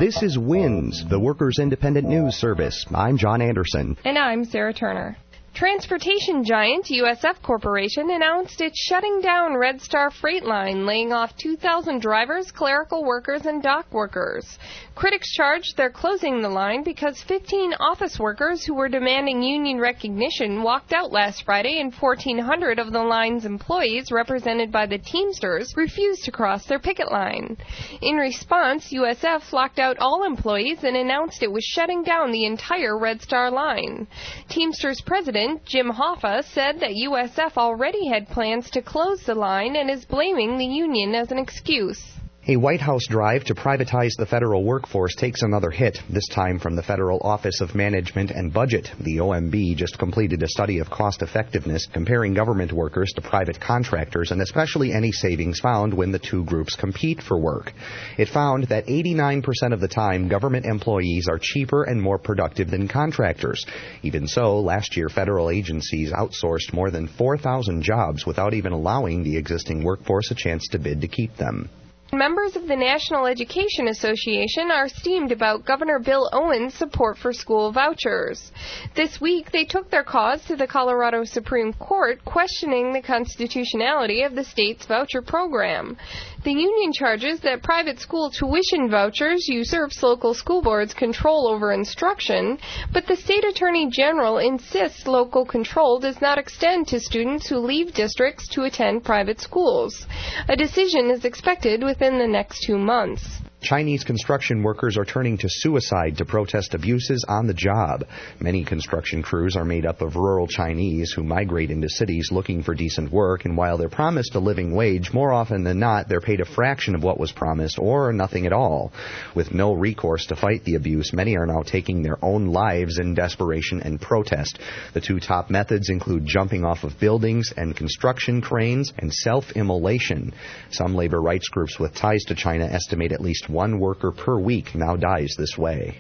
This is WINS, the Workers' Independent News Service. I'm John Anderson. And I'm Sarah Turner. Transportation giant USF Corporation announced it's shutting down Red Star Freight Line, laying off 2,000 drivers, clerical workers, and dock workers. Critics charged they're closing the line because 15 office workers who were demanding union recognition walked out last Friday, and 1,400 of the line's employees, represented by the Teamsters, refused to cross their picket line. In response, USF locked out all employees and announced it was shutting down the entire Red Star line. Teamsters president Jim Hoffa said that USF already had plans to close the line and is blaming the union as an excuse. A White House drive to privatize the federal workforce takes another hit, this time from the Federal Office of Management and Budget. The OMB just completed a study of cost effectiveness, comparing government workers to private contractors, and especially any savings found when the two groups compete for work. It found that 89% of the time, government employees are cheaper and more productive than contractors. Even so, last year, federal agencies outsourced more than 4,000 jobs without even allowing the existing workforce a chance to bid to keep them. Members of the National Education Association are steamed about Governor Bill Owens' support for school vouchers. This week, they took their cause to the Colorado Supreme Court, questioning the constitutionality of the state's voucher program. The union charges that private school tuition vouchers usurps local school boards' control over instruction, but the state attorney general insists local control does not extend to students who leave districts to attend private schools. A decision is expected within the next 2 months. Chinese construction workers are turning to suicide to protest abuses on the job. Many construction crews are made up of rural Chinese who migrate into cities looking for decent work, and while they're promised a living wage, more often than not, they're paid a fraction of what was promised or nothing at all. With no recourse to fight the abuse, many are now taking their own lives in desperation and protest. The two top methods include jumping off of buildings and construction cranes and self-immolation. Some labor rights groups with ties to China estimate at least one worker per week now dies this way.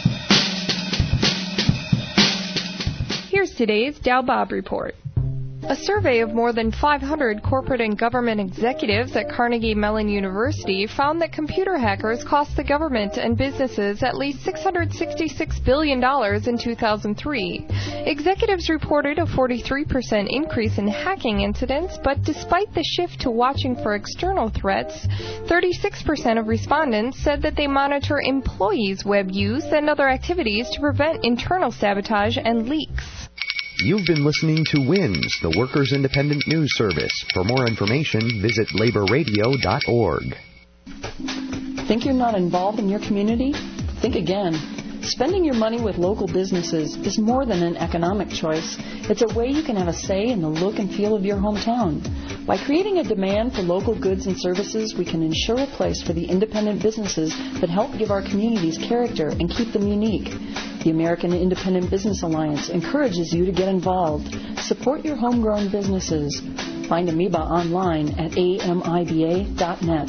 Here's today's Dow Bob Report. A survey of more than 500 corporate and government executives at Carnegie Mellon University found that computer hackers cost the government and businesses at least $666 billion in 2003. Executives reported a 43% increase in hacking incidents, but despite the shift to watching for external threats, 36% of respondents said that they monitor employees' web use and other activities to prevent internal sabotage and leaks. You've been listening to WINS, the Workers' Independent News Service. For more information, visit laborradio.org. Think you're not involved in your community? Think again. Spending your money with local businesses is more than an economic choice. It's a way you can have a say in the look and feel of your hometown. By creating a demand for local goods and services, we can ensure a place for the independent businesses that help give our communities character and keep them unique. The American Independent Business Alliance encourages you to get involved. Support your homegrown businesses. Find Amoeba online at amiba.net.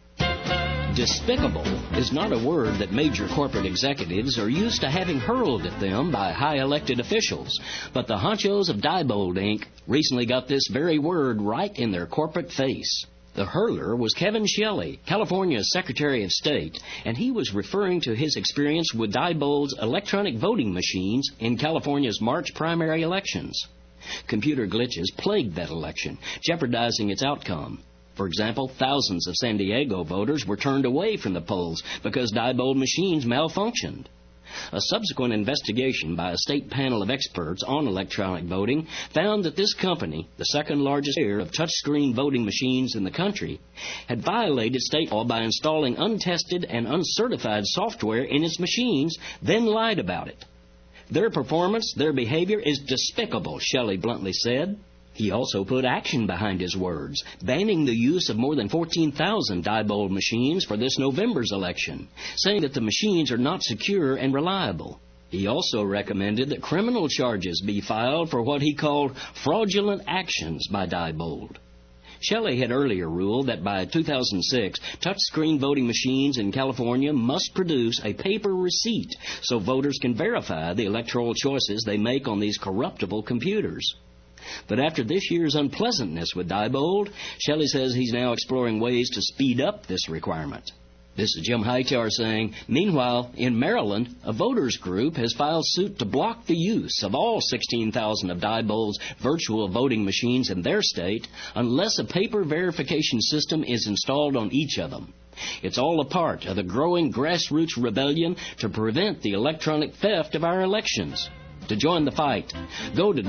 Despicable is not a word that major corporate executives are used to having hurled at them by high elected officials. But the honchos of Diebold Inc. recently got this very word right in their corporate face. The hurler was Kevin Shelley, California's Secretary of State, and he was referring to his experience with Diebold's electronic voting machines in California's March primary elections. Computer glitches plagued that election, jeopardizing its outcome. For example, thousands of San Diego voters were turned away from the polls because Diebold machines malfunctioned. A subsequent investigation by a state panel of experts on electronic voting found that this company, the second largest player of touchscreen voting machines in the country, had violated state law by installing untested and uncertified software in its machines, then lied about it. Their performance, their behavior is despicable, Shelley bluntly said. He also put action behind his words, banning the use of more than 14,000 Diebold machines for this November's election, saying that the machines are not secure and reliable. He also recommended that criminal charges be filed for what he called fraudulent actions by Diebold. Shelley had earlier ruled that by 2006, touchscreen voting machines in California must produce a paper receipt so voters can verify the electoral choices they make on these corruptible computers. But after this year's unpleasantness with Diebold, Shelley says he's now exploring ways to speed up this requirement. This is Jim Hightower saying, meanwhile, in Maryland, a voters group has filed suit to block the use of all 16,000 of Diebold's virtual voting machines in their state unless a paper verification system is installed on each of them. It's all a part of the growing grassroots rebellion to prevent the electronic theft of our elections. To join the fight, go to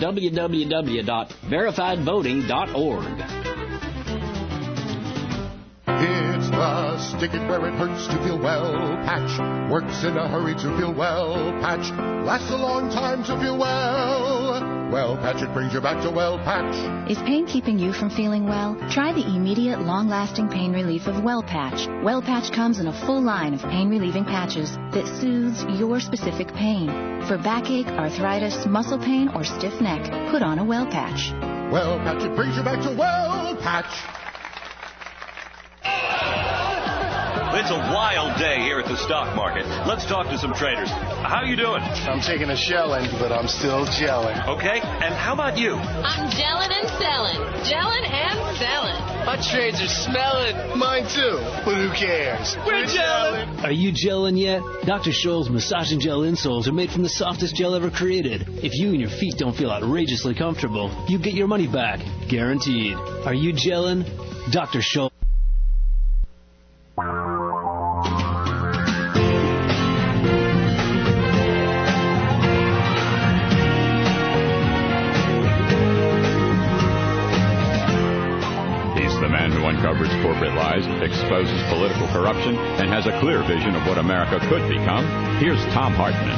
www.verifiedvoting.org. It's the stick it where it hurts to feel well patch. Works in a hurry to feel well patch. Lasts a long time to feel well. Well patch, it brings you back to well patch. Is pain keeping you from feeling well? Try the immediate, long-lasting pain relief of Well Patch. Well Patch comes in a full line of pain-relieving patches that soothes your specific pain. For backache, arthritis, muscle pain, or stiff neck, put on a Well Patch. Well patch, it brings you back to well patch. It's a wild day here at the stock market. Let's talk to some traders. How you doing? I'm taking a shelling, but I'm still gelling. Okay, and how about you? I'm gelling and selling. Gelling and selling. My trades are smelling. Mine too. But who cares? We're gelling. Are you gelling yet? Dr. Scholl's massaging gel insoles are made from the softest gel ever created. If you and your feet don't feel outrageously comfortable, you get your money back. Guaranteed. Are you gelling? Dr. Scholl. The man who uncovers corporate lies, exposes political corruption, and has a clear vision of what America could become. Here's Thom Hartmann.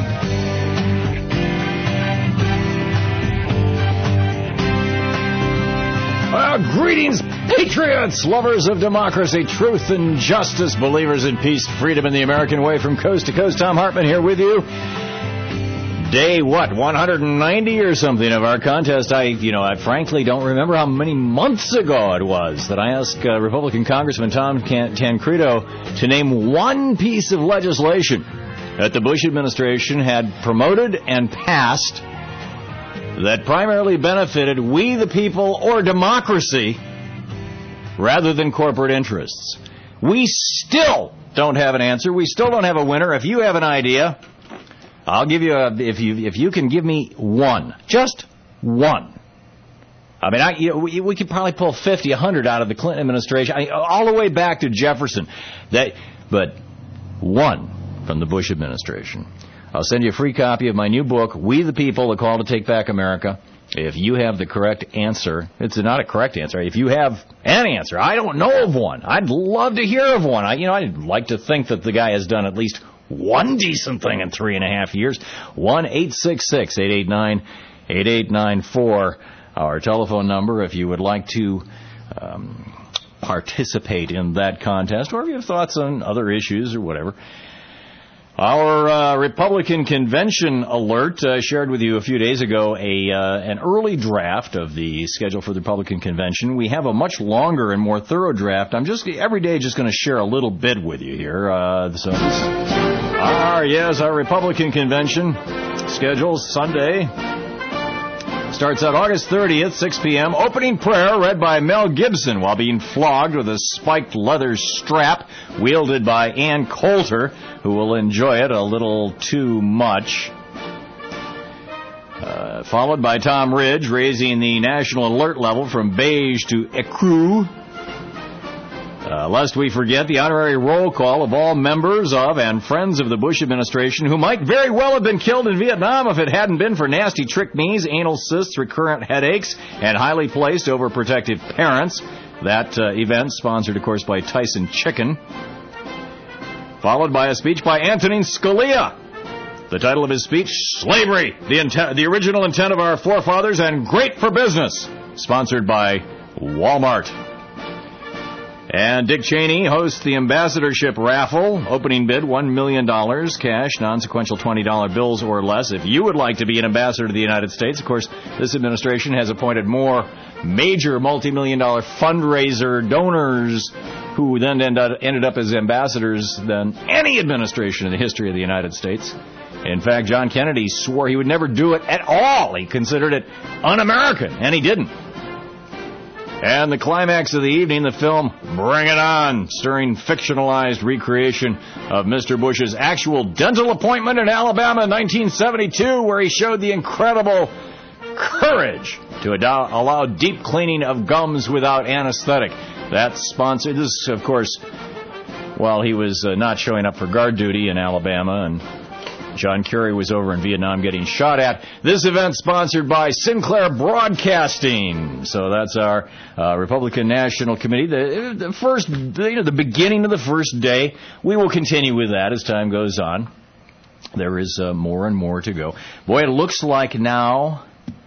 Greetings, patriots, lovers of democracy, truth, and justice, believers in peace, freedom, and the American way from coast to coast. Thom Hartmann here with you. Day, 190 or something of our contest. I frankly don't remember how many months ago it was that I asked Republican Congressman Tom Tancredo to name one piece of legislation that the Bush administration had promoted and passed that primarily benefited we the people or democracy rather than corporate interests. We still don't have an answer. We still don't have a winner. If you have an idea, I'll give you if you can give me one, just one. I mean, we could probably pull 50, 100 out of the Clinton administration, all the way back to Jefferson. But one from the Bush administration. I'll send you a free copy of my new book, We the People, A Call to Take Back America. If you have the correct answer, it's not a correct answer. If you have an answer, I don't know of one. I'd love to hear of one. I'd like to think that the guy has done at least one decent thing in 3.5 years. 1-866-889-8894, our telephone number, if you would like to participate in that contest, or if you have thoughts on other issues or whatever. Our Republican convention alert shared with you a few days ago an early draft of the schedule for the Republican convention. We have a much longer and more thorough draft. I'm just every day just going to share a little bit with you here. Our Republican convention schedule Sunday starts out August 30th, 6 p.m. Opening prayer read by Mel Gibson while being flogged with a spiked leather strap wielded by Ann Coulter, who will enjoy it a little too much. Followed by Tom Ridge raising the national alert level from beige to écru. Lest we forget the honorary roll call of all members of and friends of the Bush administration who might very well have been killed in Vietnam if it hadn't been for nasty trick knees, anal cysts, recurrent headaches, and highly placed overprotective parents. That event sponsored, of course, by Tyson Chicken. Followed by a speech by Antonin Scalia. The title of his speech, Slavery, the original intent of our forefathers and great for business, sponsored by Walmart. And Dick Cheney hosts the ambassadorship raffle. Opening bid, $1 million, cash, non-sequential $20 bills or less. If you would like to be an ambassador to the United States, of course, this administration has appointed more major multi-million-dollar fundraiser donors who then ended up as ambassadors than any administration in the history of the United States. In fact, John Kennedy swore he would never do it at all. He considered it un-American, and he didn't. And the climax of the evening, the film Bring It On, starring fictionalized recreation of Mr. Bush's actual dental appointment in Alabama in 1972, where he showed the incredible courage to allow deep cleaning of gums without anesthetic. That's sponsored. This, of course, while he was not showing up for guard duty in Alabama, and John Kerry was over in Vietnam getting shot at. This event sponsored by Sinclair Broadcasting. So that's our Republican National Committee. The beginning of the first day. We will continue with that as time goes on. There is more and more to go. Boy, it looks like now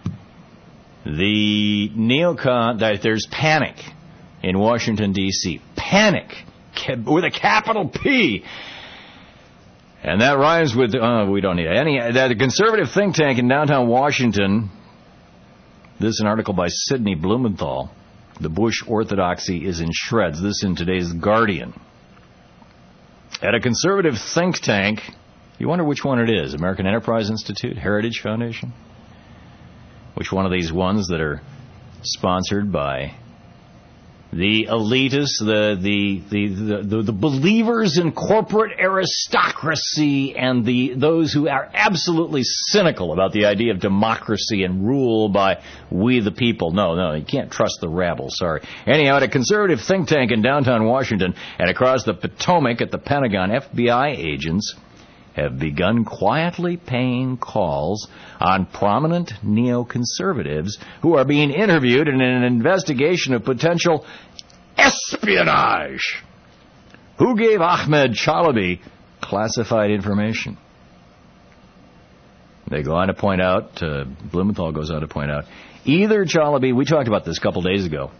the neocon, that there's panic in Washington, D.C. Panic with a capital P. And that rhymes with, we don't need any, that conservative think tank in downtown Washington, this is an article by Sidney Blumenthal, the Bush orthodoxy is in shreds. This in today's Guardian. At a conservative think tank, you wonder which one it is, American Enterprise Institute, Heritage Foundation? Which one of these ones that are sponsored by the elitists, the believers in corporate aristocracy, and those who are absolutely cynical about the idea of democracy and rule by we the people. No, you can't trust the rabble, sorry. Anyhow, at a conservative think tank in downtown Washington and across the Potomac at the Pentagon, FBI agents have begun quietly paying calls on prominent neoconservatives who are being interviewed in an investigation of potential espionage. Who gave Ahmed Chalabi classified information? They go on to point out, Blumenthal goes on to point out, either Chalabi, we talked about this a couple days ago,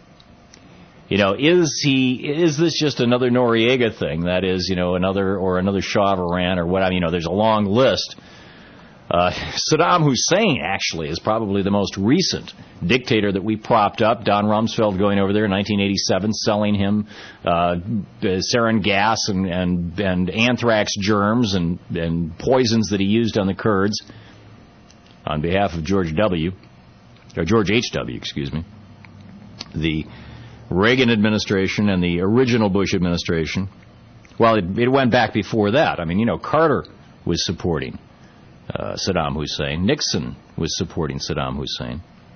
is this just another Noriega thing? That is, another Shah of Iran or what? There's a long list. Saddam Hussein, actually, is probably the most recent dictator that we propped up. Don Rumsfeld going over there in 1987, selling him sarin gas and anthrax germs and poisons that he used on the Kurds on behalf of George H.W., excuse me. The Reagan administration and the original Bush administration, well, it went back before that. Carter was supporting Saddam Hussein. Nixon was supporting Saddam Hussein.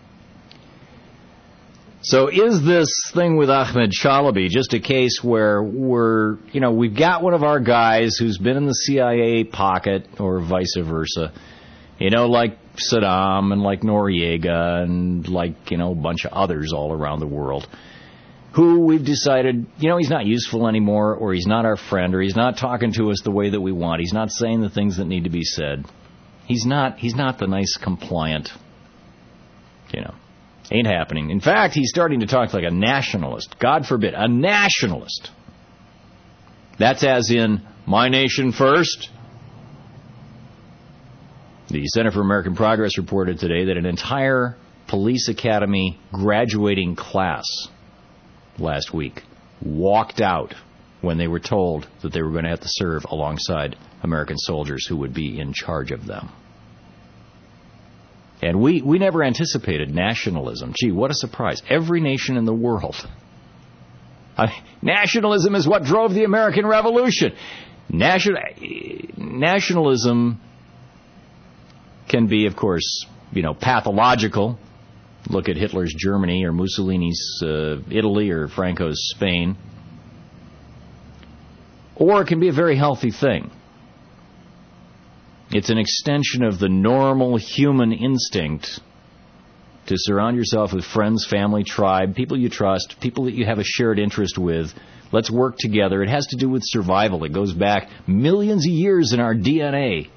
So is this thing with Ahmed Chalabi just a case where we've got one of our guys who's been in the CIA pocket or vice versa, like Saddam and like Noriega and like, a bunch of others all around the world, who we've decided, he's not useful anymore, or he's not our friend, or he's not talking to us the way that we want. He's not saying the things that need to be said. He's not the nice, compliant, ain't happening. In fact, he's starting to talk like a nationalist. God forbid, a nationalist. That's as in, my nation first. The Center for American Progress reported today that an entire police academy graduating class last week walked out when they were told that they were going to have to serve alongside American soldiers who would be in charge of them. And we never anticipated nationalism. Gee, what a surprise. Every nation in the world. Nationalism is what drove the American Revolution. Nationalism can be, of course, pathological. Look at Hitler's Germany or Mussolini's Italy or Franco's Spain. Or it can be a very healthy thing. It's an extension of the normal human instinct to surround yourself with friends, family, tribe, people you trust, people that you have a shared interest with. Let's work together. It has to do with survival. It goes back millions of years in our DNA.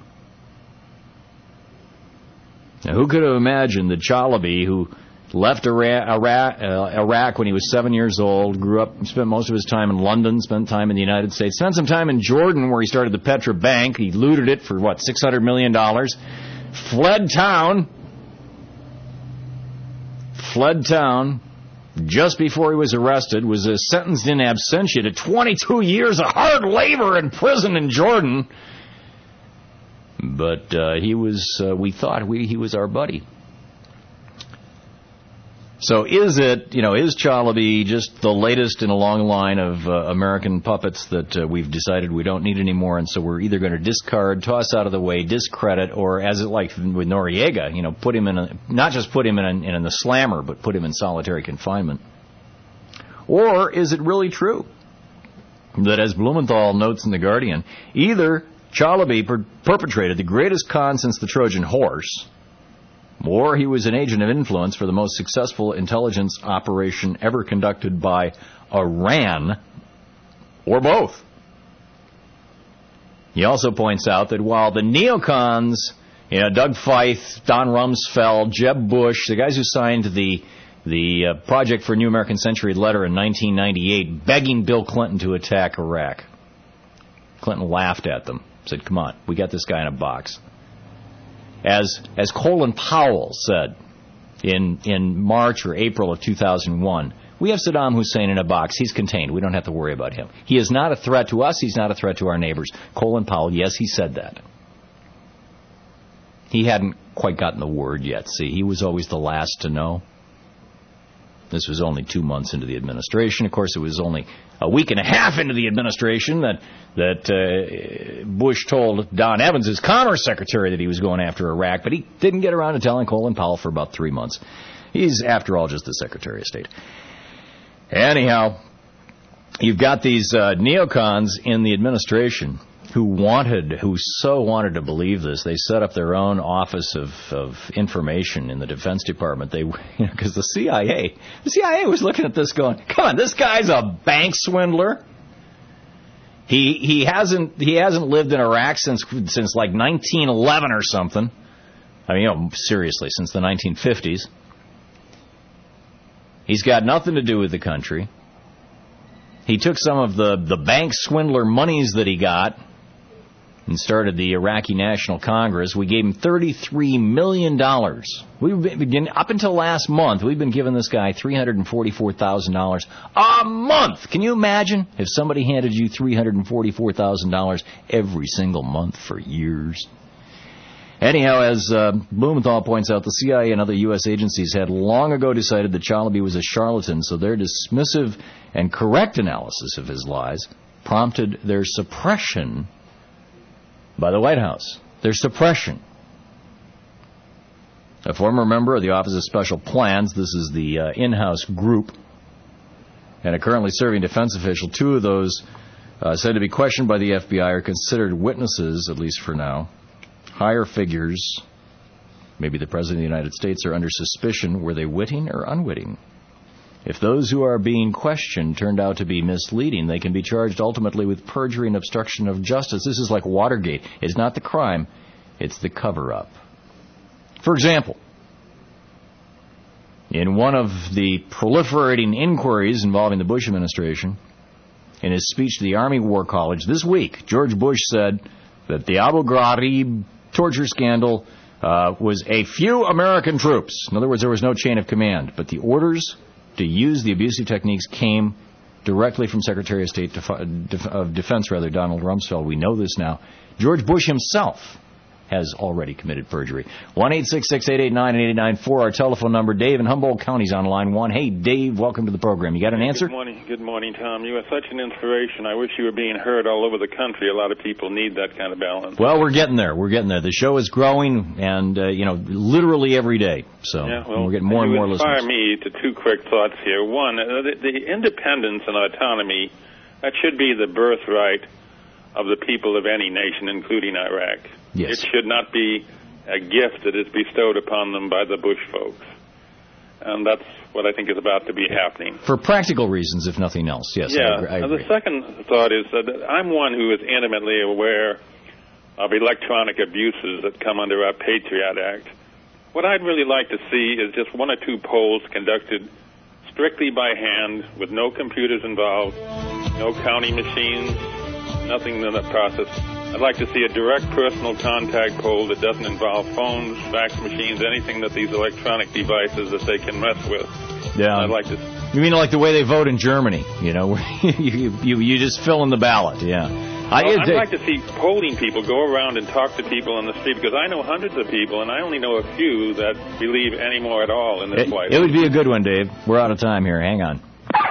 Now, who could have imagined that Chalabi, who left Iraq when he was 7 years old, grew up, spent most of his time in London, spent time in the United States, spent some time in Jordan where he started the Petra Bank. He looted it for, $600 million. Fled town just before he was arrested, was sentenced in absentia to 22 years of hard labor in prison in Jordan. But he was our buddy. So is Chalabi just the latest in a long line of American puppets that we've decided we don't need anymore, and so we're either going to discard, toss out of the way, discredit, or as it like with Noriega, put him in not just put him in the slammer, but put him in solitary confinement? Or is it really true that, as Blumenthal notes in The Guardian, either Chalabi perpetrated the greatest con since the Trojan horse, or he was an agent of influence for the most successful intelligence operation ever conducted by Iran, or both? He also points out that while the neocons, Doug Feith, Don Rumsfeld, Jeb Bush, the guys who signed the Project for a New American Century letter in 1998 begging Bill Clinton to attack Iraq, Clinton laughed at them, said, come on, we got this guy in a box. As Colin Powell said in March or April of 2001, we have Saddam Hussein in a box. He's contained. We don't have to worry about him. He is not a threat to us. He's not a threat to our neighbors. Colin Powell, yes, he said that. He hadn't quite gotten the word yet. See, he was always the last to know. This was only 2 months into the administration. Of course, it was only a week and a half into the administration that Bush told Don Evans, his Commerce Secretary, that he was going after Iraq, but he didn't get around to telling Colin Powell for about 3 months. He's, after all, just the Secretary of State. Anyhow, you've got these neocons in the administration who so wanted to believe this. They set up their own office of information in the Defense Department. Because the CIA was looking at this going, come on, this guy's a bank swindler. He hasn't lived in Iraq since like 1911 or something. I mean, seriously, since the 1950s. He's got nothing to do with the country. He took some of the bank swindler monies that he got and started the Iraqi National Congress. We gave him $33 million. Up until last month, we've been giving this guy $344,000 a month. Can you imagine if somebody handed you $344,000 every single month for years? Anyhow, as Blumenthal points out, the CIA and other U.S. agencies had long ago decided that Chalabi was a charlatan, so their dismissive and correct analysis of his lies prompted their suppression by the White House. Their suppression. A former member of the Office of Special Plans, this is the in-house group, and a currently serving defense official, two of those said to be questioned by the FBI are considered witnesses, at least for now. Higher figures, maybe the President of the United States, are under suspicion. Were they witting or unwitting? If those who are being questioned turned out to be misleading, they can be charged ultimately with perjury and obstruction of justice. This is like Watergate. It's not the crime, it's the cover-up. For example, in one of the proliferating inquiries involving the Bush administration, in his speech to the Army War College this week, George Bush said that the Abu Ghraib torture scandal was a few American troops. In other words, there was no chain of command, but the orders to use the abusive techniques came directly from Secretary of State of Defense, Donald Rumsfeld. We know this now. George Bush himself has already committed perjury. 1-866-889-8894, our telephone number. Dave in Humboldt County's on line one. Hey, Dave, welcome to the program. You got an answer? Good morning, Tom. You are such an inspiration. I wish you were being heard all over the country. A lot of people need that kind of balance. Well, we're getting there. The show is growing, and, literally every day. So we're getting more and more listeners. You inspire me to two quick thoughts here. One, the independence and autonomy, that should be the birthright of the people of any nation, including Iraq. Yes. It should not be a gift that is bestowed upon them by the Bush folks. And that's what I think is about to be happening. For practical reasons, if nothing else, yes. Yeah. I agree. The second thought is that I'm one who is intimately aware of electronic abuses that come under our Patriot Act. What I'd really like to see is just one or two polls conducted strictly by hand with no computers involved, no counting machines, nothing in the process. I'd like to see a direct personal contact poll that doesn't involve phones, fax machines, anything that these electronic devices that they can mess with. Yeah. I'd like to. You mean like the way they vote in Germany? You just fill in the ballot. Yeah. I'd like to see polling people go around and talk to people on the street, because I know hundreds of people, and I only know a few that believe any more at all in this life. It would be a good one, Dave. We're out of time here. Hang on.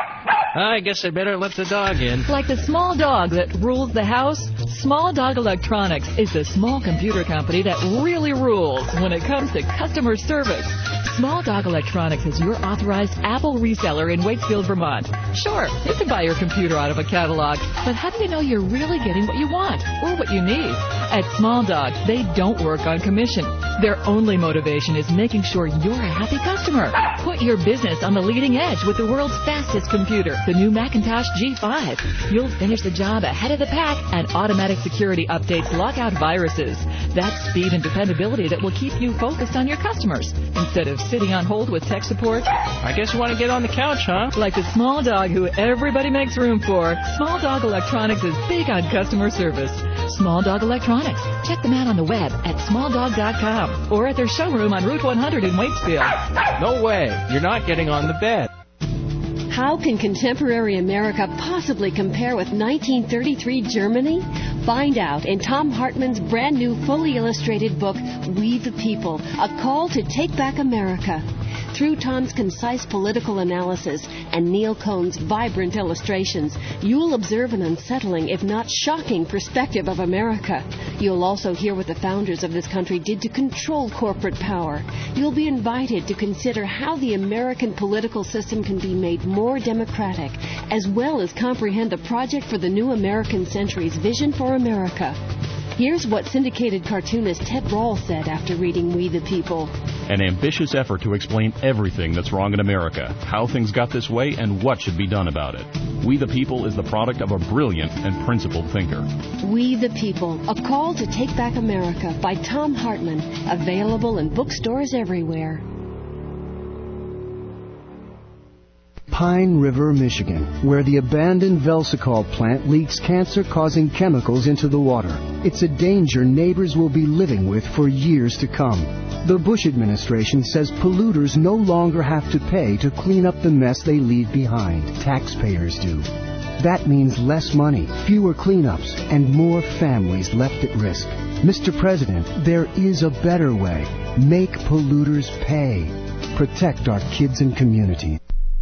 I guess I better let the dog in. Like the small dog that rules the house, Small Dog Electronics is the small computer company that really rules when it comes to customer service. Small Dog Electronics is your authorized Apple reseller in Wakefield, Vermont. Sure, you can buy your computer out of a catalog, but how do you know you're really getting what you want or what you need? At Small Dog, they don't work on commission. Their only motivation is making sure you're a happy customer. Put your business on the leading edge with the world's fastest computer, the new Macintosh G5. You'll finish the job ahead of the pack, and automatic security updates lock out viruses. That's speed and dependability that will keep you focused on your customers instead of sitting on hold with tech support. I guess you want to get on the couch, huh? Like the small dog who everybody makes room for, Small Dog Electronics is big on customer service. Small Dog Electronics. Check them out on the web at smalldog.com or at their showroom on Route 100 in Waitsfield. No way. You're not getting on the bed. How can contemporary America possibly compare with 1933 Germany? Find out in Tom Hartman's brand new fully illustrated book, We the People, A Call to Take Back America. Through Tom's concise political analysis and Neil Cohn's vibrant illustrations, you'll observe an unsettling, if not shocking, perspective of America. You'll also hear what the founders of this country did to control corporate power. You'll be invited to consider how the American political system can be made more democratic, as well as comprehend the project for the new American century's vision for America. Here's what syndicated cartoonist Ted Rall said after reading We the People. An ambitious effort to explain everything that's wrong in America, how things got this way, and what should be done about it. We the People is the product of a brilliant and principled thinker. We the People, A Call to Take Back America by Tom Hartman. Available in bookstores everywhere. Pine River, Michigan, where the abandoned Velsicol plant leaks cancer-causing chemicals into the water. It's a danger neighbors will be living with for years to come. The Bush administration says polluters no longer have to pay to clean up the mess they leave behind. Taxpayers do. That means less money, fewer cleanups, and more families left at risk. Mr. President, there is a better way. Make polluters pay. Protect our kids and communities.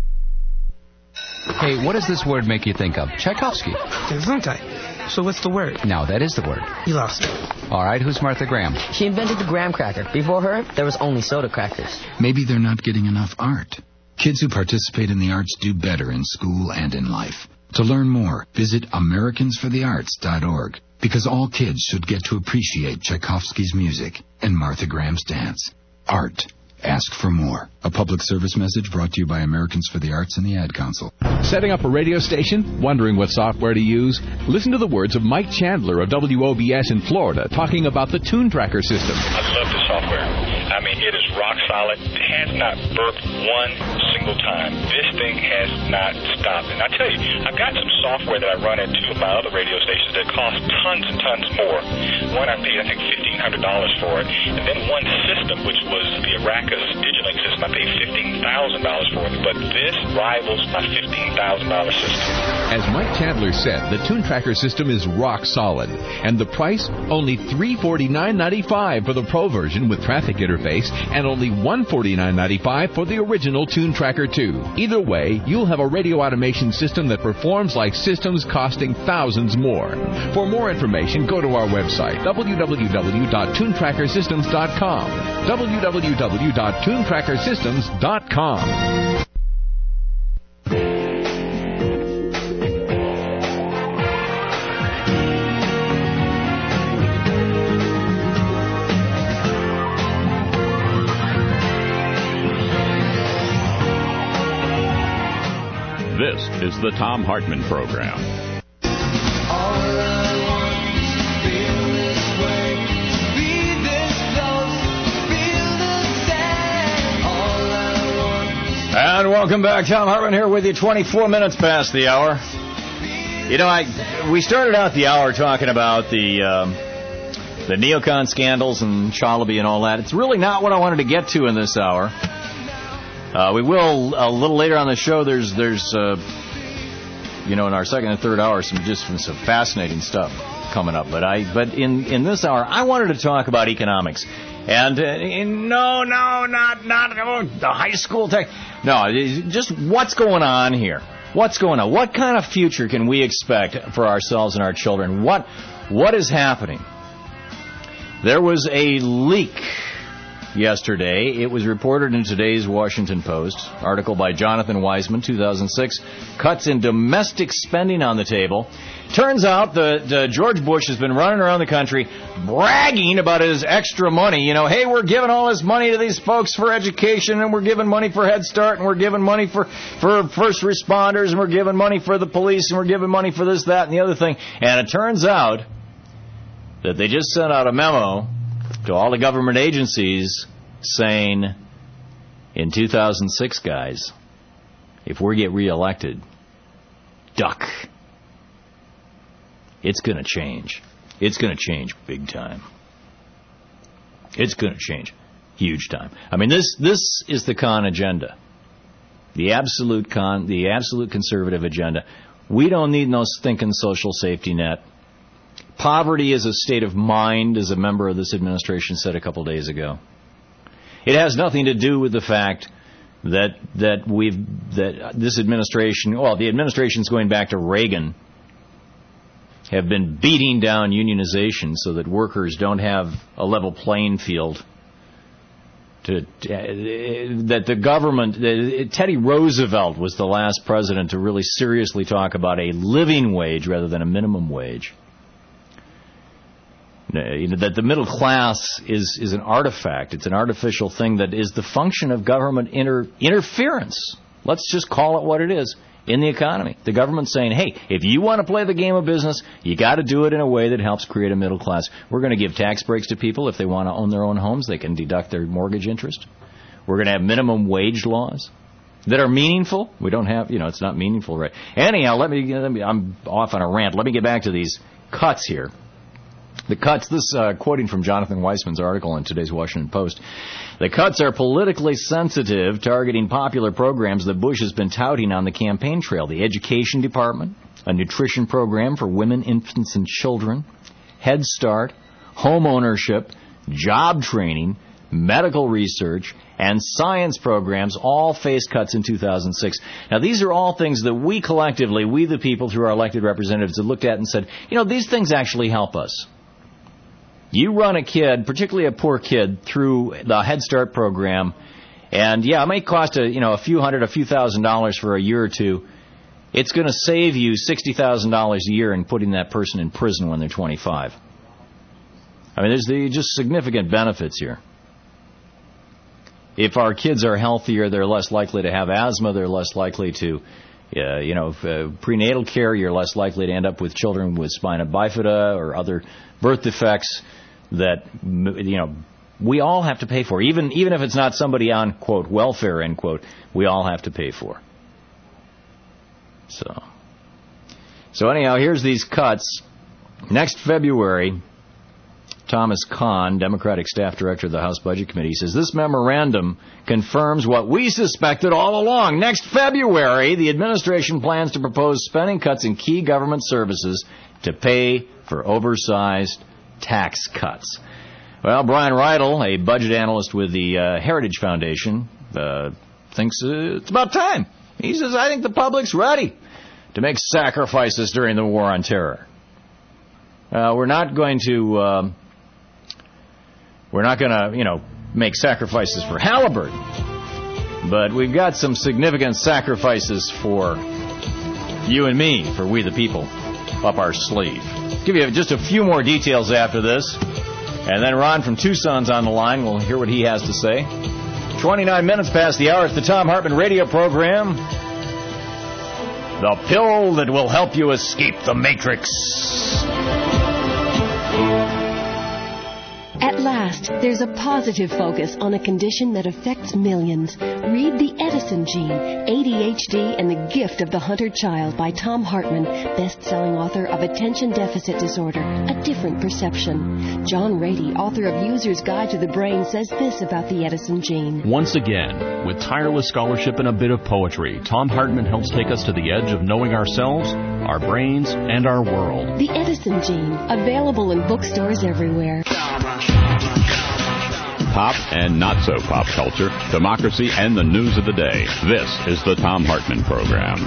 Hey, what does this word make you think of? Tchaikovsky. Gesundheit. So what's the word? No, that is the word. You lost me. All right, who's Martha Graham? She invented the graham cracker. Before her, there was only soda crackers. Maybe they're not getting enough art. Kids who participate in the arts do better in school and in life. To learn more, visit AmericansForTheArts.org, because all kids should get to appreciate Tchaikovsky's music and Martha Graham's dance. Art. Ask for more. A public service message brought to you by Americans for the Arts and the Ad Council. Setting up a radio station? Wondering what software to use? Listen to the words of Mike Chandler of WOBS in Florida talking about the Tune Tracker system. I love the software. I mean, it is rock solid. It has not burped one single time. This thing has not stopped. And I tell you, I've got some software that I run at two of my other radio stations that cost tons and tons more. One I paid, I think, $1,500 for it. And then one system, which was the Aracus Digilink system, I paid $15,000 for it. But this rivals my $15,000 system. As Mike Chandler said, the Tune Tracker system is rock solid. And the price? Only $349.95 for the Pro version with traffic interface, and only $149.95 for the original Tune Tracker 2. Either way, you'll have a radio automation system that performs like systems costing thousands more. For more information, go to our website, www.tunetrackersystems.com. www.tunetrackersystems.com. This is the Tom Hartman Program. And welcome back. Tom Hartman here with you, 24 minutes past the hour. You know, we started out the hour talking about the neocon scandals and Shalaby and all that. It's really not what I wanted to get to in this hour. We will a little later on the show. There's in our second and third hour, some fascinating stuff coming up. But in this hour, I wanted to talk about economics. And not the high school tech. No, just what's going on here. What's going on? What kind of future can we expect for ourselves and our children? What is happening? There was a leak yesterday. It was reported in today's Washington Post. Article by Jonathan Weisman, 2006. Cuts in domestic spending on the table. Turns out that George Bush has been running around the country bragging about his extra money. Hey, we're giving all this money to these folks for education, and we're giving money for Head Start, and we're giving money for first responders, and we're giving money for the police, and we're giving money for this, that, and the other thing. And it turns out that they just sent out a memo to all the government agencies saying, in 2006, guys, if we get reelected, duck. It's going to change. It's going to change big time. It's going to change huge time. I mean, this is the con agenda. The absolute conservative agenda. We don't need no stinking social safety net. Poverty is a state of mind, as a member of this administration said a couple days ago. It has nothing to do with the fact that this administration, the administrations going back to Reagan, have been beating down unionization so that workers don't have a level playing field. That the government, Teddy Roosevelt was the last president to really seriously talk about a living wage rather than a minimum wage. That the middle class is an artifact. It's an artificial thing that is the function of government interference. Let's just call it what it is. In the economy. The government's saying, hey, if you want to play the game of business, you got to do it in a way that helps create a middle class. We're going to give tax breaks to people if they want to own their own homes. They can deduct their mortgage interest. We're going to have minimum wage laws that are meaningful. We don't have, it's not meaningful, right? Anyhow, I'm off on a rant. Let me get back to these cuts here. The cuts, quoting from Jonathan Weisman's article in today's Washington Post, the cuts are politically sensitive, targeting popular programs that Bush has been touting on the campaign trail. The Education Department, a nutrition program for women, infants, and children, Head Start, home ownership, job training, medical research, and science programs all face cuts in 2006. Now, these are all things that we collectively, we the people through our elected representatives, have looked at and said, these things actually help us. You run a kid, particularly a poor kid, through the Head Start program, and it may cost a few hundred, a few $1,000s for a year or two. It's going to save you $60,000 a year in putting that person in prison when they're 25. I mean, there's just significant benefits here. If our kids are healthier, they're less likely to have asthma. They're less likely to, prenatal care. You're less likely to end up with children with spina bifida or other birth defects that, we all have to pay for. Even if it's not somebody on, quote, welfare, end quote, we all have to pay for. So anyhow, here's these cuts. Next February, Thomas Kahn, Democratic Staff Director of the House Budget Committee, says this memorandum confirms what we suspected all along. Next February, the administration plans to propose spending cuts in key government services to pay for oversized tax cuts. Well, Brian Reidel, a budget analyst with the Heritage Foundation, thinks it's about time. He says, I think the public's ready to make sacrifices during the war on terror. We're not going to make sacrifices for Halliburton, but we've got some significant sacrifices for you and me, for we the people, up our sleeve. Give you just a few more details after this, and then Ron from Tucson's on the line. We'll hear what he has to say. 29 minutes past the hour. It's the Thom Hartmann radio program. The pill that will help you escape the Matrix. At last, there's a positive focus on a condition that affects millions. Read The Edison Gene, ADHD and the Gift of the Hunter Child by Tom Hartman, best-selling author of Attention Deficit Disorder, A Different Perception. John Rady, author of User's Guide to the Brain, says this about the Edison Gene. Once again, with tireless scholarship and a bit of poetry, Tom Hartman helps take us to the edge of knowing ourselves, our brains, and our world. The Edison Gene, available in bookstores everywhere. Pop and not so pop culture, democracy, and the news of the day. This is the Tom Hartman Program.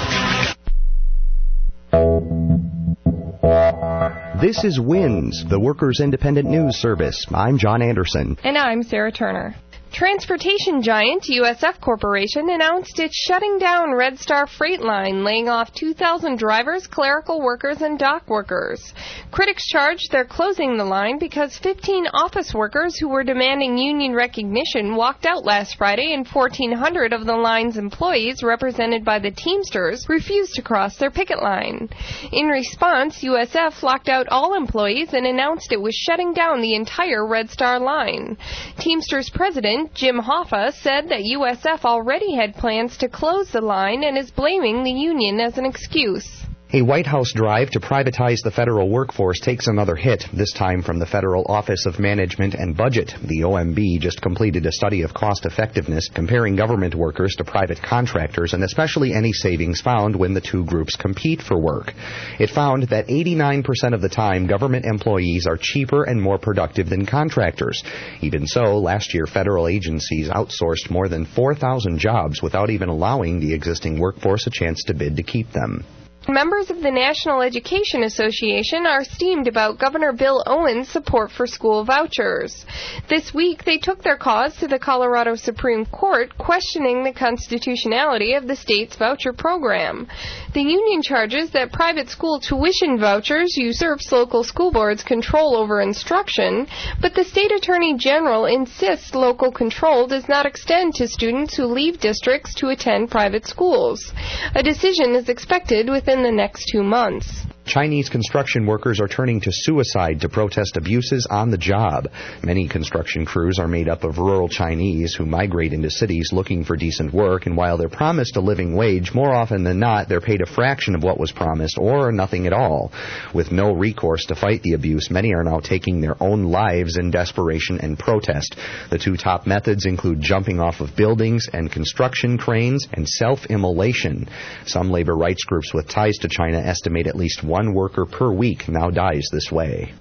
This is WINS, the Workers' Independent News Service. I'm John Anderson. And I'm Sarah Turner. Transportation giant USF Corporation announced it's shutting down Red Star Freight Line, laying off 2,000 drivers, clerical workers, and dock workers. Critics charge they're closing the line because 15 office workers who were demanding union recognition walked out last Friday, and 1,400 of the line's employees, represented by the Teamsters, refused to cross their picket line. In response, USF locked out all employees and announced it was shutting down the entire Red Star line. Teamsters president Jim Hoffa said that USF already had plans to close the line and is blaming the union as an excuse. A White House drive to privatize the federal workforce takes another hit, this time from the Federal Office of Management and Budget. The OMB just completed a study of cost effectiveness, comparing government workers to private contractors, and especially any savings found when the two groups compete for work. It found that 89% of the time, government employees are cheaper and more productive than contractors. Even so, last year, federal agencies outsourced more than 4,000 jobs without even allowing the existing workforce a chance to bid to keep them. Members of the National Education Association are steamed about Governor Bill Owens' support for school vouchers. This week, they took their cause to the Colorado Supreme Court, questioning the constitutionality of the state's voucher program. The union charges that private school tuition vouchers usurps local school boards' control over instruction, but the state attorney general insists local control does not extend to students who leave districts to attend private schools. A decision is expected within the next 2 months. Chinese construction workers are turning to suicide to protest abuses on the job. Many construction crews are made up of rural Chinese who migrate into cities looking for decent work, and while they're promised a living wage, more often than not, they're paid a fraction of what was promised or nothing at all. With no recourse to fight the abuse, many are now taking their own lives in desperation and protest. The two top methods include jumping off of buildings and construction cranes and self-immolation. Some labor rights groups with ties to China estimate at least one worker per week now dies this way.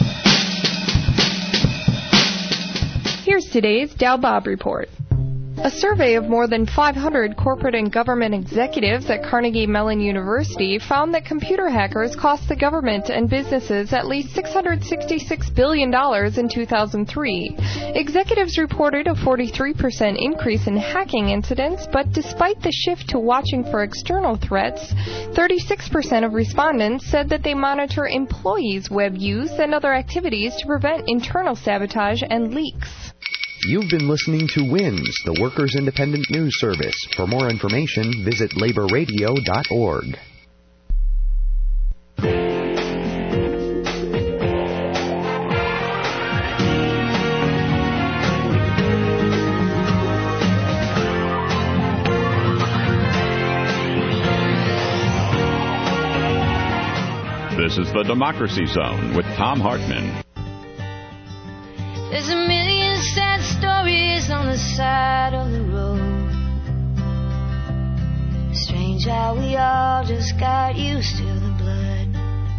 Here's today's Dow Bob Report. A survey of more than 500 corporate and government executives at Carnegie Mellon University found that computer hackers cost the government and businesses at least $666 billion in 2003. Executives reported a 43% increase in hacking incidents, but despite the shift to watching for external threats, 36% of respondents said that they monitor employees' web use and other activities to prevent internal sabotage and leaks. You've been listening to WINS, the Workers' Independent News Service. For more information, visit laborradio.org. This is the Democracy Zone with Tom Hartman. There's a million sad stories on the side of the road. Strange how we all just got used to the blood.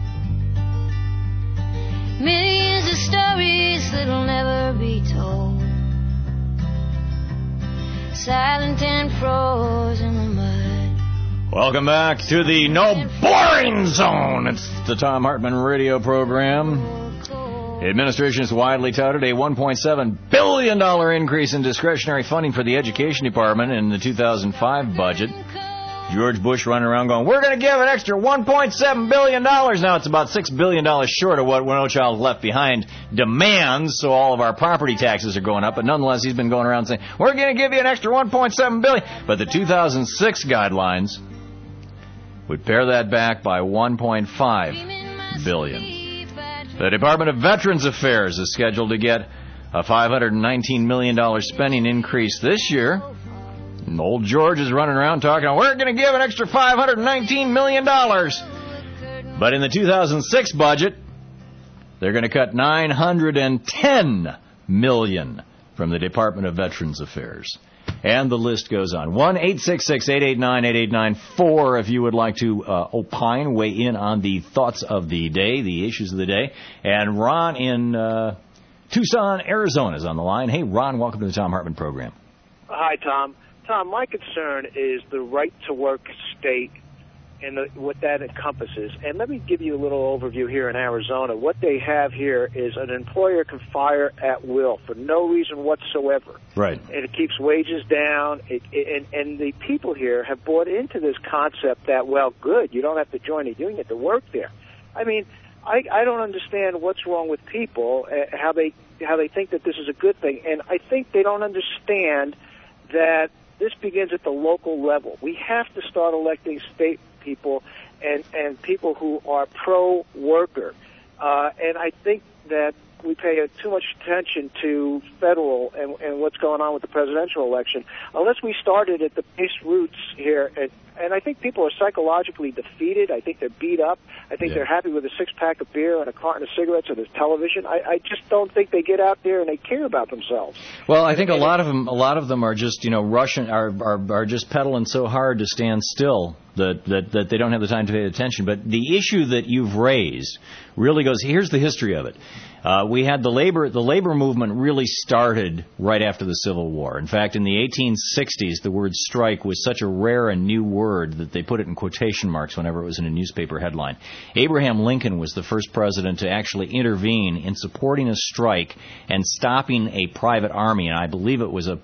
Millions of stories that'll never be told. Silent and frozen in the mud. Welcome back to the No Boring Zone. It's the Tom Hartman radio program. The administration has widely touted a $1.7 billion increase in discretionary funding for the Education Department in the 2005 budget. George Bush running around going, we're going to give an extra $1.7 billion. Now it's about $6 billion short of what No Child Left Behind demands, so all of our property taxes are going up. But nonetheless, he's been going around saying, we're going to give you an extra $1.7 billion. But the 2006 guidelines would pare that back by $1.5 billion. The Department of Veterans Affairs is scheduled to get a $519 million spending increase this year. And old George is running around talking, we're going to give an extra $519 million. But in the 2006 budget, they're going to cut $910 million from the Department of Veterans Affairs. And the list goes on. 1-866-889-8894 if you would like to opine, weigh in on the thoughts of the day, the issues of the day. And Ron in Tucson, Arizona is on the line. Hey, Ron, welcome to the Thom Hartmann program. Hi, Tom. Tom, my concern is the right-to-work state and what that encompasses. And let me give you a little overview here in Arizona. What they have here is an employer can fire at will for no reason whatsoever. Right. And it keeps wages down. And the people here have bought into this concept that, well, good, you don't have to join a union to work there. I mean, I don't understand what's wrong with people, how they think that this is a good thing. And I think they don't understand that this begins at the local level. We have to start electing state people and people who are pro-worker. And I think that we pay too much attention to federal and what's going on with the presidential election. Unless we started at the base roots here, and I think people are psychologically defeated. I think they're beat up. I think they're happy with a six-pack of beer and a carton of cigarettes and a television. I just don't think they get out there and they care about themselves. Well, I think a lot of them are just, rushing, are just pedaling so hard to stand still that they don't have the time to pay attention. But the issue that you've raised really goes, here's the history of it. We had the labor movement really started right after the Civil War. In fact, in the 1860s, the word strike was such a rare and new word that they put it in quotation marks whenever it was in a newspaper headline. Abraham Lincoln was the first president to actually intervene in supporting a strike and stopping a private army. And I believe it was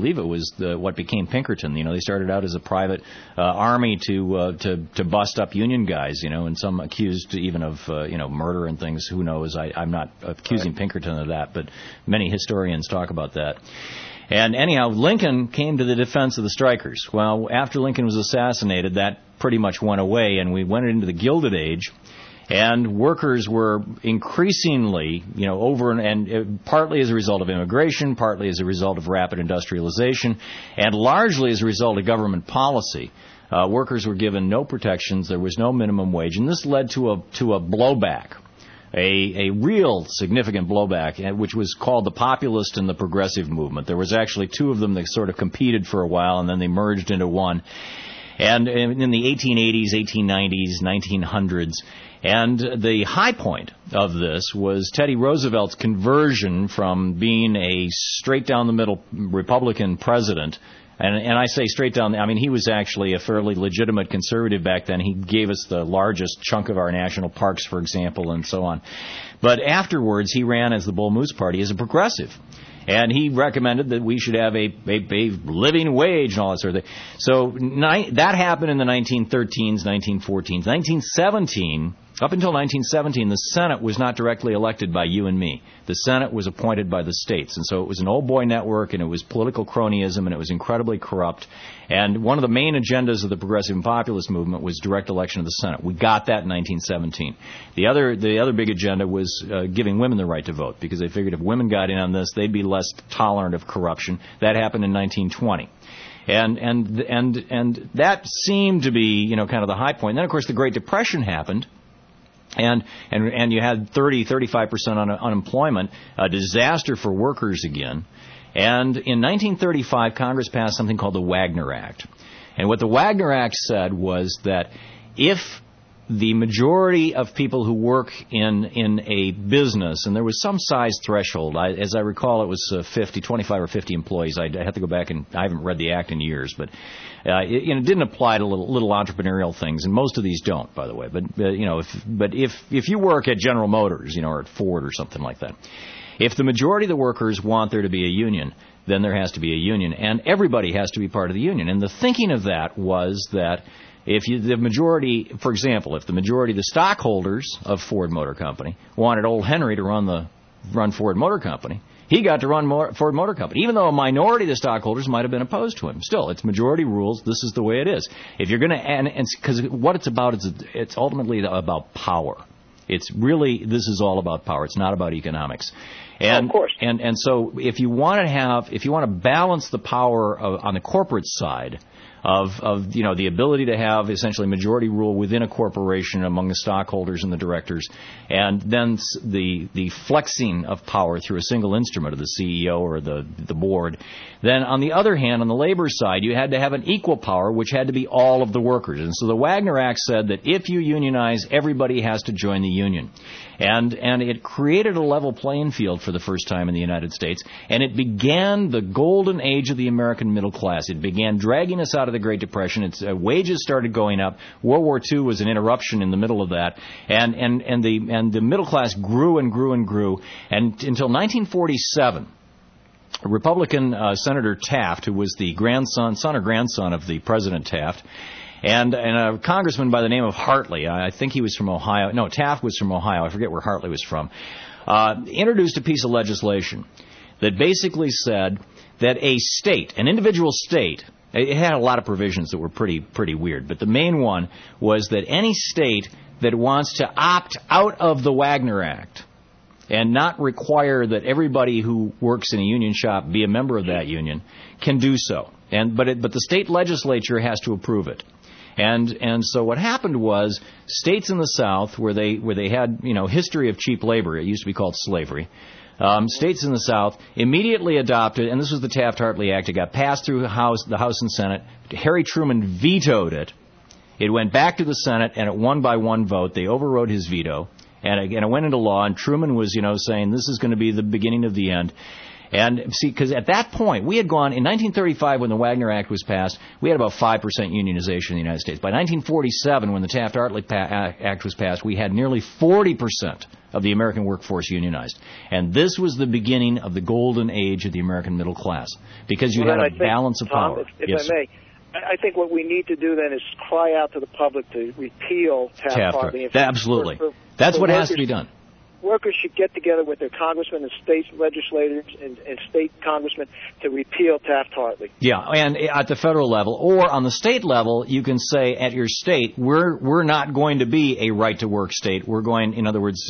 what became Pinkerton. They started out as a private army to bust up union guys. And some accused even of murder and things. Who knows? I'm not accusing Pinkerton of that, but many historians talk about that. And anyhow, Lincoln came to the defense of the strikers. Well, after Lincoln was assassinated, that pretty much went away, and we went into the Gilded Age, and workers were increasingly, and partly as a result of immigration, partly as a result of rapid industrialization, and largely as a result of government policy. Workers were given no protections. There was no minimum wage, and this led to a blowback. A real significant blowback, which was called the populist and the progressive movement. There was actually two of them that sort of competed for a while, and then they merged into one. And in the 1880s, 1890s, 1900s, and the high point of this was Teddy Roosevelt's conversion from being a straight-down-the-middle Republican president. And I say straight down, he was actually a fairly legitimate conservative back then. He gave us the largest chunk of our national parks, for example, and so on. But afterwards, he ran as the Bull Moose Party as a progressive. And he recommended that we should have a living wage and all that sort of thing. So that happened in the 1913s, 1914s. 1917, up until 1917, the Senate was not directly elected by you and me. The Senate was appointed by the states. And so it was an old boy network, and it was political cronyism, and it was incredibly corrupt. And one of the main agendas of the progressive and populist movement was direct election of the Senate. We got that in 1917. The other big agenda was giving women the right to vote, because they figured if women got in on this, they'd be less tolerant of corruption. That happened in 1920. And that seemed to be, kind of the high point. And then, of course, the Great Depression happened. And you had 35% unemployment, a disaster for workers again. And in 1935, Congress passed something called the Wagner Act. And what the Wagner Act said was that if the majority of people who work in a business, and there was some size threshold, as I recall it was 25 or 50 employees. I have to go back, and I haven't read the act in years, but it didn't apply to little entrepreneurial things, and most of these don't, by the way. But if you work at General Motors, or at Ford or something like that, if the majority of the workers want there to be a union, then there has to be a union, and everybody has to be part of the union. And the thinking of that was that the majority, for example, if the majority of the stockholders of Ford Motor Company wanted old Henry to run Ford Motor Company, he got to run Ford Motor Company, even though a minority of the stockholders might have been opposed to him. Still, it's majority rules. This is the way it is. If you're going to, and because what it's about is it's ultimately about power. It's really, this is all about power. It's not about economics. And, of course. And so if you want to balance the power on the corporate side of the ability to have essentially majority rule within a corporation among the stockholders and the directors, and then the flexing of power through a single instrument of the CEO or the board, then on the other hand, on the labor side, you had to have an equal power, which had to be all of the workers. And so the Wagner Act said that if you unionize, everybody has to join the union. And it created a level playing field for the first time in the United States, and it began the golden age of the American middle class. It began dragging us out of the Great Depression. Its wages started going up. World War II was an interruption in the middle of that, and the middle class grew and grew and grew, and until 1947. Republican Senator Taft, who was the son or grandson of the President Taft, and a congressman by the name of Hartley, I think he was from Ohio. No, Taft was from Ohio. I forget where Hartley was from. Introduced a piece of legislation that basically said that a state, an individual state, it had a lot of provisions that were pretty weird, but the main one was that any state that wants to opt out of the Wagner Act and not require that everybody who works in a union shop be a member of that union can do so. But the state legislature has to approve it. And so what happened was states in the South where they had history of cheap labor, it used to be called slavery. States in the South immediately adopted, and this was the Taft-Hartley Act. It got passed through the House and Senate. Harry Truman vetoed it. It went back to the Senate, and it won by one vote. They overrode his veto, and it went into law. And Truman was, saying this is going to be the beginning of the end. And see, because at that point, we had gone, in 1935 when the Wagner Act was passed, we had about 5% unionization in the United States. By 1947, when the Taft-Hartley Act was passed, we had nearly 40% of the American workforce unionized. And this was the beginning of the golden age of the American middle class, because you had a balance of power. Tom, if I may, I think what we need to do then is cry out to the public to repeal Taft-Hartley. Absolutely. That's what has to be done. Workers should get together with their congressmen and state legislators and state congressmen to repeal Taft-Hartley. Yeah, and at the federal level or on the state level, you can say at your state, we're not going to be a right-to-work state. We're going, in other words,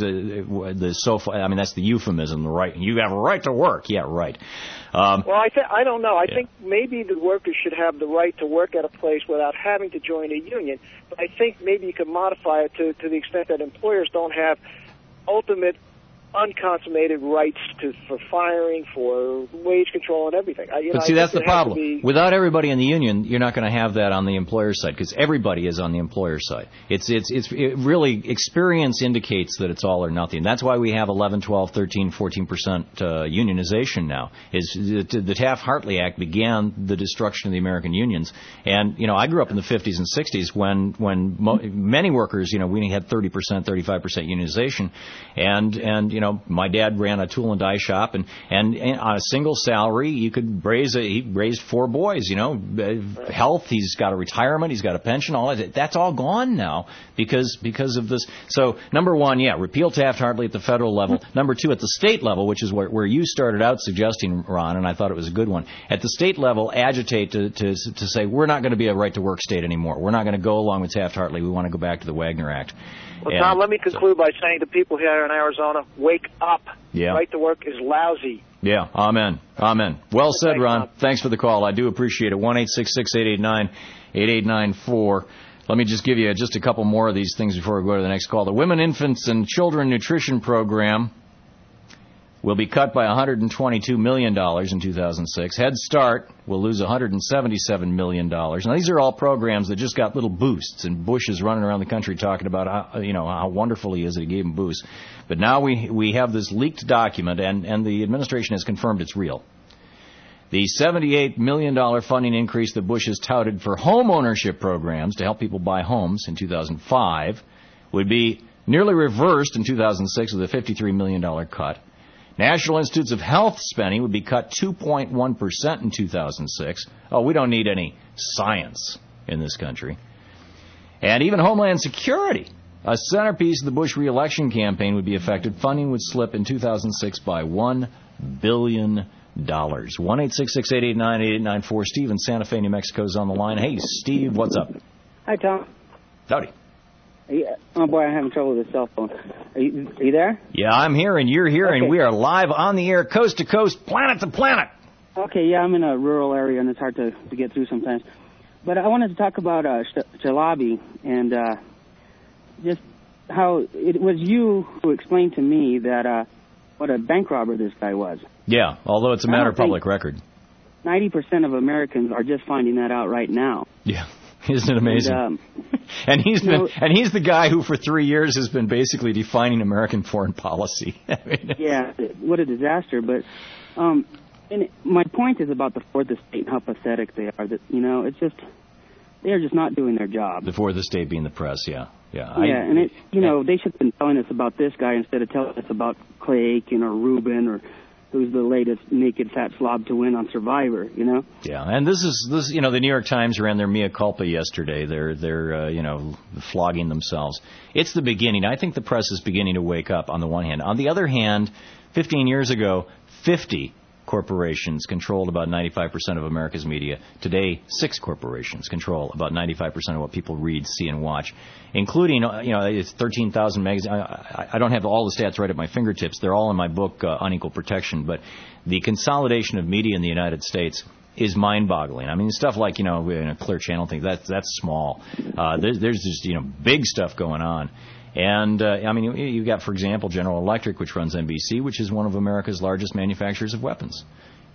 that's the euphemism, the right. You have a right to work. Yeah, right. Well, I don't know. I think maybe the workers should have the right to work at a place without having to join a union. But I think maybe you could modify it to the extent that employers don't have ultimate unconsummated rights for firing, for wage control, and everything. But see, that's the problem. Without everybody in the union, you're not going to have that on the employer side, because everybody is on the employer side. It really, experience indicates that it's all or nothing. That's why we have 11, 12, 13, 14% unionization now. The Taft-Hartley Act began the destruction of the American unions. And, I grew up in the 50s and 60s when many workers, we had 30%, 35% unionization. And my dad ran a tool and die shop, and on a single salary, you could he raised 4 boys, health, he's got a retirement, he's got a pension, all that. That's all gone now because of this. So, number one, repeal Taft-Hartley at the federal level. Number two, at the state level, which is where you started out suggesting, Ron, and I thought it was a good one. At the state level, agitate to say, we're not going to be a right-to-work state anymore. We're not going to go along with Taft-Hartley. We want to go back to the Wagner Act. Well, Tom, let me conclude by saying to people here in Arizona, wake up. Yeah. Right to work is lousy. Yeah, amen. Well said, Ron. Thanks for the call. I do appreciate it. 1-866-889-8894. Let me just give you just a couple more of these things before we go to the next call. The Women, Infants, and Children Nutrition Program will be cut by $122 million in 2006. Head Start will lose $177 million. Now, these are all programs that just got little boosts, and Bush is running around the country talking about how wonderful he is that he gave them boosts. But now we have this leaked document, and the administration has confirmed it's real. The $78 million funding increase that Bush has touted for home ownership programs to help people buy homes in 2005 would be nearly reversed in 2006 with a $53 million cut. National Institutes of Health spending would be cut 2.1% in 2006. Oh, we don't need any science in this country. And even Homeland Security, a centerpiece of the Bush re-election campaign, would be affected. Funding would slip in 2006 by $1 billion. 1-866-889-8894. Steve in Santa Fe, New Mexico is on the line. Hey, Steve, what's up? Hi, Tom. Howdy. Oh, boy, I'm having trouble with the cell phone. Are you there? Yeah, I'm here, and you're here, and we are live on the air, coast to coast, planet to planet. Okay, yeah, I'm in a rural area, and it's hard to get through sometimes. But I wanted to talk about Chalabi and just how it was you who explained to me that what a bank robber this guy was. Yeah, although it's a matter of public record. 90% of Americans are just finding that out right now. Yeah. Isn't it amazing? And he's the guy who for 3 years has been basically defining American foreign policy. Yeah, what a disaster. But and my point is about the Fourth Estate and how pathetic they are. That it's just they are just not doing their job. The Fourth Estate being the press, yeah. And they should have been telling us about this guy instead of telling us about Clay Aiken or Rubin or who's the latest naked fat slob to win on Survivor, Yeah, and this the New York Times ran their mea culpa yesterday. They're flogging themselves. It's the beginning. I think the press is beginning to wake up on the one hand. On the other hand, 15 years ago, 50 corporations controlled about 95% of America's media. Today, 6 corporations control about 95% of what people read, see, and watch, including, it's 13,000 magazines. I don't have all the stats right at my fingertips. They're all in my book, Unequal Protection. But the consolidation of media in the United States is mind-boggling. I mean, stuff like, a Clear Channel thing, that's small. There's just, big stuff going on. And, you've got, for example, General Electric, which runs NBC, which is one of America's largest manufacturers of weapons.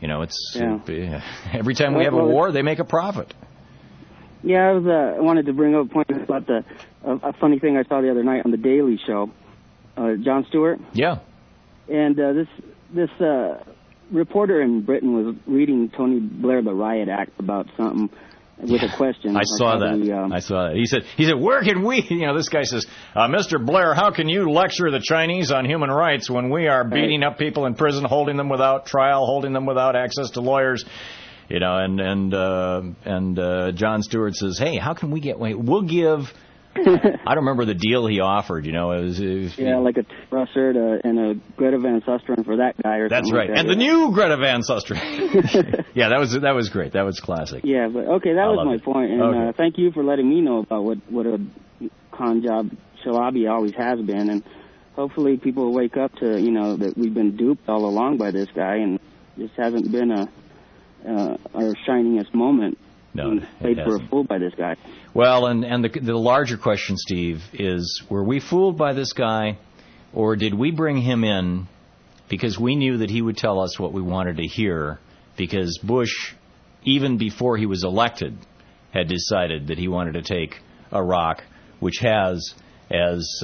Every time we have a war, they make a profit. Yeah, I wanted to bring up a point about a funny thing I saw the other night on The Daily Show. Jon Stewart? Yeah. And this reporter in Britain was reading Tony Blair, the Riot Act, about something with a question. I saw that. He said, where can we, this guy says, Mr. Blair, how can you lecture the Chinese on human rights when we are beating up people in prison, holding them without trial, holding them without access to lawyers? And Jon Stewart says, hey, how can we we'll give, I don't remember the deal he offered, it was like a Russert and a Greta Van Susteren for that guy or something. That's right. Like that, and the new Greta Van Susteren. Yeah, that was great. That was classic. Yeah, but okay, that was my point. And thank you for letting me know about what a con job Chalabi always has been. And hopefully people will wake up to, that we've been duped all along by this guy and this hasn't been our shiningest moment. No, played for a fool by this guy. Well, and the larger question, Steve, is were we fooled by this guy, or did we bring him in because we knew that he would tell us what we wanted to hear, because Bush, even before he was elected, had decided that he wanted to take Iraq, which has, as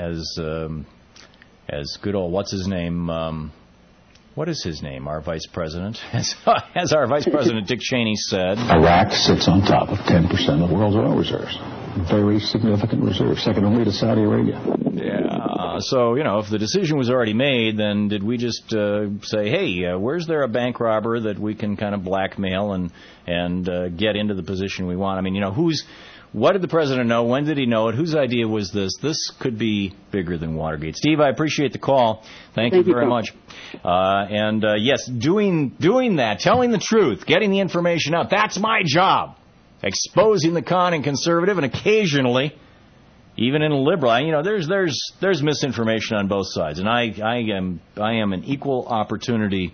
good old, what's his name, what is his name? Our vice president, as our vice president Dick Cheney said, Iraq sits on top of 10% of the world's oil reserves. Very significant reserve, second only to Saudi Arabia. Yeah. So if the decision was already made, then did we just say, hey, where's there a bank robber that we can kind of blackmail and get into the position we want? I mean, what did the president know? When did he know it? Whose idea was this? This could be bigger than Watergate. Steve, I appreciate the call. Thank you very much. Yes, doing that, telling the truth, getting the information out, that's my job. Exposing the con and conservative, and occasionally, even in a liberal, there's misinformation on both sides, and I am an equal opportunity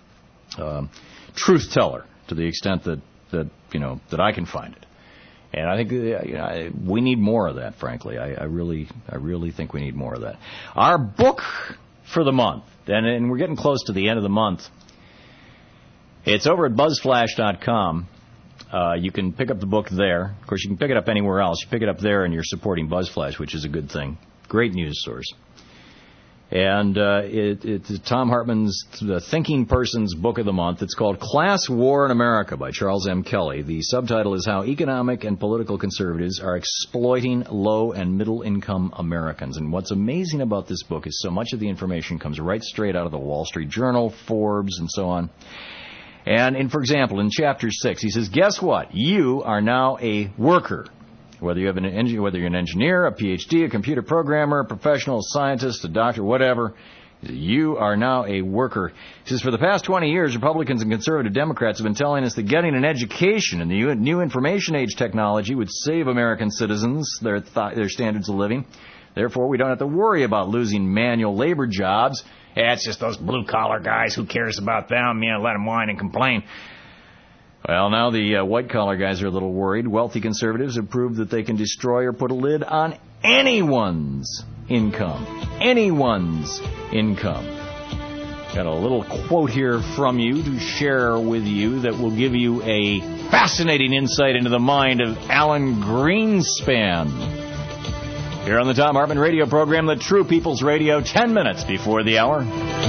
truth teller to the extent that I can find it. And I think we need more of that, frankly. I really think we need more of that. Our book for the month, and we're getting close to the end of the month, it's over at BuzzFlash.com. You can pick up the book there. Of course, you can pick it up anywhere else. You pick it up there and you're supporting BuzzFlash, which is a good thing. Great news source. And it's Thom Hartmann's The Thinking Person's Book of the Month. It's called Class War in America by Charles M. Kelly. The subtitle is How Economic and Political Conservatives Are Exploiting Low and Middle-Income Americans. And what's amazing about this book is so much of the information comes right straight out of the Wall Street Journal, Forbes, and so on. And for example, in Chapter 6, he says, guess what? You are now a worker. Whether you're an engineer, a PhD, a computer programmer, a professional scientist, a doctor, whatever, You are now a worker. He says, for the past 20 years, Republicans and conservative Democrats have been telling us that getting an education in the new information age technology would save American citizens their standards of living. Therefore, we don't have to worry about losing manual labor jobs. Yeah, it's just those blue-collar guys. Who cares about them? Yeah, let them whine and complain. Well, now the white-collar guys are a little worried. Wealthy conservatives have proved that they can destroy or put a lid on anyone's income. Anyone's income. Got a little quote here from you to share with you that will give you a fascinating insight into the mind of Alan Greenspan. Here on the Thom Hartmann radio program, The True People's Radio, 10 minutes before the hour.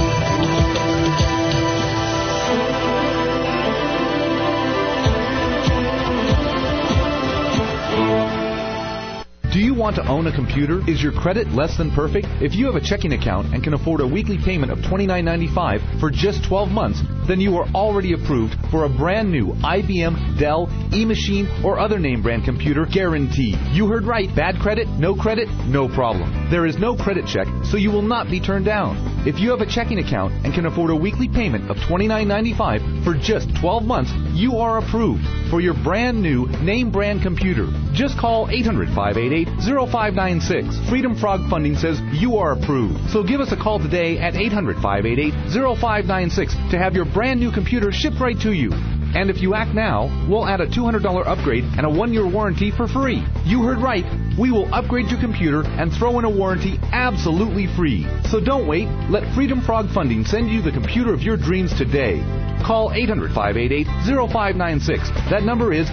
Do you want to own a computer? Is your credit less than perfect? If you have a checking account and can afford a weekly payment of $29.95 for just 12 months, then you are already approved for a brand new IBM, Dell, eMachine, or other name brand computer guaranteed. You heard right. Bad credit, no problem. There is no credit check, so you will not be turned down. If you have a checking account and can afford a weekly payment of $29.95 for just 12 months, you are approved for your brand new name brand computer. Just call 800-588-0596. Freedom Frog Funding says you are approved. So give us a call today at 800-588-0596 to have your brand new computer shipped right to you. And if you act now, we'll add a $200 upgrade and a 1-year warranty for free. You heard right. We will upgrade your computer and throw in a warranty absolutely free. So don't wait. Let Freedom Frog Funding send you the computer of your dreams today. Call 800-588-0596. That number is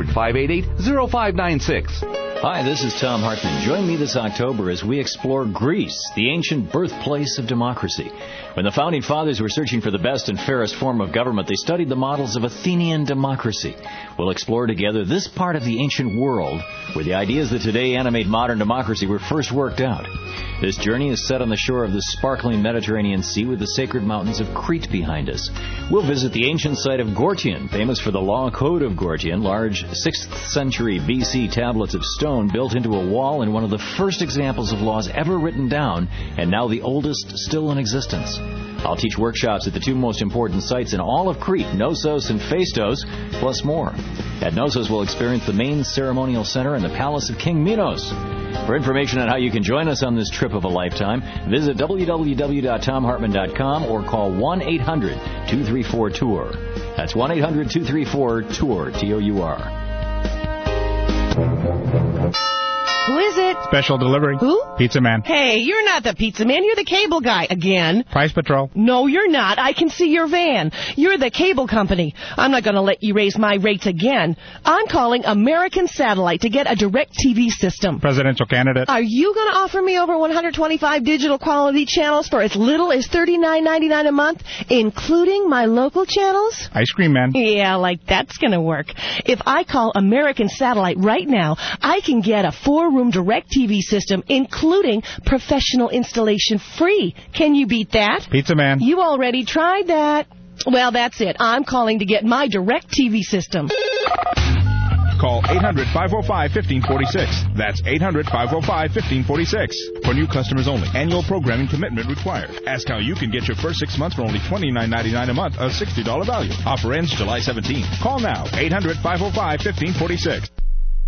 800-588-0596. Hi, this is Thom Hartmann. Join me this October as we explore Greece, the ancient birthplace of democracy. When the Founding Fathers were searching for the best and fairest form of government, they studied the models of Athenian democracy. We'll explore together this part of the ancient world where the ideas that today animate modern democracy were first worked out. This journey is set on the shore of the sparkling Mediterranean Sea with the sacred mountains of Crete behind us. We'll visit the ancient site of Gortyon, famous for the Law Code of Gortyon, large 6th century BC tablets of stone built into a wall and one of the first examples of laws ever written down, and now the oldest still in existence. I'll teach workshops at the two most important sites in all of Crete, Knossos and Phaistos, plus more. At Knossos, we'll experience the main ceremonial center and the palace of King Minos. For information on how you can join us on this trip of a lifetime, visit www.thomhartmann.com or call 1-800-234-TOUR. That's 1-800-234-TOUR, T-O-U-R. Who is it? Special delivery. Who? Pizza Man. Hey, you're not the pizza man. You're the cable guy again. Price Patrol. No, you're not. I can see your van. You're the cable company. I'm not going to let you raise my rates again. I'm calling American Satellite to get a direct TV system. Presidential candidate. Are you going to offer me over 125 digital quality channels for as little as $39.99 a month, including my local channels? Ice Cream Man. Yeah, like that's going to work. If I call American Satellite right now, I can get a 4-room direct TV system, including professional installation free. Can you beat that? Pizza Man. You already tried that. Well, that's it. I'm calling to get my direct TV system. Call 800-505-1546. That's 800-505-1546. For new customers only. Annual programming commitment required. Ask how you can get your first 6 months for only $29.99 a month, a $60 value. Offer ends July 17th. Call now. 800-505-1546.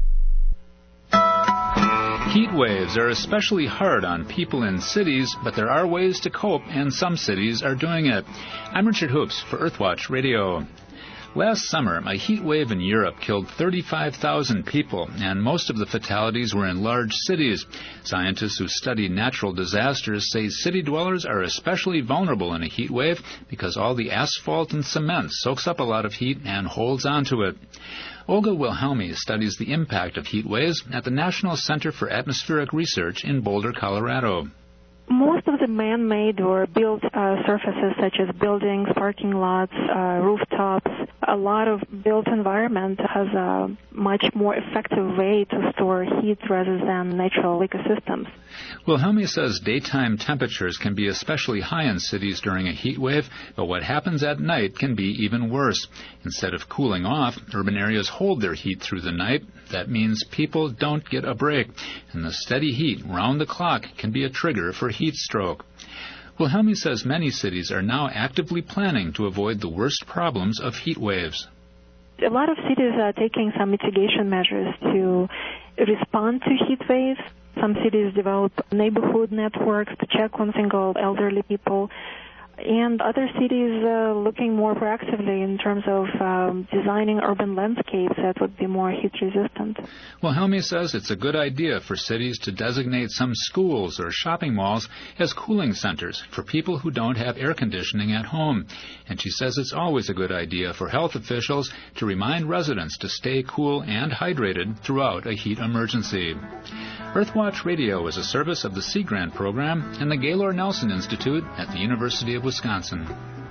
Heat waves are especially hard on people in cities, but there are ways to cope, and some cities are doing it. I'm Richard Hoops for Earthwatch Radio. Last summer, a heat wave in Europe killed 35,000 people, and most of the fatalities were in large cities. Scientists who study natural disasters say city dwellers are especially vulnerable in a heat wave because all the asphalt and cement soaks up a lot of heat and holds onto it. Olga Wilhelmi studies the impact of heat waves at the National Center for Atmospheric Research in Boulder, Colorado. Most of the man-made or built surfaces such as buildings, parking lots, rooftops, a lot of built environment has a much more effective way to store heat rather than natural ecosystems. Wilhelmi says daytime temperatures can be especially high in cities during a heat wave, but what happens at night can be even worse. Instead of cooling off, urban areas hold their heat through the night. That means people don't get a break, and the steady heat round the clock can be a trigger for heat stroke. Wilhelmi says many cities are now actively planning to avoid the worst problems of heat waves. A lot of cities are taking some mitigation measures to respond to heat waves. Some cities develop neighborhood networks to check on single elderly people. And other cities looking more proactively in terms of designing urban landscapes that would be more heat-resistant. Wilhelmi says it's a good idea for cities to designate some schools or shopping malls as cooling centers for people who don't have air conditioning at home. And she says it's always a good idea for health officials to remind residents to stay cool and hydrated throughout a heat emergency. Earthwatch Radio is a service of the Sea Grant Program and the Gaylord Nelson Institute at the University of Wisconsin.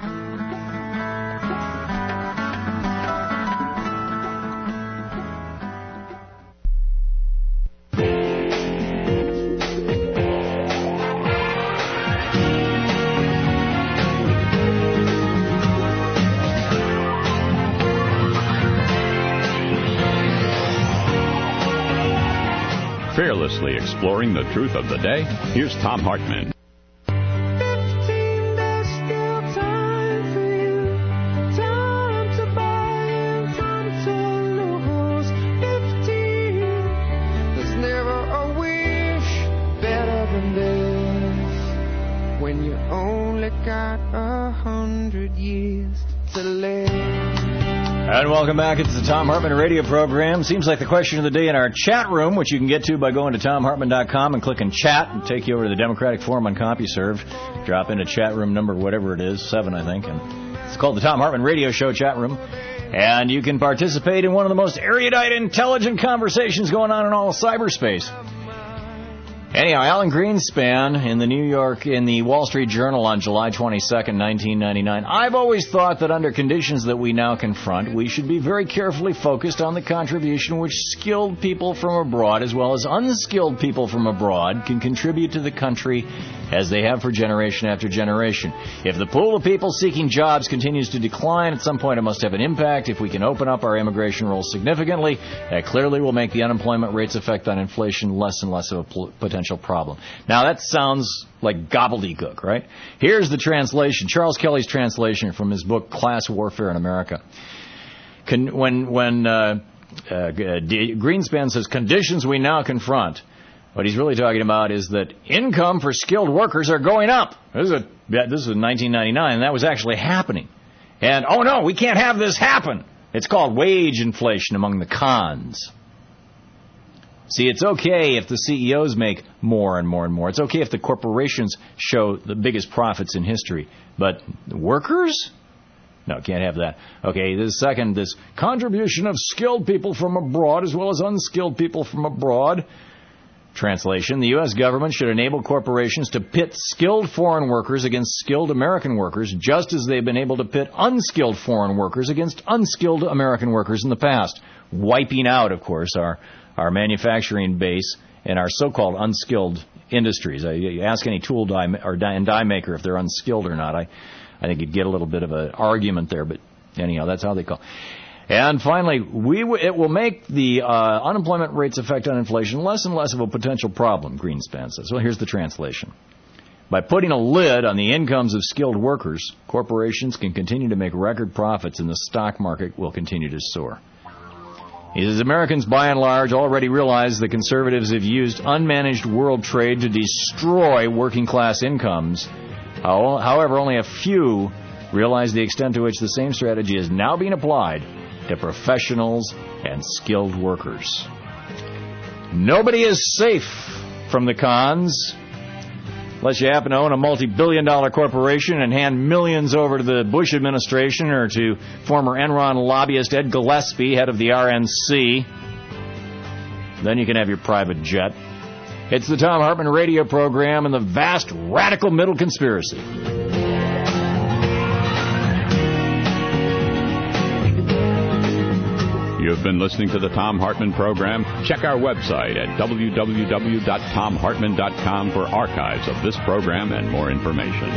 Fearlessly exploring the truth of the day, here's Tom Hartman. There's never a wish better than this when you only got 100 years to live. And welcome back. It's the Tom Hartman radio program. Seems like the question of the day in our chat room, which you can get to by going to TomHartman.com and clicking chat and take you over to the Democratic Forum on CompuServe. Drop into chat room number whatever it is, 7 I think. And it's called the Tom Hartman radio show chat room. And you can participate in one of the most erudite, intelligent conversations going on in all of cyberspace. Anyhow, Alan Greenspan in the Wall Street Journal on July 22nd, 1999. I've always thought that under conditions that we now confront, we should be very carefully focused on the contribution which skilled people from abroad, as well as unskilled people from abroad, can contribute to the country as they have for generation after generation. If the pool of people seeking jobs continues to decline, at some point it must have an impact. If we can open up our immigration rolls significantly, that clearly will make the unemployment rate's effect on inflation less and less of a potential problem. Now, that sounds like gobbledygook, right? Here's the translation, Charles Kelly's translation from his book, Class Warfare in America. When Greenspan says conditions we now confront, what he's really talking about is that income for skilled workers are going up. This is 1999, and that was actually happening. And, oh no, we can't have this happen. It's called wage inflation among the cons. See, it's okay if the CEOs make more and more and more. It's okay if the corporations show the biggest profits in history. But workers? No, can't have that. Okay, this contribution of skilled people from abroad as well as unskilled people from abroad. Translation, the U.S. government should enable corporations to pit skilled foreign workers against skilled American workers, just as they've been able to pit unskilled foreign workers against unskilled American workers in the past, wiping out, of course, our manufacturing base and our so-called unskilled industries. You ask any tool die maker if they're unskilled or not. I think you'd get a little bit of an argument there, but anyhow, that's how they call it. And finally, it will make the unemployment rate's effect on inflation less and less of a potential problem, Greenspan says. Well, here's the translation. By putting a lid on the incomes of skilled workers, corporations can continue to make record profits and the stock market will continue to soar. He says Americans, by and large, already realize the conservatives have used unmanaged world trade to destroy working-class incomes. However, only a few realize the extent to which the same strategy is now being applied to professionals and skilled workers. Nobody is safe from the cons, unless you happen to own a multi-billion-dollar corporation and hand millions over to the Bush administration or to former Enron lobbyist Ed Gillespie, head of the RNC. Then you can have your private jet. It's the Tom Hartman radio program and the vast radical middle conspiracy. You've been listening to the Tom Hartman program. Check our website at www.tomhartman.com for archives of this program and more information.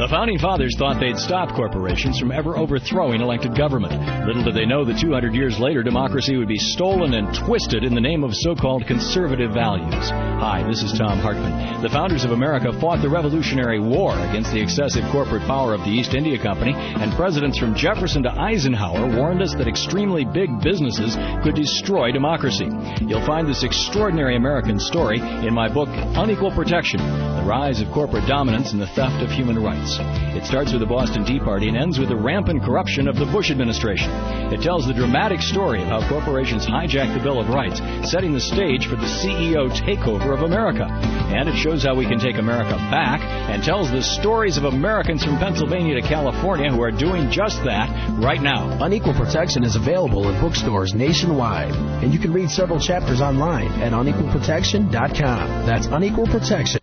The Founding Fathers thought they'd stop corporations from ever overthrowing elected government. Little did they know that 200 years later, democracy would be stolen and twisted in the name of so-called conservative values. Hi, this is Tom Hartman. The founders of America fought the Revolutionary War against the excessive corporate power of the East India Company, and presidents from Jefferson to Eisenhower warned us that extremely big businesses could destroy democracy. You'll find this extraordinary American story in my book, Unequal Protection, The Rise of Corporate Dominance and the Theft of Human Rights. It starts with the Boston Tea Party and ends with the rampant corruption of the Bush administration. It tells the dramatic story of how corporations hijacked the Bill of Rights, setting the stage for the CEO takeover of America. And it shows how we can take America back, and tells the stories of Americans from Pennsylvania to California who are doing just that right now. Unequal Protection is available in bookstores nationwide, and you can read several chapters online at unequalprotection.com. That's Unequal Protection.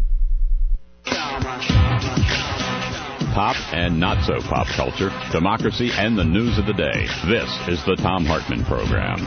Pop and not so pop culture, democracy, and the news of the day. This is the Thom Hartmann Program.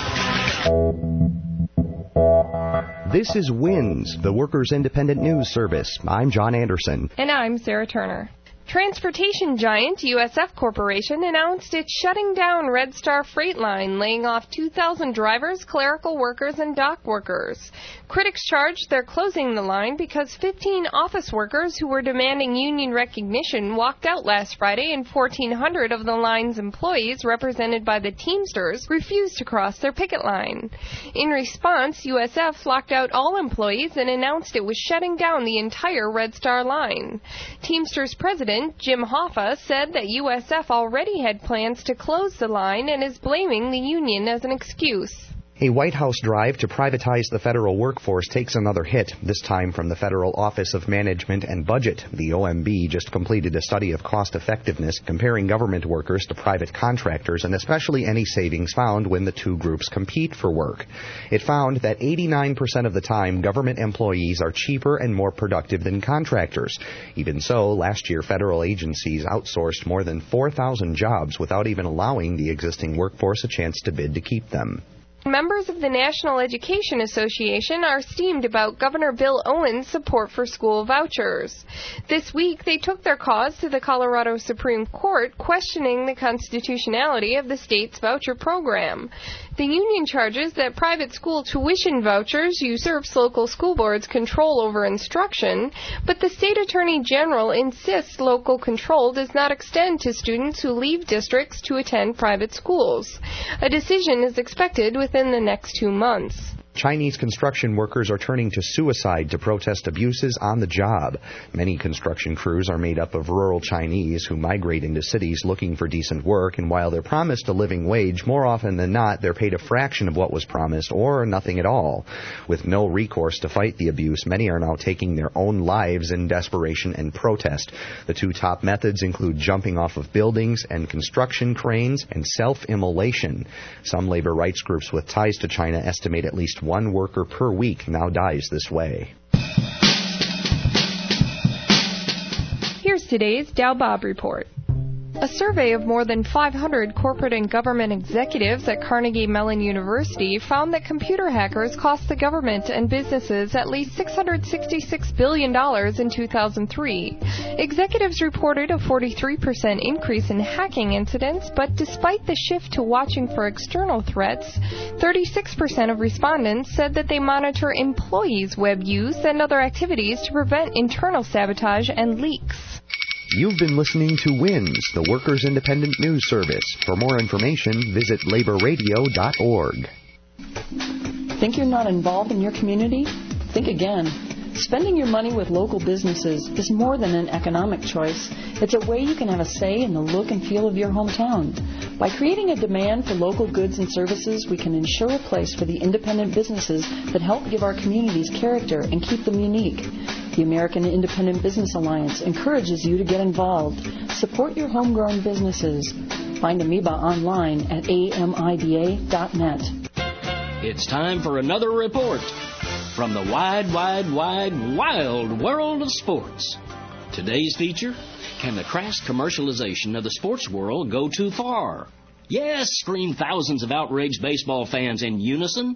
This is WINS, the Workers' Independent News Service. I'm John Anderson. And I'm Sarah Turner. Transportation giant USF Corporation announced it's shutting down Red Star Freight Line, laying off 2,000 drivers, clerical workers, and dock workers. Critics charged they're closing the line because 15 office workers who were demanding union recognition walked out last Friday, and 1,400 of the line's employees, represented by the Teamsters, refused to cross their picket line. In response, USF locked out all employees and announced it was shutting down the entire Red Star line. Teamsters president Jim Hoffa said that USF already had plans to close the line and is blaming the union as an excuse. A White House drive to privatize the federal workforce takes another hit, this time from the Federal Office of Management and Budget. The OMB just completed a study of cost-effectiveness, comparing government workers to private contractors, and especially any savings found when the two groups compete for work. It found that 89% of the time, government employees are cheaper and more productive than contractors. Even so, last year, federal agencies outsourced more than 4,000 jobs without even allowing the existing workforce a chance to bid to keep them. Members of the National Education Association are steamed about Governor Bill Owens' support for school vouchers. This week, they took their cause to the Colorado Supreme Court, questioning the constitutionality of the state's voucher program. The union charges that private school tuition vouchers usurps local school boards' control over instruction, but the state attorney general insists local control does not extend to students who leave districts to attend private schools. A decision is expected within the next 2 months. Chinese construction workers are turning to suicide to protest abuses on the job. Many construction crews are made up of rural Chinese who migrate into cities looking for decent work, and while they're promised a living wage, more often than not, they're paid a fraction of what was promised or nothing at all. With no recourse to fight the abuse, many are now taking their own lives in desperation and protest. The two top methods include jumping off of buildings and construction cranes and self-immolation. Some labor rights groups with ties to China estimate at least one worker per week now dies this way. Here's today's Dow Bob Report. A survey of more than 500 corporate and government executives at Carnegie Mellon University found that computer hackers cost the government and businesses at least $666 billion in 2003. Executives reported a 43% increase in hacking incidents, but despite the shift to watching for external threats, 36% of respondents said that they monitor employees' web use and other activities to prevent internal sabotage and leaks. You've been listening to WINS, the Workers' Independent News Service. For more information, visit laborradio.org. Think you're not involved in your community? Think again. Spending your money with local businesses is more than an economic choice. It's a way you can have a say in the look and feel of your hometown. By creating a demand for local goods and services, we can ensure a place for the independent businesses that help give our communities character and keep them unique. The American Independent Business Alliance encourages you to get involved. Support your homegrown businesses. Find Amoeba online at amiba.net. It's time for another report from the wide world of sports. Today's feature, can the crass commercialization of the sports world go too far? Yes, scream thousands of outraged baseball fans in unison.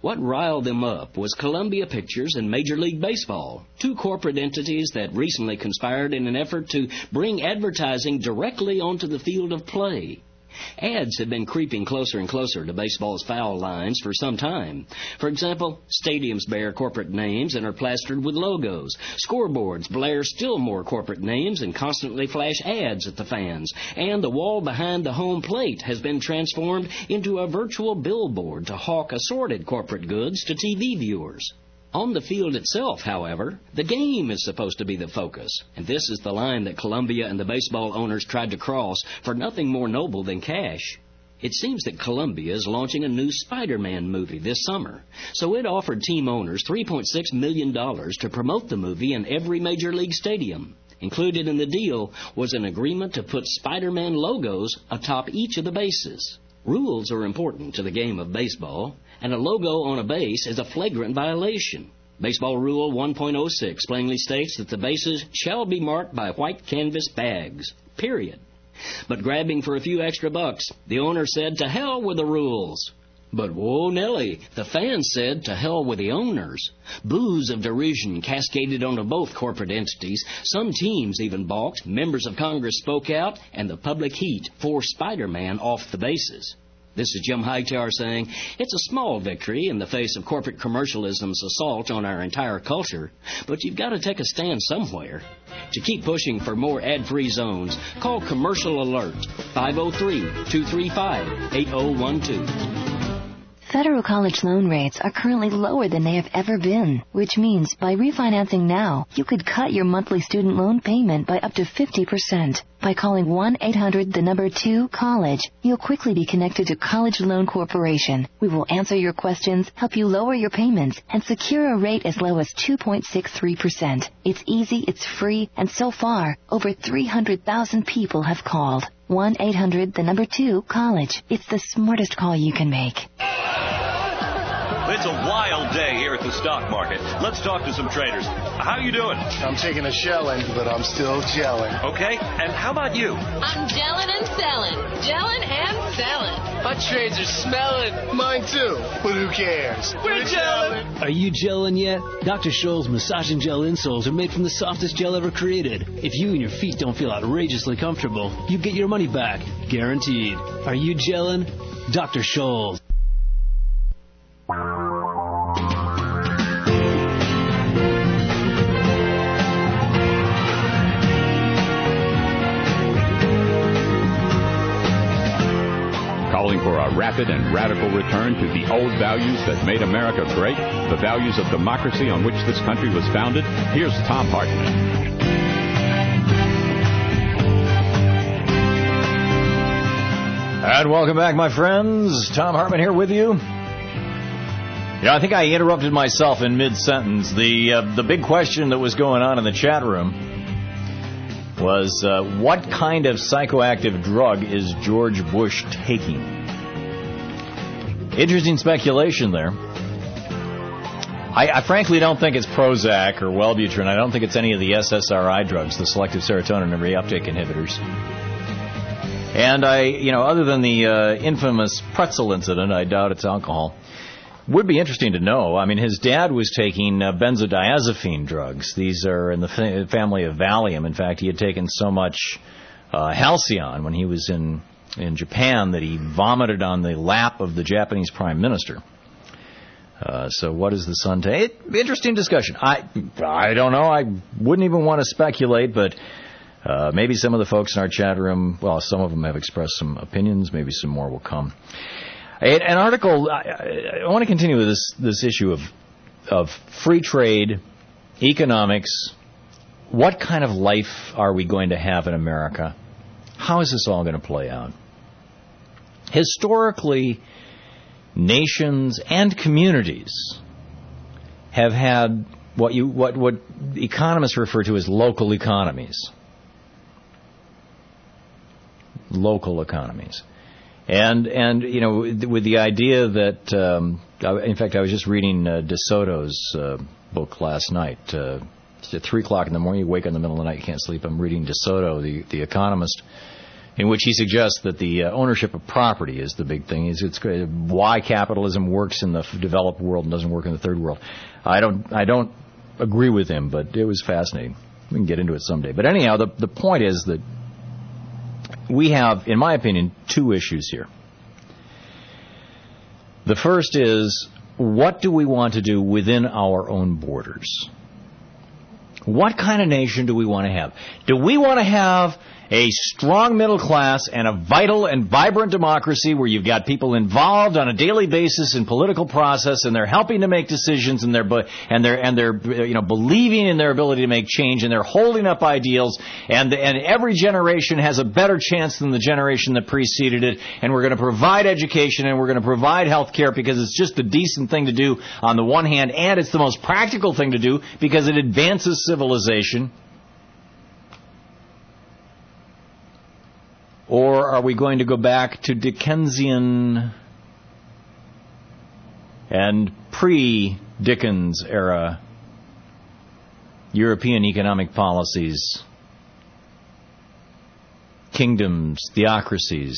What riled them up was Columbia Pictures and Major League Baseball, two corporate entities that recently conspired in an effort to bring advertising directly onto the field of play. Ads have been creeping closer and closer to baseball's foul lines for some time. For example, stadiums bear corporate names and are plastered with logos. Scoreboards blare still more corporate names and constantly flash ads at the fans. And the wall behind the home plate has been transformed into a virtual billboard to hawk assorted corporate goods to TV viewers. On the field itself, however, the game is supposed to be the focus, and this is the line that Columbia and the baseball owners tried to cross for nothing more noble than cash. It seems that Columbia is launching a new Spider-Man movie this summer, so it offered team owners $3.6 million to promote the movie in every major league stadium. Included in the deal was an agreement to put Spider-Man logos atop each of the bases. Rules are important to the game of baseball, and a logo on a base is a flagrant violation. Baseball Rule 1.06 plainly states that the bases shall be marked by white canvas bags, period. But grabbing for a few extra bucks, the owner said, to hell with the rules. But whoa, Nelly, the fans said, to hell with the owners. Boos of derision cascaded onto both corporate entities. Some teams even balked, members of Congress spoke out, and the public heat forced Spider-Man off the bases. This is Jim Hightower saying, it's a small victory in the face of corporate commercialism's assault on our entire culture, but you've got to take a stand somewhere. To keep pushing for more ad-free zones, call Commercial Alert, 503-235-8012. Federal college loan rates are currently lower than they have ever been, which means by refinancing now, you could cut your monthly student loan payment by up to 50%. By calling 1-800-2-COLLEGE, you'll quickly be connected to College Loan Corporation. We will answer your questions, help you lower your payments, and secure a rate as low as 2.63%. It's easy, it's free, and so far, over 300,000 people have called. 1-800-2-COLLEGE. It's the smartest call you can make. It's a wild day here at the stock market. Let's talk to some traders. How you doing? I'm taking a shelling, but I'm still gelling. Okay, and how about you? I'm gelling and selling. Gelling and selling. My trades are smelling. Mine too. But who cares? We're gelling. Are you gelling yet? Dr. Scholl's massaging gel insoles are made from the softest gel ever created. If you and your feet don't feel outrageously comfortable, you get your money back. Guaranteed. Are you gelling? Dr. Scholl's. Calling for a rapid and radical return to the old values that made America great, the values of democracy on which this country was founded. Here's Tom Hartman. And welcome back, my friends. Tom Hartman here with you. You know, I think I interrupted myself in mid-sentence. The big question that was going on in the chat room was, what kind of psychoactive drug is George Bush taking? Interesting speculation there. I frankly don't think it's Prozac or Wellbutrin. I don't think it's any of the SSRI drugs, the selective serotonin reuptake inhibitors. And other than the infamous pretzel incident, I doubt it's alcohol. Would be interesting to know. I mean, his dad was taking benzodiazepine drugs. These are in the family of Valium. In fact, he had taken so much Halcyon when he was in Japan that he vomited on the lap of the Japanese prime minister. So what does the son take? Interesting discussion. I don't know. I wouldn't even want to speculate, but maybe some of the folks in our chat room, well, some of them have expressed some opinions. Maybe some more will come. An article, I want to continue with this issue of free trade, economics. What kind of life are we going to have in America? How is this all going to play out? Historically, nations and communities have had what economists refer to as local economies. Local economies. And with the idea that, in fact, I was just reading DeSoto's book last night. It's at 3 o'clock in the morning, you wake up in the middle of the night, you can't sleep. I'm reading DeSoto, the economist, in which he suggests that the ownership of property is the big thing. It's why capitalism works in the developed world and doesn't work in the third world. I don't agree with him, but it was fascinating. We can get into it someday. But anyhow, the point is that we have, in my opinion, two issues here. The first is, what do we want to do within our own borders? What kind of nation do we want to have? Do we want to have a strong middle class and a vital and vibrant democracy where you've got people involved on a daily basis in political process and they're helping to make decisions and they're believing in their ability to make change and they're holding up ideals and every generation has a better chance than the generation that preceded it, and we're going to provide education and we're going to provide health care because it's just a decent thing to do on the one hand, and it's the most practical thing to do because it advances civilization? Or are we going to go back to Dickensian and pre-Dickens era European economic policies, kingdoms, theocracies,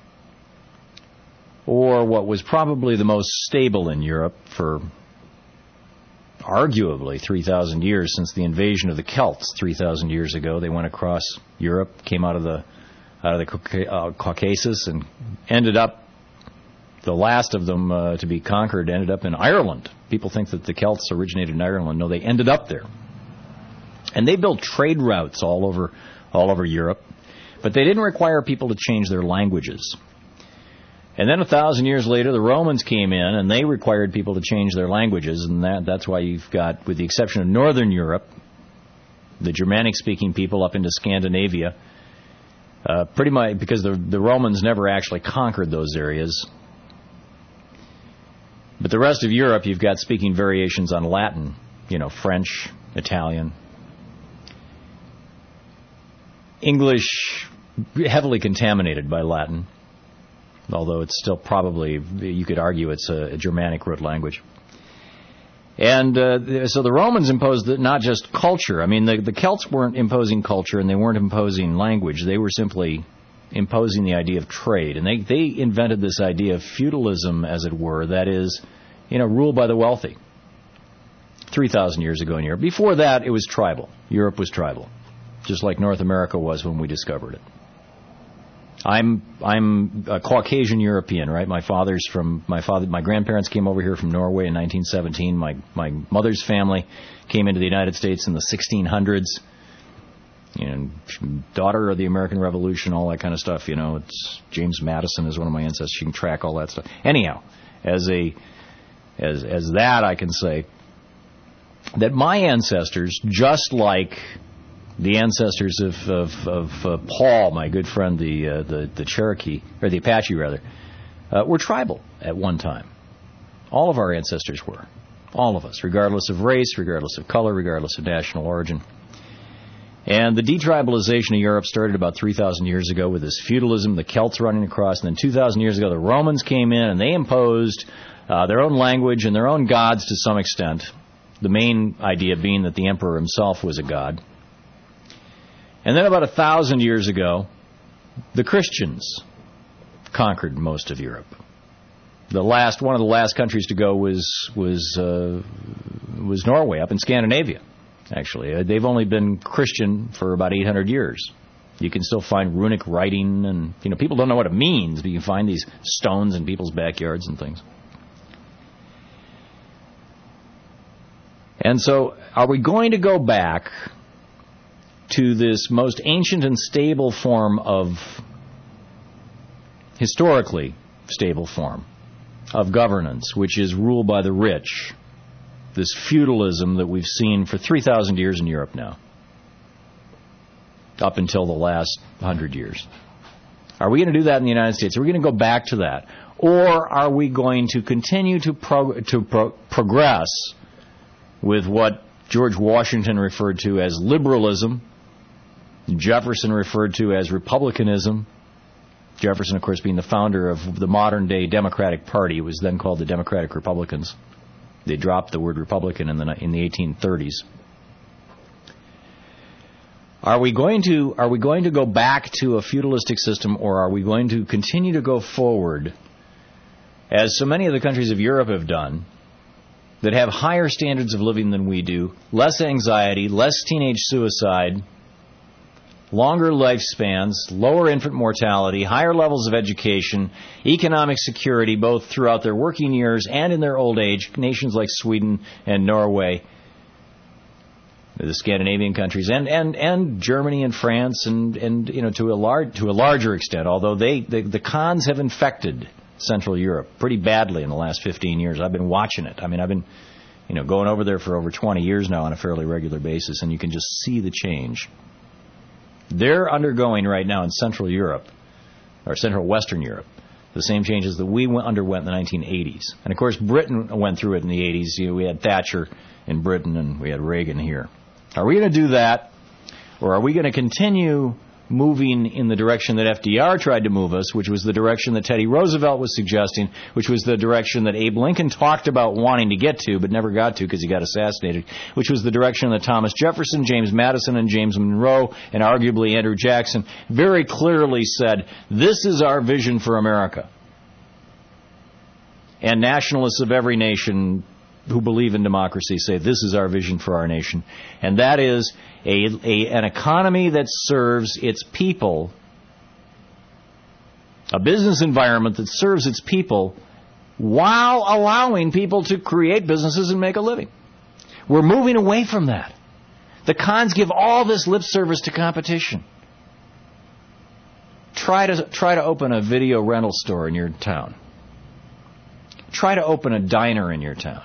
or what was probably the most stable in Europe for arguably 3,000 years since the invasion of the Celts 3,000 years ago? They went across Europe, came out of the Caucasus, and ended up, the last of them to be conquered, ended up in Ireland. People think that the Celts originated in Ireland. No, they ended up there. And they built trade routes all over Europe, but they didn't require people to change their languages. And then 1,000 years later, the Romans came in, and they required people to change their languages, and that's why you've got, with the exception of Northern Europe, the Germanic-speaking people up into Scandinavia, pretty much because the Romans never actually conquered those areas. But the rest of Europe, you've got speaking variations on Latin, French, Italian. English, heavily contaminated by Latin, although it's still probably, you could argue it's a Germanic root language. And so the Romans imposed not just culture. I mean, the Celts weren't imposing culture and they weren't imposing language. They were simply imposing the idea of trade. And they invented this idea of feudalism, as it were, that is, rule by the wealthy. 3,000 years ago in Europe. Before that, it was tribal. Europe was tribal, just like North America was when we discovered it. I'm a Caucasian European, right? My grandparents came over here from Norway in 1917. My mother's family came into the United States in the 1600s. Daughter of the American Revolution, all that kind of stuff. It's James Madison is one of my ancestors. You can track all that stuff. Anyhow, as that, I can say that my ancestors, just like the ancestors of Paul, my good friend, the Cherokee, or the Apache rather, were tribal at one time. All of our ancestors were. All of us, regardless of race, regardless of color, regardless of national origin. And the detribalization of Europe started about 3,000 years ago with this feudalism, the Celts running across, and then 2,000 years ago the Romans came in and they imposed their own language and their own gods to some extent, the main idea being that the emperor himself was a god. And then about 1,000 years ago, the Christians conquered most of Europe. One of the last countries to go was Norway, up in Scandinavia. Actually, they've only been Christian for about 800 years. You can still find runic writing, and people don't know what it means, but you can find these stones in people's backyards and things. And so, are we going to go back to this most ancient and stable form of, historically stable form of governance, which is rule by the rich, this feudalism that we've seen for 3,000 years in Europe now, up until the last 100 years? Are we going to do that in the United States? Are we going to go back to that? Or are we going to continue to progress with what George Washington referred to as liberalism, Jefferson referred to as republicanism? Jefferson, of course, being the founder of the modern-day Democratic Party. It was then called the Democratic Republicans. They dropped the word Republican in the 1830s. Are we going to go back to a feudalistic system, or are we going to continue to go forward, as so many of the countries of Europe have done, that have higher standards of living than we do, less anxiety, less teenage suicide, longer lifespans, lower infant mortality, higher levels of education, economic security, both throughout their working years and in their old age, nations like Sweden and Norway, the Scandinavian countries, and Germany and France, and you know, to a larger extent, although the cons have infected Central Europe pretty badly in the last 15 years. I've been watching it. I mean, I've been, you know, going over there for over 20 years now on a fairly regular basis, and you can just see the change. They're undergoing right now in Central Europe, or Central Western Europe, the same changes that we underwent in the 1980s. And of course, Britain went through it in the 80s. You know, we had Thatcher in Britain, and we had Reagan here. Are we going to do that, or are we going to continue moving in the direction that FDR tried to move us, which was the direction that Teddy Roosevelt was suggesting, which was the direction that Abe Lincoln talked about wanting to get to but never got to because he got assassinated, which was the direction that Thomas Jefferson, James Madison, and James Monroe, and arguably Andrew Jackson very clearly said, this is our vision for America. And nationalists of every nation who believe in democracy say this is our vision for our nation. And that is an economy that serves its people, a business environment that serves its people while allowing people to create businesses and make a living. We're moving away from that. The cons give all this lip service to competition. Try to open a video rental store in your town. Try to open a diner in your town.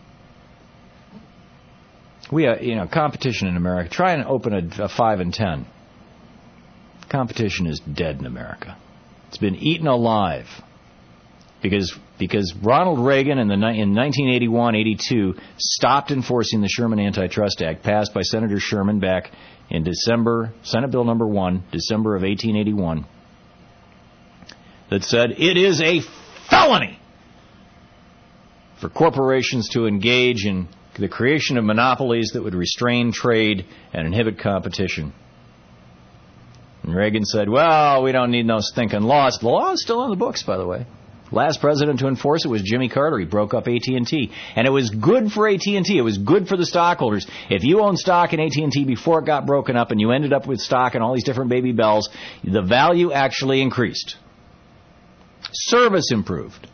We are, competition in America. Try and open a 5 and 10. Competition is dead in America. It's been eaten alive because Ronald Reagan in 1981-82 stopped enforcing the Sherman Antitrust Act, passed by Senator Sherman back in December, Senate Bill number 1, December of 1881, that said it is a felony for corporations to engage in the creation of monopolies that would restrain trade and inhibit competition. And Reagan said, well, we don't need no stinking laws. The law is still on the books, by the way. Last president to enforce it was Jimmy Carter. He broke up AT&T. And it was good for AT&T. It was good for the stockholders. If you owned stock in AT&T before it got broken up and you ended up with stock in all these different baby bells, the value actually increased. Service improved.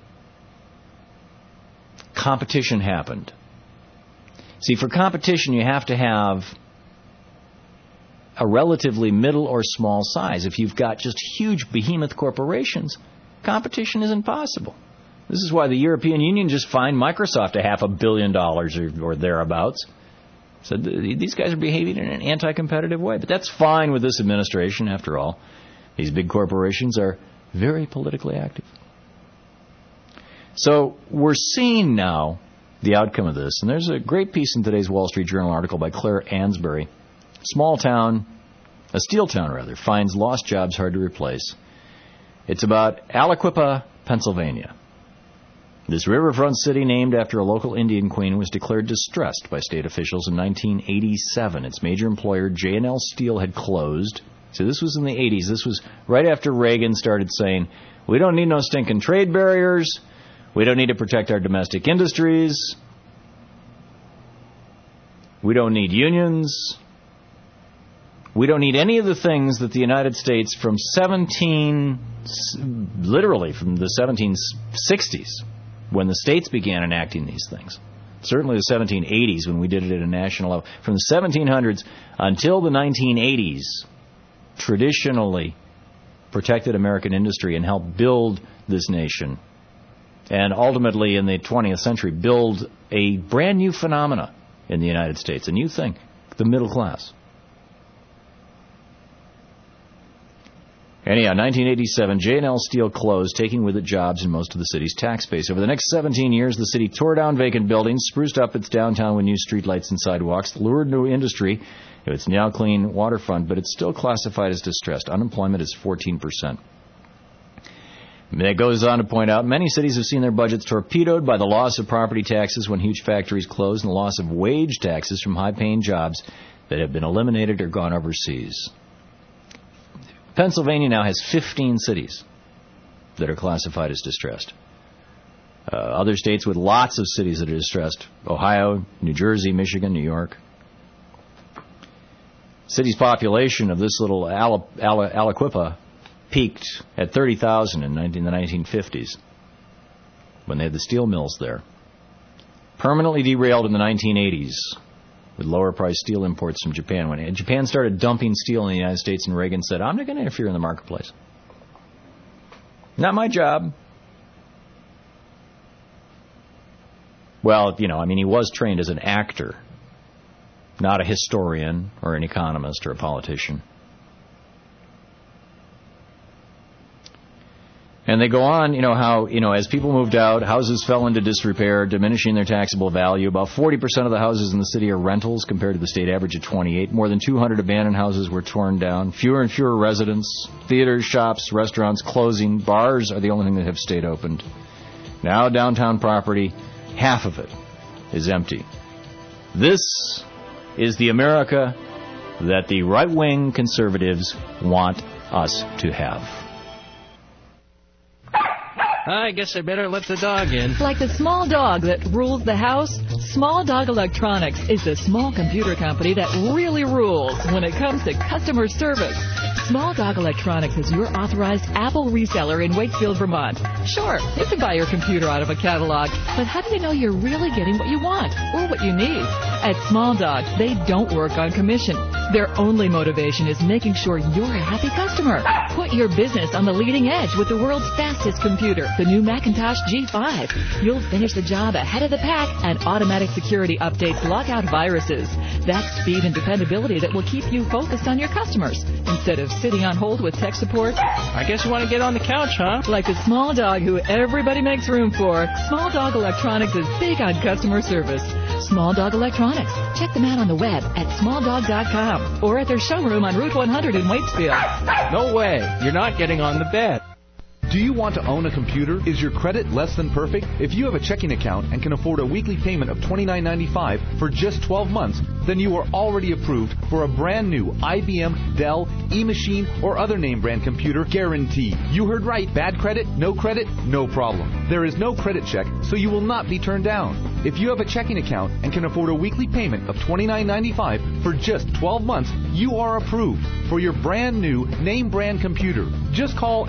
Competition happened. See, for competition, you have to have a relatively middle or small size. If you've got just huge behemoth corporations, competition isn't possible. This is why the European Union just fined Microsoft $500 million or thereabouts. So these guys are behaving in an anti-competitive way. But that's fine with this administration, after all. These big corporations are very politically active. So we're seeing now the outcome of this. And there's a great piece in today's Wall Street Journal article by Claire Ansbury. Small town, a steel town rather, finds lost jobs hard to replace. It's about Aliquippa, Pennsylvania. This riverfront city, named after a local Indian queen, was declared distressed by state officials in 1987. Its major employer, J&L Steel, had closed. So this was in the 80s. This was right after Reagan started saying, we don't need no stinking trade barriers. We don't need to protect our domestic industries. We don't need unions. We don't need any of the things that the United States literally from the 1760s, when the states began enacting these things. Certainly the 1780s when we did it at a national level. From the 1700s until the 1980s, traditionally protected American industry and helped build this nation. And ultimately, in the 20th century, build a brand new phenomena in the United States, a new thing, the middle class. Anyhow, 1987, J&L Steel closed, taking with it jobs in most of the city's tax base. Over the next 17 years, the city tore down vacant buildings, spruced up its downtown with new streetlights and sidewalks, lured new industry. It's now clean waterfront, but it's still classified as distressed. Unemployment is 14%. It goes on to point out, many cities have seen their budgets torpedoed by the loss of property taxes when huge factories close and the loss of wage taxes from high-paying jobs that have been eliminated or gone overseas. Pennsylvania now has 15 cities that are classified as distressed. Other states with lots of cities that are distressed: Ohio, New Jersey, Michigan, New York. City's population of this little Aliquippa peaked at 30,000 in the 1950s when they had the steel mills there. Permanently derailed in the 1980s with lower-priced steel imports from Japan. When Japan started dumping steel in the United States, and Reagan said, "I'm not going to interfere in the marketplace. Not my job." Well, he was trained as an actor, not a historian or an economist or a politician. And they go on, how, as people moved out, houses fell into disrepair, diminishing their taxable value. About 40% of the houses in the city are rentals compared to the state average of 28. More than 200 abandoned houses were torn down. Fewer and fewer residents. Theaters, shops, restaurants closing. Bars are the only thing that have stayed opened. Now downtown property, half of it is empty. This is the America that the right-wing conservatives want us to have. I guess I better let the dog in. Like the small dog that rules the house, Small Dog Electronics is the small computer company that really rules when it comes to customer service. Small Dog Electronics is your authorized Apple reseller in Wakefield, Vermont. Sure, you can buy your computer out of a catalog, but how do you know you're really getting what you want or what you need? At Small Dog, they don't work on commission. Their only motivation is making sure you're a happy customer. Put your business on the leading edge with the world's fastest computer, the new Macintosh G5. You'll finish the job ahead of the pack, and automatic security updates lock out viruses. That's speed and dependability that will keep you focused on your customers instead of sitting on hold with tech support. I guess you want to get on the couch, huh? Like the small dog who everybody makes room for, Small Dog Electronics is big on customer service. Small Dog Electronics. Check them out on the web at smalldog.com or at their showroom on Route 100 in Waitsfield. No way. You're not getting on the bed. Do you want to own a computer? Is your credit less than perfect? If you have a checking account and can afford a weekly payment of $29.95 for just 12 months, then you are already approved for a brand new IBM, Dell, eMachine, or other name brand computer guarantee. You heard right. Bad credit, no problem. There is no credit check, so you will not be turned down. If you have a checking account and can afford a weekly payment of $29.95 for just 12 months, you are approved for your brand new name brand computer. Just call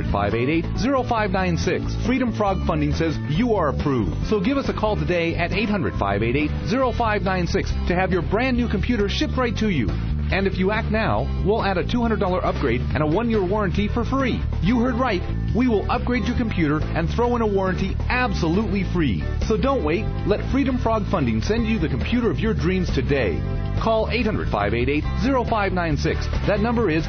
800-588-0596. Freedom Frog Funding says you are approved. So give us a call today at 800-588-0596 to have your brand new computer shipped right to you. And if you act now, we'll add a $200 upgrade and a 1-year warranty for free. You heard right. We will upgrade your computer and throw in a warranty absolutely free. So don't wait. Let Freedom Frog Funding send you the computer of your dreams today. Call 800-588-0596. That number is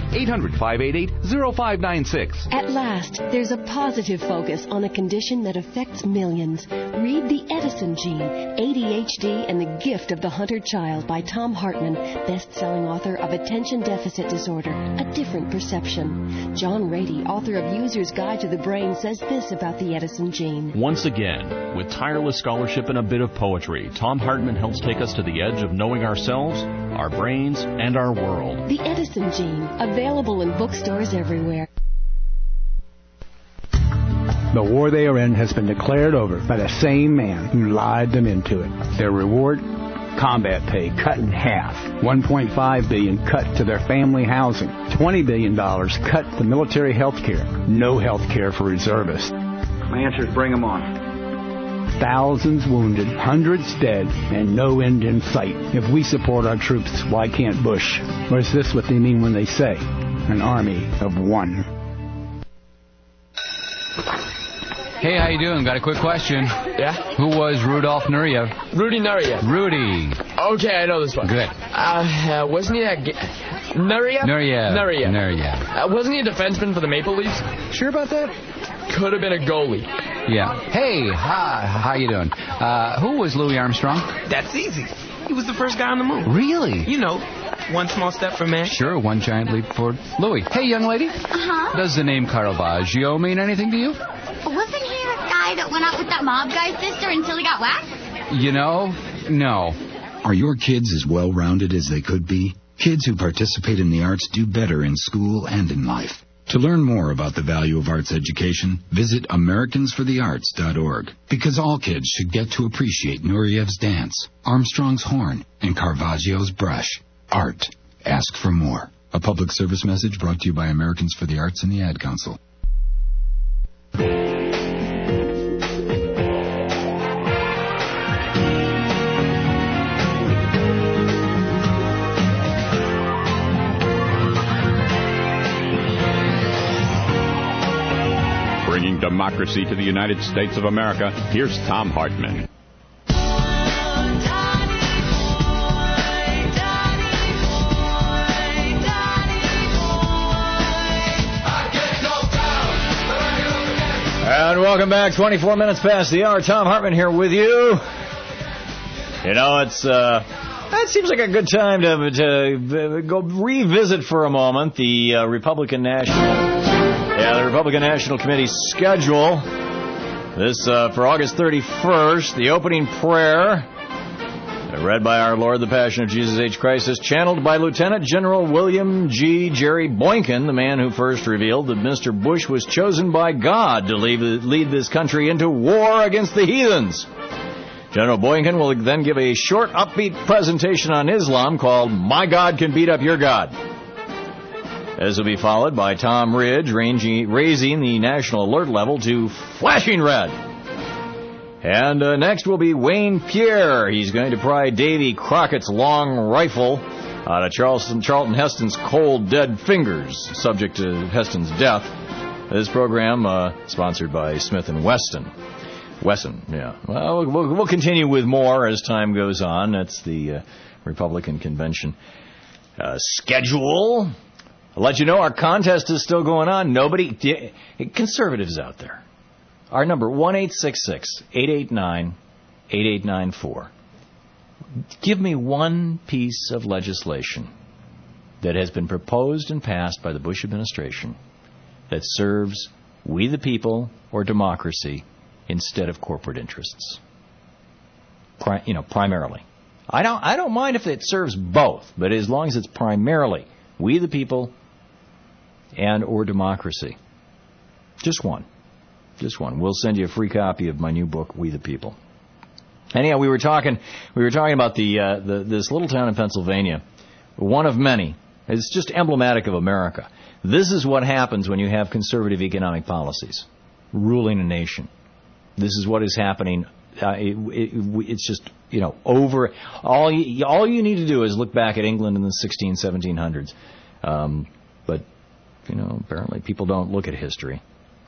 800-588-0596. At last, there's a positive focus on a condition that affects millions. Read The Edison Gene, ADHD and the Gift of the Hunter Child by Tom Hartman, best-selling author of Attention Deficit Disorder, A Different Perception. John Rady, author of User's Guide to the Brain, says this about the Edison Gene. Once again, with tireless scholarship and a bit of poetry, Tom Hartman helps take us to the edge of knowing ourselves, our brains, and our world. The Edison Gene, available in bookstores everywhere. The war they are in has been declared over by the same man who lied them into it. Their reward? Combat pay cut in half. $1.5 billion cut to their family housing. $20 billion cut to military health care. No health care for reservists. My answer is bring them on. Thousands wounded, hundreds dead, and no end in sight. If we support our troops, why can't Bush? Or is this what they mean when they say, an army of one? Hey, how you doing? Got a quick question. Yeah? Who was Rudolf Nureyev? Rudy Nureyev. Rudy. Okay, I know this one. Good. Wasn't he a... Nureyev? Nureyev. Wasn't he a defenseman for the Maple Leafs? Sure about that? Could have been a goalie. Yeah. Hey, how you doing? Who was Louis Armstrong? That's easy. He was the first guy on the moon. Really? You know, one small step for man. Sure, one giant leap forward. Louis. Hey, young lady. Uh-huh. Does the name Caravaggio mean anything to you? Wasn't he the guy that went out with that mob guy's sister until he got whacked? You know, no. Are your kids as well-rounded as they could be? Kids who participate in the arts do better in school and in life. To learn more about the value of arts education, visit AmericansForTheArts.org. Because all kids should get to appreciate Nuriev's dance, Armstrong's horn, and Caravaggio's brush. Art. Ask for more. A public service message brought to you by Americans for the Arts and the Ad Council. Bringing democracy to the United States of America, here's Thom Hartmann. And welcome back. 24 minutes past the hour. Thom Hartmann here with you. You know, it's that seems like a good time to go revisit for a moment the Republican National Committee's schedule. This for August 31st, the opening prayer, read by our Lord, the Passion of Jesus H. Christ, is channeled by Lieutenant General William G. Jerry Boykin, the man who first revealed that Mr. Bush was chosen by God to lead this country into war against the heathens. General Boykin will then give a short, upbeat presentation on Islam called My God Can Beat Up Your God. This will be followed by Tom Ridge raising the national alert level to flashing red. And next will be Wayne Pierre. He's going to pry Davy Crockett's long rifle out of Charlton Heston's cold, dead fingers, subject to Heston's death. This program sponsored by Smith & Wesson. Yeah. Well, we'll continue with more as time goes on. That's the Republican convention schedule. I'll let you know our contest is still going on. Conservatives out there. Our number, 1-866-889-8894. Give me one piece of legislation that has been proposed and passed by the Bush administration that serves we the people or democracy instead of corporate interests. Primarily. I don't mind if it serves both, but as long as it's primarily we the people and or democracy. Just one. We'll send you a free copy of my new book, We the People. Anyhow, we were talking about this little town in Pennsylvania, one of many. It's just emblematic of America. This is what happens when you have conservative economic policies ruling a nation. This is what is happening. It's just, over. All you need to do is look back at England in the 1700s. But, apparently people don't look at history.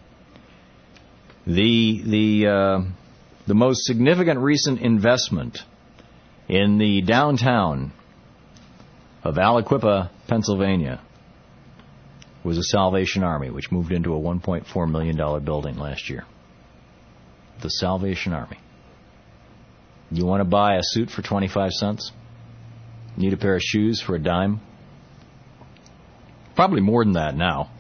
The most significant recent investment in the downtown of Aliquippa, Pennsylvania, was the Salvation Army, which moved into a $1.4 million building last year. The Salvation Army. You want to buy a suit for 25 cents? Need a pair of shoes for a dime? Probably more than that now.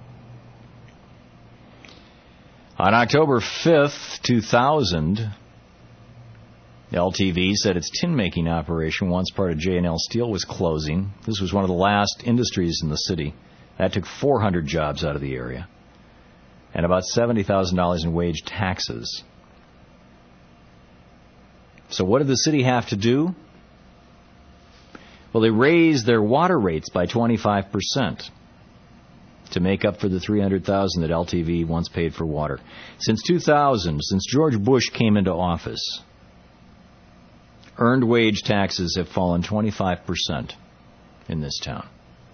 On October 5th, 2000, LTV said its tin-making operation, once part of J&L Steel, was closing. This was one of the last industries in the city. That took 400 jobs out of the area and about $70,000 in wage taxes. So what did the city have to do? Well, they raised their water rates by 25% to make up for the $300,000 that LTV once paid for water. Since 2000, since George Bush came into office, earned wage taxes have fallen 25% in this town.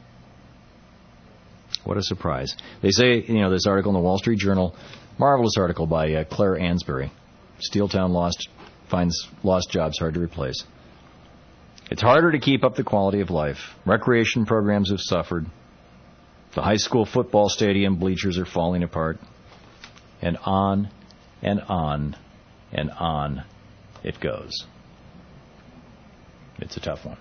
What a surprise. They say, this article in the Wall Street Journal, marvelous article by Claire Ansbury. Steeltown finds lost jobs hard to replace. It's harder to keep up the quality of life. Recreation programs have suffered. The high school football stadium bleachers are falling apart. And on and on and on it goes. It's a tough one.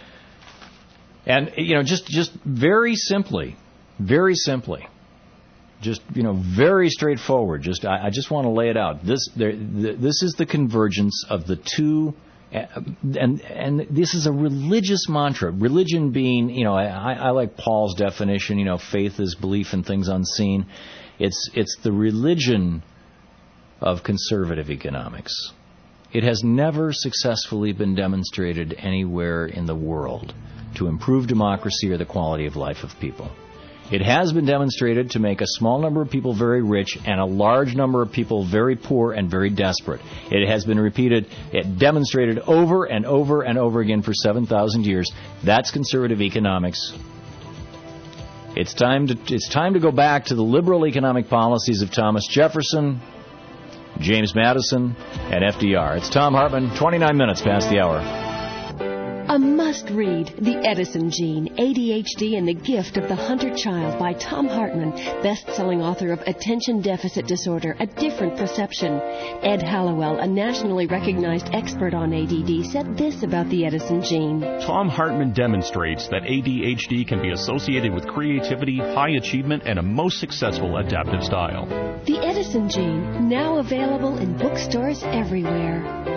And, just very simply, Just, very straightforward. I just want to lay it out. This is the convergence of the two, and this is a religious mantra. Religion being, I like Paul's definition. Faith is belief in things unseen. It's the religion of conservative economics. It has never successfully been demonstrated anywhere in the world to improve democracy or the quality of life of people. It has been demonstrated to make a small number of people very rich and a large number of people very poor and very desperate. It has been demonstrated over and over and over again for 7,000 years. That's conservative economics. It's time to go back to the liberal economic policies of Thomas Jefferson, James Madison, and FDR. It's Thom Hartmann, 29 minutes past the hour. A must-read, The Edison Gene, ADHD and the Gift of the Hunter Child by Thom Hartmann, best-selling author of Attention Deficit Disorder, A Different Perception. Ed Hallowell, a nationally recognized expert on ADD, said this about the Edison Gene. Thom Hartmann demonstrates that ADHD can be associated with creativity, high achievement, and a most successful adaptive style. The Edison Gene, now available in bookstores everywhere.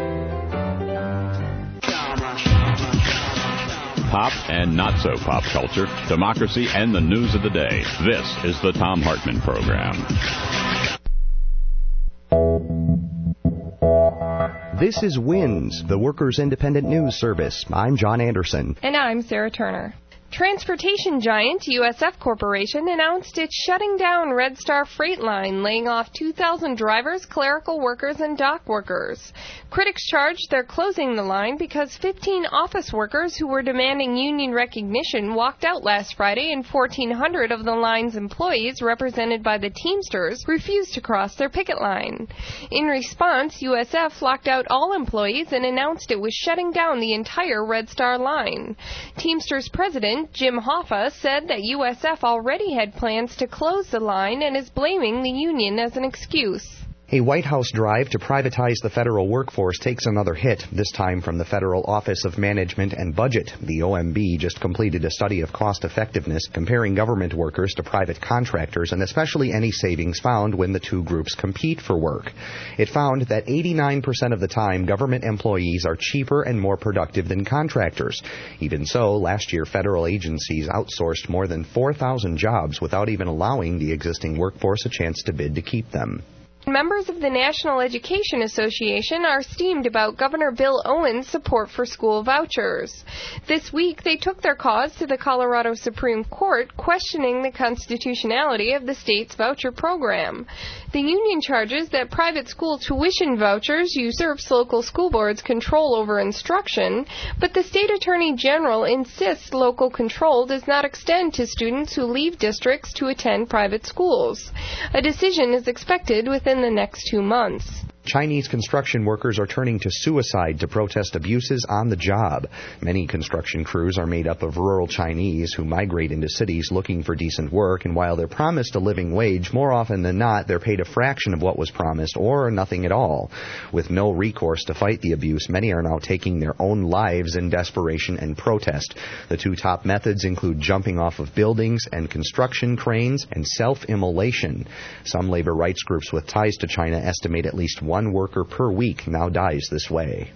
Pop and not so pop culture, democracy, and the news of the day. This is the Thom Hartmann Program. This is WINS, the Workers' Independent News Service. I'm John Anderson. And I'm Sarah Turner. Transportation giant USF Corporation announced it's shutting down Red Star Freight Line, laying off 2,000 drivers, clerical workers, and dock workers. Critics charged they're closing the line because 15 office workers who were demanding union recognition walked out last Friday, and 1,400 of the line's employees, represented by the Teamsters, refused to cross their picket line. In response, USF locked out all employees and announced it was shutting down the entire Red Star line. Teamsters president Jim Hoffa said that USF already had plans to close the line and is blaming the union as an excuse. A White House drive to privatize the federal workforce takes another hit, this time from the Federal Office of Management and Budget. The OMB just completed a study of cost effectiveness, comparing government workers to private contractors, and especially any savings found when the two groups compete for work. It found that 89% of the time, government employees are cheaper and more productive than contractors. Even so, last year, federal agencies outsourced more than 4,000 jobs without even allowing the existing workforce a chance to bid to keep them. Members of the National Education Association are steamed about Governor Bill Owens' support for school vouchers. This week, they took their cause to the Colorado Supreme Court, questioning the constitutionality of the state's voucher program. The union charges that private school tuition vouchers usurps local school boards' control over instruction, but the state attorney general insists local control does not extend to students who leave districts to attend private schools. A decision is expected within the next 2 months. Chinese construction workers are turning to suicide to protest abuses on the job. Many construction crews are made up of rural Chinese who migrate into cities looking for decent work, and while they're promised a living wage, more often than not, they're paid a fraction of what was promised or nothing at all. With no recourse to fight the abuse, many are now taking their own lives in desperation and protest. The two top methods include jumping off of buildings and construction cranes and self-immolation. Some labor rights groups with ties to China estimate at least one worker per week now dies this way.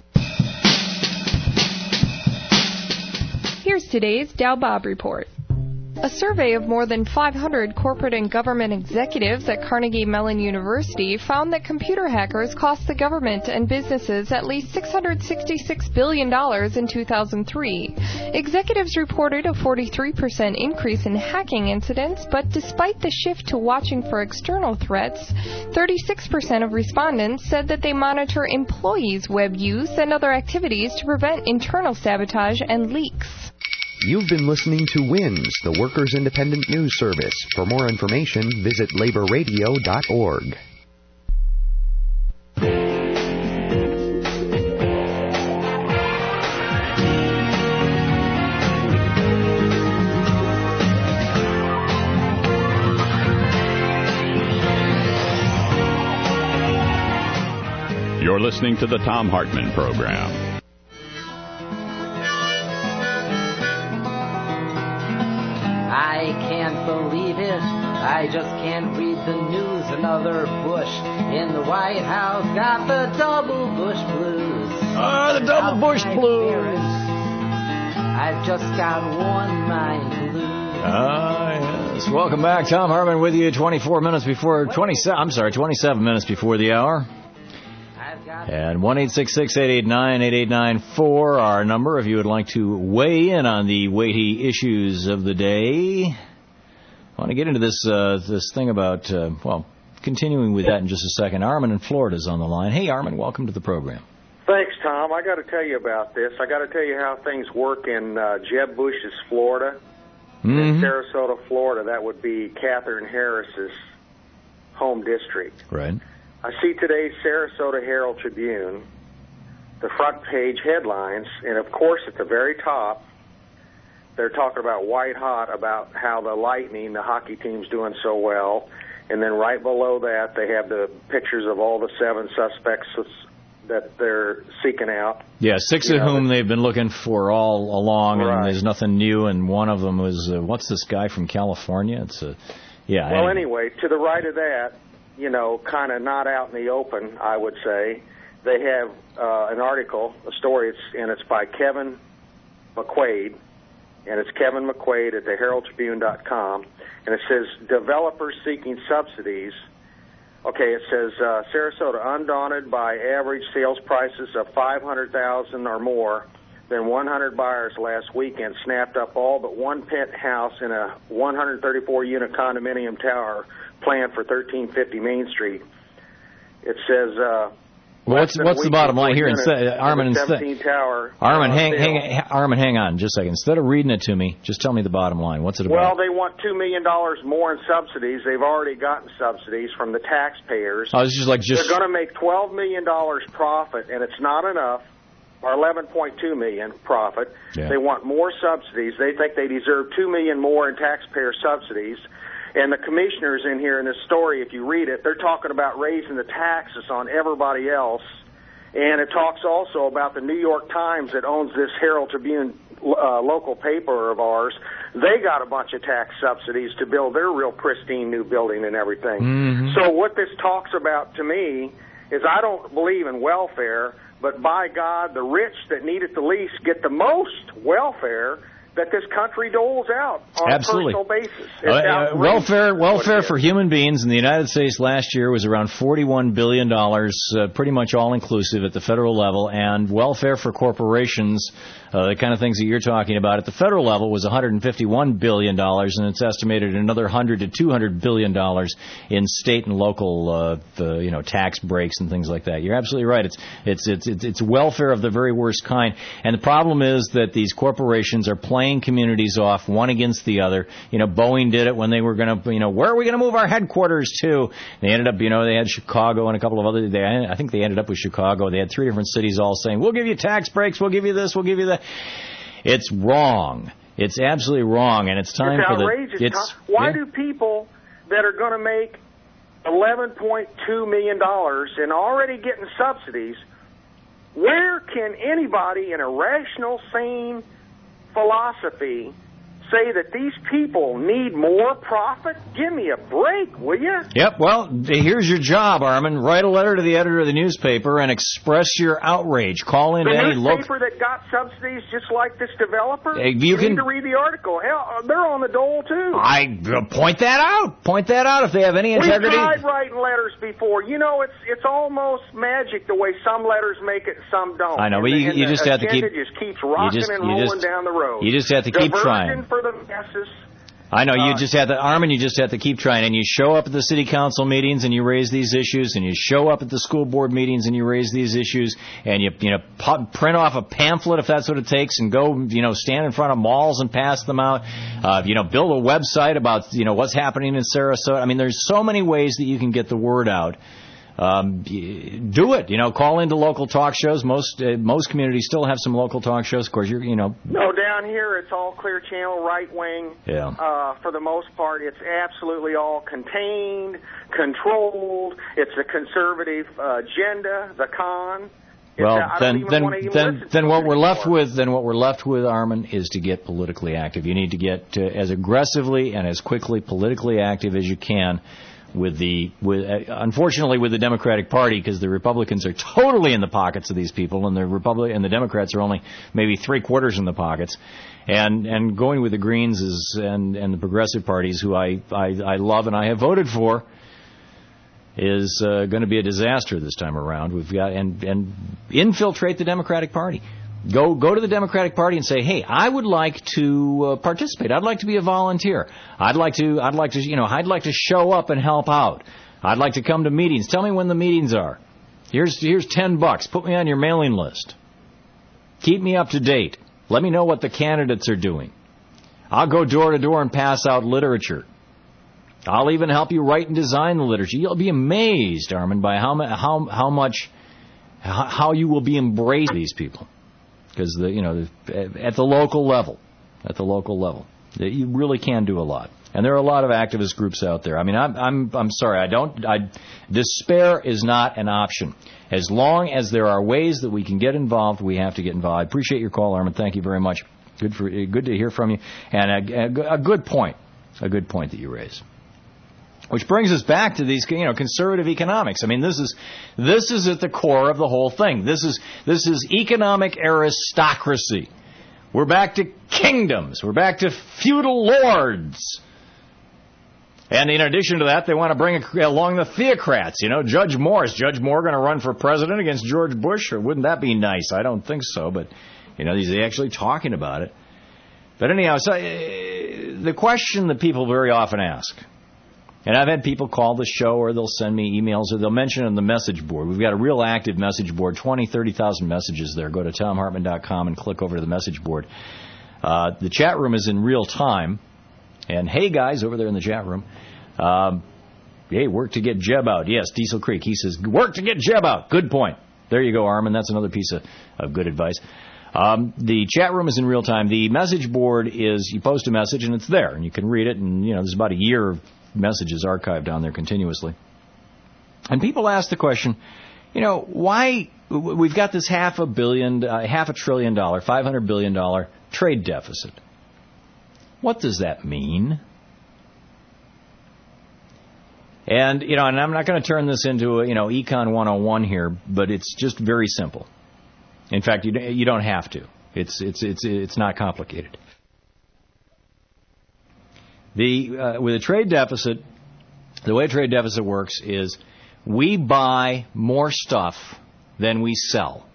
Here's today's Dow Bob Report. A survey of more than 500 corporate and government executives at Carnegie Mellon University found that computer hackers cost the government and businesses at least $666 billion in 2003. Executives reported a 43% increase in hacking incidents, but despite the shift to watching for external threats, 36% of respondents said that they monitor employees' web use and other activities to prevent internal sabotage and leaks. You've been listening to WINS, the Workers' Independent News Service. For more information, visit laborradio.org. You're listening to the Thom Hartmann Program. I can't believe it. I just can't read the news. Another Bush in the White House got the double Bush blues. The double Bush blues. I've just got one mind blues. Yes. Welcome back. Tom Hartman with you 27 minutes before the hour. And 1-866-889-8894, our number, if you would like to weigh in on the weighty issues of the day. I want to get into this thing about, continuing with that in just a second. Armin in Florida is on the line. Hey, Armin, welcome to the program. Thanks, Tom. I got to tell you about this. I got to tell you how things work in Jeb Bush's Florida. In Sarasota, Florida, that would be Catherine Harris's home district. Right. I see today's Sarasota Herald Tribune, the front page headlines, and of course at the very top, they're talking about white hot about how the Lightning, the hockey team's doing so well, and then right below that they have the pictures of all the 7 suspects that they're seeking out. Yeah, 6 of whom they've been looking for all along, right. And there's nothing new, and one of them was, what's this guy from California? Well, anyway, to the right of that, kind of not out in the open, I would say, they have an article, a story, it's by Kevin McQuaid, and it's Kevin McQuaid at theheraldtribune.com, and it says, developers seeking subsidies. Okay, it says, Sarasota, undaunted by average sales prices of $500,000 or more, than 100 buyers last weekend snapped up all but one penthouse in a 134-unit condominium tower planned for 1350 Main Street. It says... what's the bottom line here? Armin, hang on just a second. Instead of reading it to me, just tell me the bottom line. What's it about? Well, they want $2 million more in subsidies. They've already gotten subsidies from the taxpayers. Oh, it's They're going to make $12 million profit, and it's not enough, or $11.2 million profit. Yeah. They want more subsidies. They think they deserve $2 million more in taxpayer subsidies. And the commissioners in here in this story, if you read it, they're talking about raising the taxes on everybody else. And it talks also about the New York Times that owns this Herald Tribune local paper of ours. They got a bunch of tax subsidies to build their real pristine new building and everything. Mm-hmm. So what this talks about to me is I don't believe in welfare, but by God, the rich that need it the least get the most welfare that this country doles out on Absolutely. a personal basis. Welfare for human beings in the United States last year was around $41 billion, pretty much all-inclusive at the federal level, and welfare for corporations, the kind of things that you're talking about, at the federal level was $151 billion, and it's estimated another $100 to $200 billion in state and local tax breaks and things like that. You're absolutely right. It's welfare of the very worst kind, and the problem is that these corporations are playing communities off one against the other. Boeing did it when they were going to, where are we going to move our headquarters to? They ended up, they had Chicago and a couple of other, I think they ended up with Chicago. They had 3 different cities all saying, we'll give you tax breaks, we'll give you this, we'll give you that. It's wrong. It's absolutely wrong, and it's time for outrageous. Why do people that are going to make $11.2 million and already getting subsidies, where can anybody in a rational, sane philosophy say that these people need more profit? Give me a break, will you? Yep, well, here's your job, Armin. Write a letter to the editor of the newspaper and express your outrage. Call in any newspaper that got subsidies just like this developer? You need to read the article. Hell, they're on the dole, too. Point that out. Point that out if they have any integrity. We've tried writing letters before. It's almost magic the way some letters make it and some don't. I know, but you just have to keep... It just keeps rocking and rolling down the road. You just have to keep trying. For the masses. I know, you just have to, Armin, you just have to keep trying. And you show up at the city council meetings and you raise these issues, and you show up at the school board meetings and you raise these issues, and you print off a pamphlet if that's what it takes, and go, stand in front of malls and pass them out. Build a website about, what's happening in Sarasota. I mean, there's so many ways that you can get the word out. Do it. Call into local talk shows. Most communities still have some local talk shows. Of course, No, down here it's all Clear Channel, right wing. Yeah. For the most part, it's absolutely all contained, controlled. It's a conservative agenda, the con. Well, then what we're left with, Armin, is to get politically active. You need to get as aggressively and as quickly politically active as you can unfortunately with the Democratic Party, because the Republicans are totally in the pockets of these people, and the Democrats are only maybe 3/4 in the pockets. And going with the Greens and the progressive parties, who I love and I have voted for, is going to be a disaster this time around. We've got and infiltrate the Democratic Party. Go to the Democratic Party and say, hey, I would like to participate. I'd like to be a volunteer. I'd like to show up and help out. I'd like to come to meetings. Tell me when the meetings are. Here's $10. Put me on your mailing list. Keep me up to date. Let me know what the candidates are doing. I'll go door to door and pass out literature. I'll even help you write and design the literature. You'll be amazed, Armin, by how you will be embraced by these people. Because at the local level, you really can do a lot, and there are a lot of activist groups out there. I mean, I'm sorry, despair is not an option. As long as there are ways that we can get involved, we have to get involved. I appreciate your call, Armin. Thank you very much. Good to hear from you, and a good point that you raise. Which brings us back to these, conservative economics. I mean, this is at the core of the whole thing. This is economic aristocracy. We're back to kingdoms. We're back to feudal lords. And in addition to that, they want to bring along the theocrats. Judge Moore. Is Judge Moore going to run for president against George Bush? Or wouldn't that be nice? I don't think so. But, he's actually talking about it. But anyhow, so the question that people very often ask, and I've had people call the show, or they'll send me emails, or they'll mention it on the message board. We've got a real active message board, 30,000 messages there. Go to TomHartman.com and click over to the message board. The chat room is in real time. And hey, guys, over there in the chat room, hey, work to get Jeb out. Yes, Diesel Creek. He says, work to get Jeb out. Good point. There you go, Armin. That's another piece of good advice. The chat room is in real time. The message board is, you post a message and it's there, and you can read it, and, there's about a year of messages archived down there continuously. And people ask the question, why we've got this $500 billion, $500 billion trade deficit. What does that mean? And, and I'm not going to turn this into Econ 101 here, but it's just very simple. In fact, you don't have to. It's not complicated. With a trade deficit, the way a trade deficit works is we buy more stuff than we sell.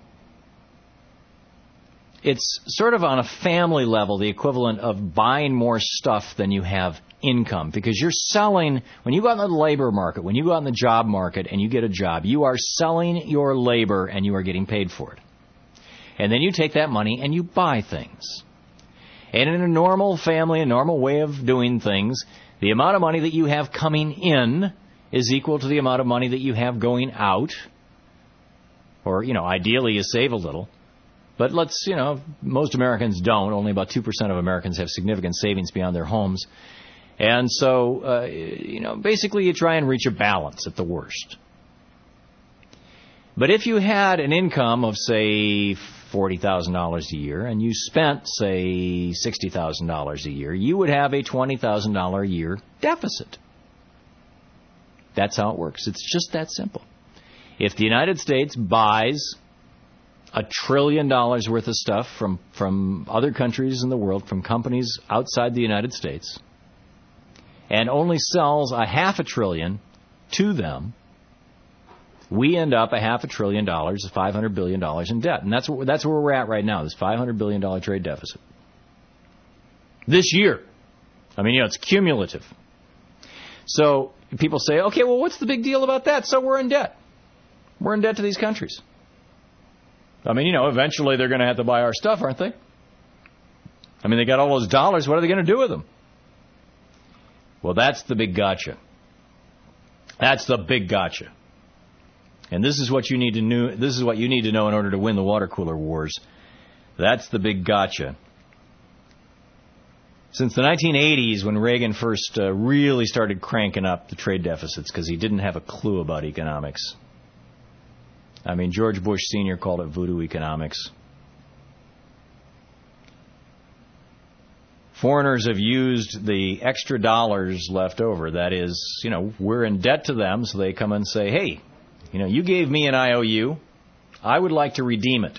It's sort of on a family level the equivalent of buying more stuff than you have income, because you're selling, when you go out in the labor market, when you go out in the job market and you get a job, you are selling your labor and you are getting paid for it. And then you take that money and you buy things. And in a normal family, a normal way of doing things, the amount of money that you have coming in is equal to the amount of money that you have going out. Or, ideally you save a little. But most Americans don't. Only about 2% of Americans have significant savings beyond their homes. And so, basically you try and reach a balance at the worst. But if you had an income of, say, $40,000 a year, and you spent, say, $60,000 a year, you would have a $20,000 a year deficit. That's how it works. It's just that simple. If the United States buys $1 trillion worth of stuff from other countries in the world, from companies outside the United States, and only sells $500 billion to them, we end up $500 billion, $500 billion in debt. And that's where we're at right now, this $500 billion trade deficit. This year. I mean, it's cumulative. So people say, okay, well, what's the big deal about that? So we're in debt. We're in debt to these countries. I mean, eventually they're going to have to buy our stuff, aren't they? I mean, they got all those dollars. What are they going to do with them? Well, that's the big gotcha. That's the big gotcha. And this is what you need to know. This is what you need to know in order to win the water cooler wars. That's the big gotcha. Since the 1980s, when Reagan first really started cranking up the trade deficits because he didn't have a clue about economics, I mean, George Bush Sr. called it voodoo economics. Foreigners have used the extra dollars left over. That is, we're in debt to them, so they come and say, hey, you gave me an IOU. I would like to redeem it.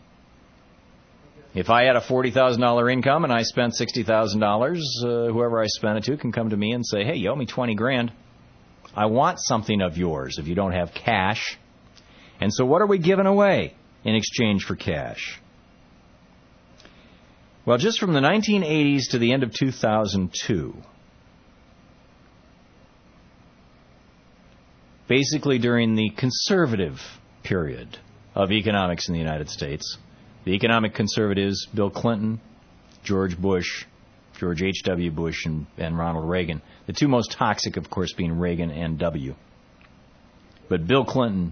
If I had a $40,000 income and I spent $60,000, whoever I spent it to can come to me and say, hey, you owe me $20,000. I want something of yours if you don't have cash. And so what are we giving away in exchange for cash? Well, just from the 1980s to the end of 2002, basically during the conservative period of economics in the United States, the economic conservatives, Bill Clinton, George Bush, George H.W. Bush, and Ronald Reagan. The two most toxic, of course, being Reagan and W. But Bill Clinton,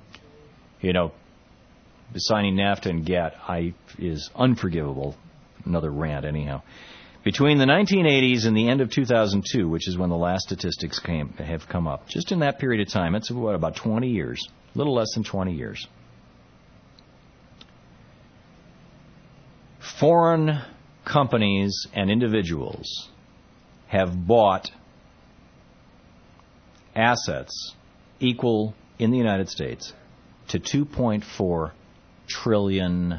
signing NAFTA and GATT is unforgivable. Another rant, anyhow. Between the 1980s and the end of 2002, which is when the last statistics have come up, just in that period of time, it's about 20 years, a little less than 20 years. Foreign companies and individuals have bought assets equal in the United States to $2.4 trillion.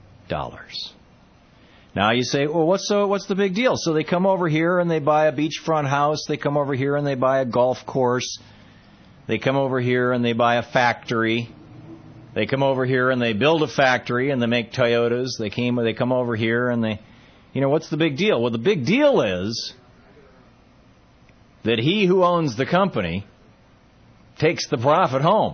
Now you say, well, what's the big deal? So they come over here and they buy a beachfront house. They come over here and they buy a golf course. They come over here and they buy a factory. They come over here and they build a factory and they make Toyotas. They come over here and they, what's the big deal? Well, the big deal is that he who owns the company takes the profit home.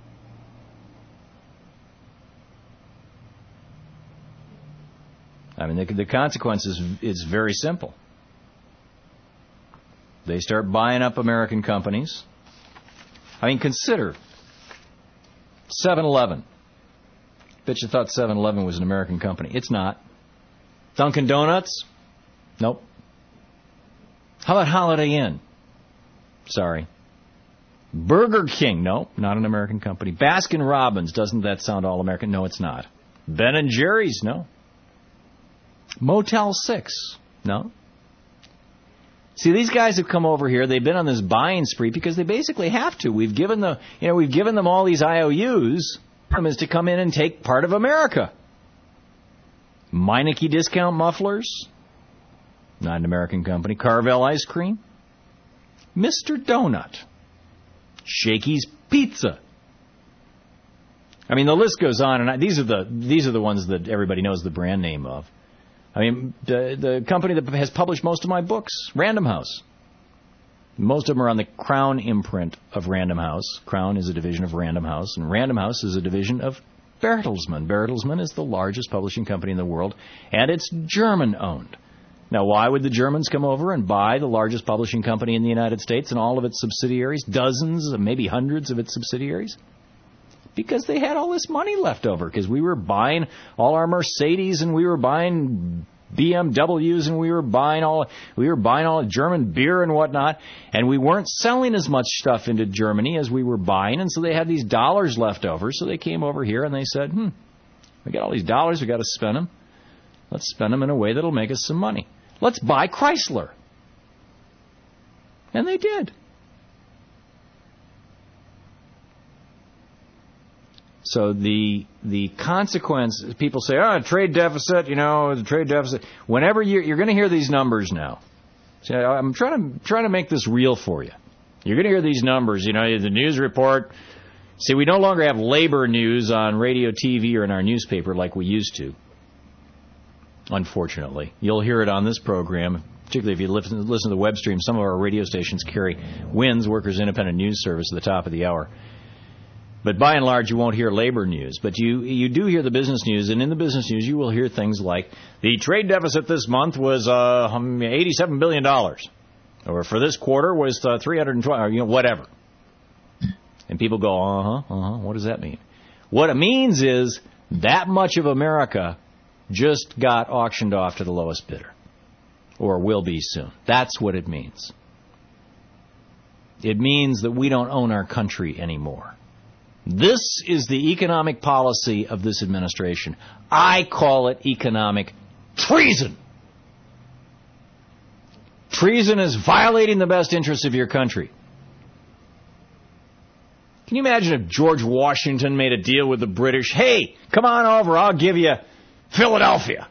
I mean, the consequence is very simple. They start buying up American companies. I mean, consider 7-Eleven. Bet you thought 7-Eleven was an American company. It's not. Dunkin' Donuts? Nope. How about Holiday Inn? Sorry. Burger King? Nope, not an American company. Baskin Robbins? Doesn't that sound all American? No, it's not. Ben and Jerry's? No. Motel 6? No. See, these guys have come over here. They've been on this buying spree because they basically have to. We've given them all these IOUs is to come in and take part of America. Meineke Discount Mufflers, not an American company. Carvel Ice Cream, Mr. Donut, Shakey's Pizza. I mean, the list goes on, and these are the ones that everybody knows the brand name of. I mean, the company that has published most of my books, Random House. Most of them are on the Crown imprint of Random House. Crown is a division of Random House, and Random House is a division of Bertelsmann. Bertelsmann is the largest publishing company in the world, and it's German-owned. Now, why would the Germans come over and buy the largest publishing company in the United States and all of its subsidiaries, dozens, maybe hundreds of its subsidiaries? Because they had all this money left over, because we were buying all our Mercedes and we were buying BMWs and we were buying all German beer and whatnot, and we weren't selling as much stuff into Germany as we were buying, and so they had these dollars left over, so they came over here and they said, we got all these dollars, we got to spend them. Let's spend them in a way that'll make us some money. Let's buy Chrysler. And they did. So the consequence, people say, trade deficit, the trade deficit. Whenever you're going to hear these numbers now. See, I'm trying to make this real for you. You're going to hear these numbers, the news report. See, we no longer have labor news on radio, TV, or in our newspaper like we used to. Unfortunately. You'll hear it on this program, particularly if you listen to the web stream. Some of our radio stations carry WINS, Workers Independent News Service, at the top of the hour. But by and large, you won't hear labor news. But you do hear the business news, and in the business news, you will hear things like, the trade deficit this month was $87 billion. Or for this quarter was 320, whatever. And people go, what does that mean? What it means is that much of America just got auctioned off to the lowest bidder. Or will be soon. That's what it means. It means that we don't own our country anymore. This is the economic policy of this administration. I call it economic treason. Treason is violating the best interests of your country. Can you imagine if George Washington made a deal with the British? Hey, come on over, I'll give you Philadelphia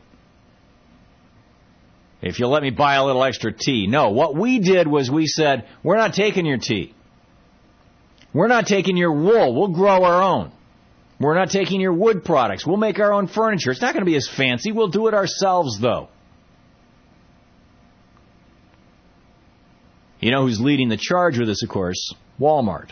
if you'll let me buy a little extra tea. No, what we did was we said, we're not taking your tea. We're not taking your wool. We'll grow our own. We're not taking your wood products. We'll make our own furniture. It's not going to be as fancy. We'll do it ourselves, though. You know who's leading the charge with this, of course? Walmart.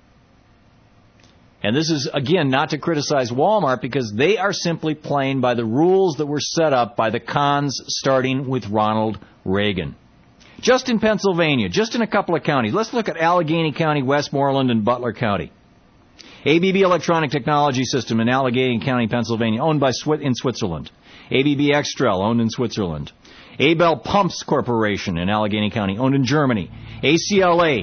And this is, again, not to criticize Walmart because they are simply playing by the rules that were set up by the cons starting with Ronald Reagan. Just in Pennsylvania, just in a couple of counties. Let's look at Allegheny County, Westmoreland, and Butler County. ABB Electronic Technology System in Allegheny County, Pennsylvania, owned by in Switzerland. ABB Extrel, owned in Switzerland. Abel Pumps Corporation in Allegheny County, owned in Germany. ACLA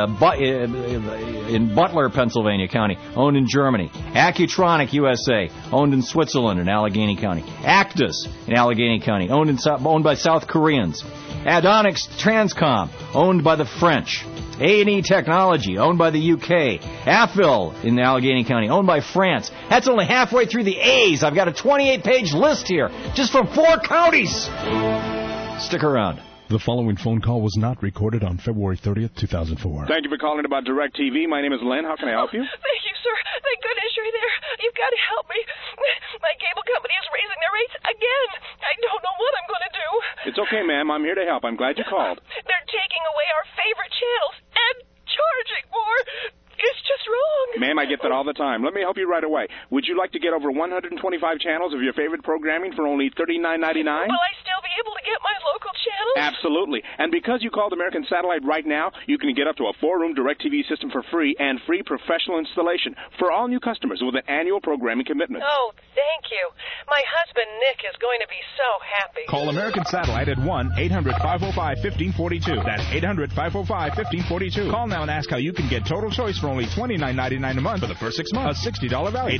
in Butler, Pennsylvania County, owned in Germany. Accutronic USA, owned in Switzerland in Allegheny County. Actus in Allegheny County, owned by South Koreans. Adonix Transcom, owned by the French. A&E Technology, owned by the UK. Affil in Allegheny County, owned by France. That's only halfway through the A's. I've got a 28-page list here, just from 4 counties. Stick around. The following phone call was not recorded on February 30th, 2004. Thank you for calling about DirecTV. My name is Len. How can I help you? Thank you, sir. Thank goodness you're there. You've got to help me. My cable company is raising their rates again. I don't know what I'm going to do. It's okay, ma'am. I'm here to help. I'm glad you called. They're taking away our favorite channels and charging more. It's just wrong. Ma'am, I get that all the time. Let me help you right away. Would you like to get over 125 channels of your favorite programming for only $39.99? Will I still be able to get my local channels? Absolutely. And because you called American Satellite right now, you can get up to a 4-room DirecTV system for free and free professional installation for all new customers with an annual programming commitment. Oh, thank you. My husband, Nick, is going to be so happy. Call American Satellite at 1-800-505-1542. That's 800-505-1542. Call now and ask how you can get total choice for only $29.99 a month for the first 6 months. A $60 value.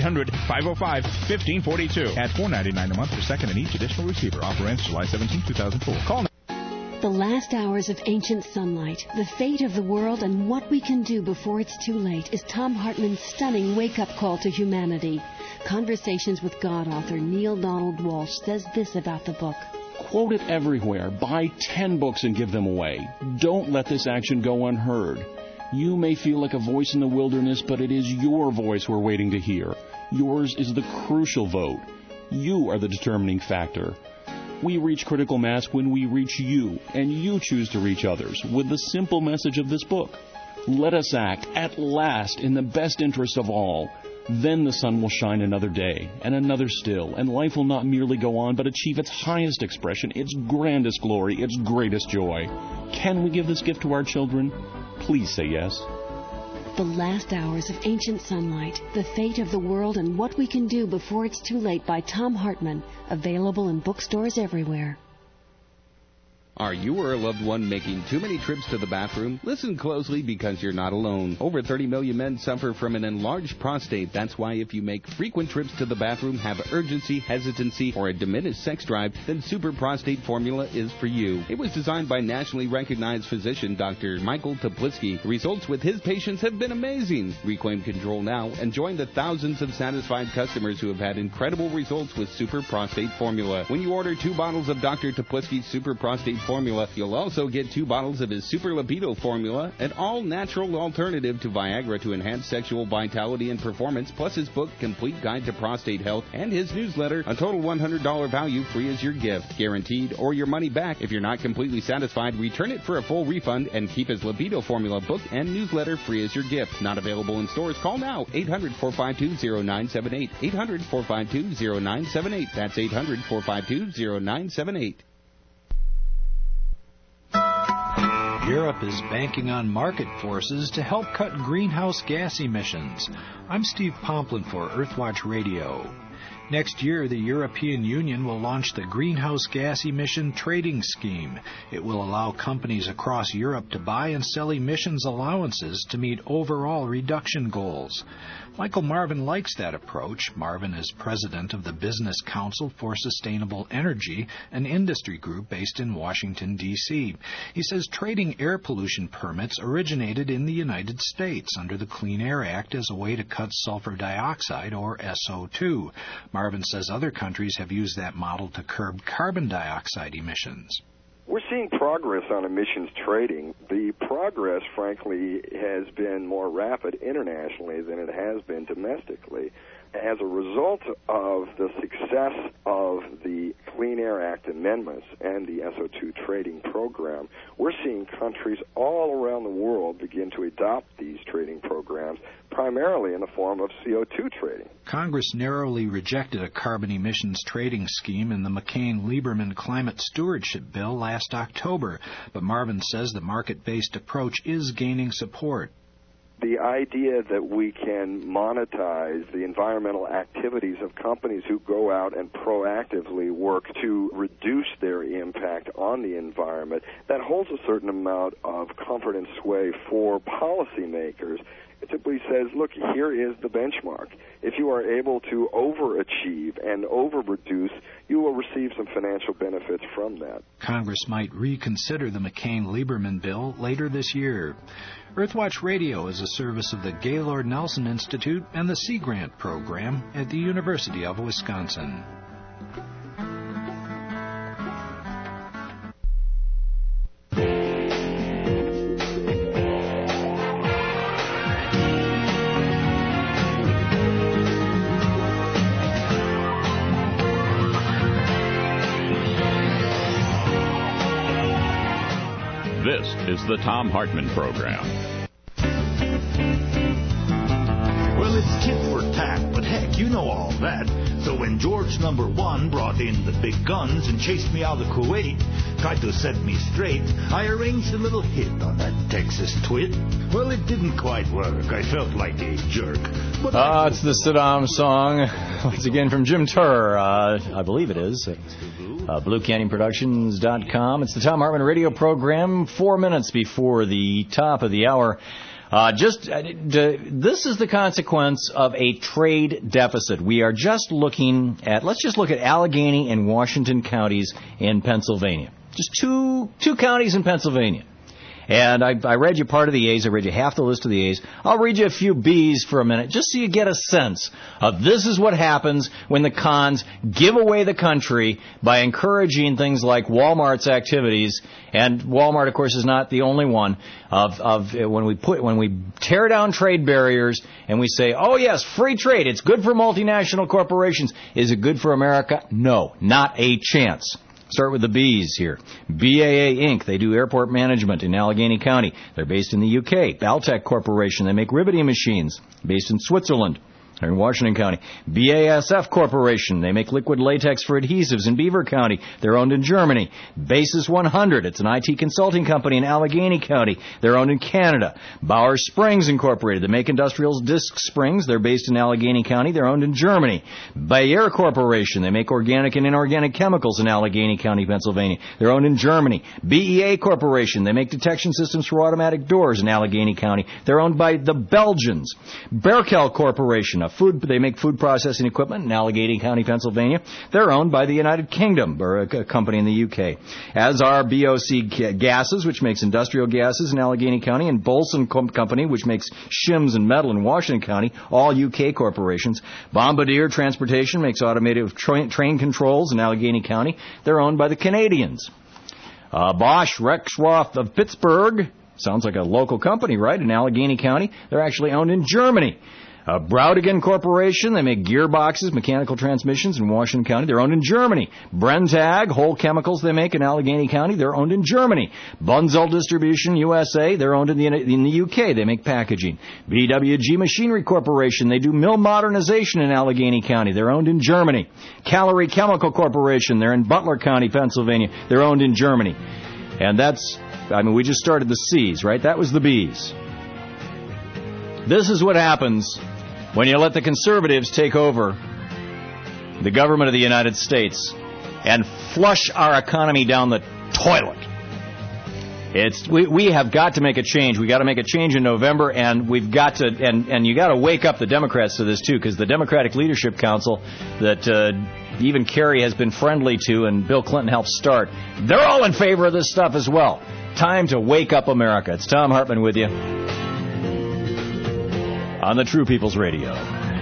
800-505-1542 at $4.99 a month for second and each additional receiver. Offer ends July 17, 2004. Call now. The Last Hours of Ancient Sunlight, The Fate of the World and What We Can Do Before It's Too Late is Tom Hartman's stunning wake-up call to humanity. Conversations with God author Neil Donald Walsh says this about the book. Quote it everywhere. Buy 10 books and give them away. Don't let this action go unheard. You may feel like a voice in the wilderness, but it is your voice we're waiting to hear. Yours is the crucial vote. You are the determining factor. We reach critical mass when we reach you, and you choose to reach others with the simple message of this book. Let us act, at last, in the best interest of all. Then the sun will shine another day, and another still, and life will not merely go on, but achieve its highest expression, its grandest glory, its greatest joy. Can we give this gift to our children? Please say yes. The Last Hours of Ancient Sunlight, The Fate of the World and What We Can Do Before It's Too Late by Tom Hartman. Available in bookstores everywhere. Are you or a loved one making too many trips to the bathroom? Listen closely because you're not alone. Over 30 million men suffer from an enlarged prostate. That's why if you make frequent trips to the bathroom, have urgency, hesitancy, or a diminished sex drive, then Super Prostate Formula is for you. It was designed by nationally recognized physician Dr. Michael Toplitzky. The results with his patients have been amazing. Reclaim control now and join the thousands of satisfied customers who have had incredible results with Super Prostate Formula. When you order 2 bottles of Dr. Toplitzky's Super Prostate Formula, you'll also get 2 bottles of his Super Libido Formula, an all-natural alternative to Viagra to enhance sexual vitality and performance, plus his book, Complete Guide to Prostate Health, and his newsletter, a total $100 value free as your gift. Guaranteed or your money back. If you're not completely satisfied, return it for a full refund and keep his Libido Formula book and newsletter free as your gift. Not available in stores. Call now. 800-452-0978. 800-452-0978. That's 800-452-0978. Europe is banking on market forces to help cut greenhouse gas emissions. I'm Steve Pomplin for Earthwatch Radio. Next year, the European Union will launch the Greenhouse Gas Emission Trading Scheme. It will allow companies across Europe to buy and sell emissions allowances to meet overall reduction goals. Michael Marvin likes that approach. Marvin is president of the Business Council for Sustainable Energy, an industry group based in Washington, D.C. He says trading air pollution permits originated in the United States under the Clean Air Act as a way to cut sulfur dioxide, or SO2. Marvin says other countries have used that model to curb carbon dioxide emissions. We're seeing progress on emissions trading. The progress, frankly, has been more rapid internationally than it has been domestically. As a result of the success of the Clean Air Act amendments and the SO2 trading program, we're seeing countries all around the world begin to adopt these trading programs, primarily in the form of CO2 trading. Congress narrowly rejected a carbon emissions trading scheme in the McCain-Lieberman Climate Stewardship Bill last October, but Marvin says the market-based approach is gaining support. The idea that we can monetize the environmental activities of companies who go out and proactively work to reduce their impact on the environment, that holds a certain amount of comfort and sway for policymakers. It simply says, look, here is the benchmark. If you are able to overachieve and over-reduce, you will receive some financial benefits from that. Congress might reconsider the McCain-Lieberman bill later this year. Earthwatch Radio is a service of the Gaylord Nelson Institute and the Sea Grant program at the University of Wisconsin. This is the Thom Hartmann Program. Well, it's tit for tat, but heck, you know all that. So when George #1 brought in the big guns and chased me out of Kuwait, tried to set me straight, I arranged a little hit on that Texas twit. Well, it didn't quite work. I felt like a jerk. It's the Saddam song. Once again from Jim Turr, I believe it is. BlueCanyonProductions.com. It's the Thom Hartmann radio program, 4 minutes before the top of the hour. This is the consequence of a trade deficit. We are just looking at, let's just look at Allegheny and Washington counties in Pennsylvania. Just two counties in Pennsylvania. And I read you part of the A's. I read you half the list of the A's. I'll read you a few B's for a minute, just so you get a sense of this is what happens when the cons give away the country by encouraging things like Walmart's activities. And Walmart, of course, is not the only one of when we tear down trade barriers and we say, oh yes, free trade, it's good for multinational corporations. Is it good for America? No, not a chance. Start with the B's here. BAA Inc., they do airport management in Allegheny County. They're based in the UK. Baltec Corporation, they make riveting machines, based in Switzerland. They're in Washington County. BASF Corporation, they make liquid latex for adhesives in Beaver County. They're owned in Germany. Basis 100, it's an IT consulting company in Allegheny County. They're owned in Canada. Bauer Springs Incorporated, they make industrial disc springs. They're based in Allegheny County. They're owned in Germany. Bayer Corporation, they make organic and inorganic chemicals in Allegheny County, Pennsylvania. They're owned in Germany. BEA Corporation, they make detection systems for automatic doors in Allegheny County. They're owned by the Belgians. Berkel Corporation, they make food processing equipment in Allegheny County, Pennsylvania. They're owned by the United Kingdom, or a company in the UK. As are BOC Gases, which makes industrial gases in Allegheny County, and Bolson Company, which makes shims and metal in Washington County, all UK corporations. Bombardier Transportation makes automated train controls in Allegheny County. They're owned by the Canadians. Bosch Rexroth of Pittsburgh, sounds like a local company, right, in Allegheny County. They're actually owned in Germany. Brautigan Corporation, they make gearboxes, mechanical transmissions in Washington County. They're owned in Germany. Brenntag, whole chemicals they make in Allegheny County. They're owned in Germany. Bunzl Distribution USA, they're owned in the UK. They make packaging. BWG Machinery Corporation, they do mill modernization in Allegheny County. They're owned in Germany. Calorie Chemical Corporation, they're in Butler County, Pennsylvania. They're owned in Germany. And we just started the C's, right? That was the B's. This is what happens when you let the conservatives take over the government of the United States, and flush our economy down the toilet. We have got to make a change. We got to make a change in November, and we've got to and you got to wake up the Democrats to this too, because the Democratic Leadership Council that even Kerry has been friendly to and Bill Clinton helped start, they're all in favor of this stuff as well. Time to wake up America. It's Tom Hartman with you on the True People's Radio.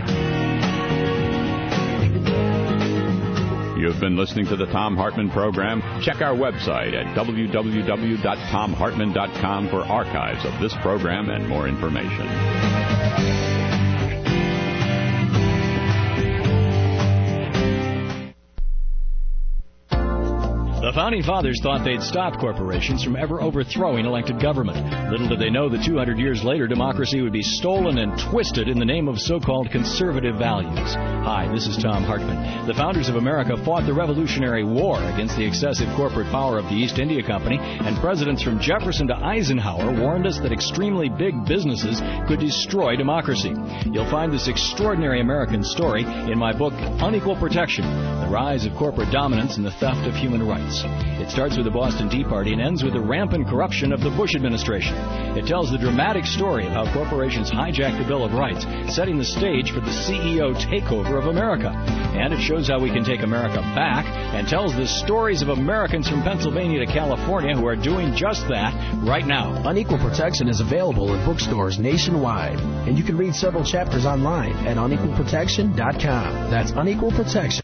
You've been listening to the Tom Hartman Program. Check our website at www.tomhartman.com for archives of this program and more information. The Founding Fathers thought they'd stop corporations from ever overthrowing elected government. Little did they know that 200 years later, democracy would be stolen and twisted in the name of so-called conservative values. Hi, this is Tom Hartman. The founders of America fought the Revolutionary War against the excessive corporate power of the East India Company, and presidents from Jefferson to Eisenhower warned us that extremely big businesses could destroy democracy. You'll find this extraordinary American story in my book, Unequal Protection, The Rise of Corporate Dominance and the Theft of Human Rights. It starts with the Boston Tea Party and ends with the rampant corruption of the Bush administration. It tells the dramatic story of how corporations hijacked the Bill of Rights, setting the stage for the CEO takeover of America. And it shows how we can take America back, and tells the stories of Americans from Pennsylvania to California who are doing just that right now. Unequal Protection is available in bookstores nationwide, and you can read several chapters online at unequalprotection.com. That's Unequal Protection.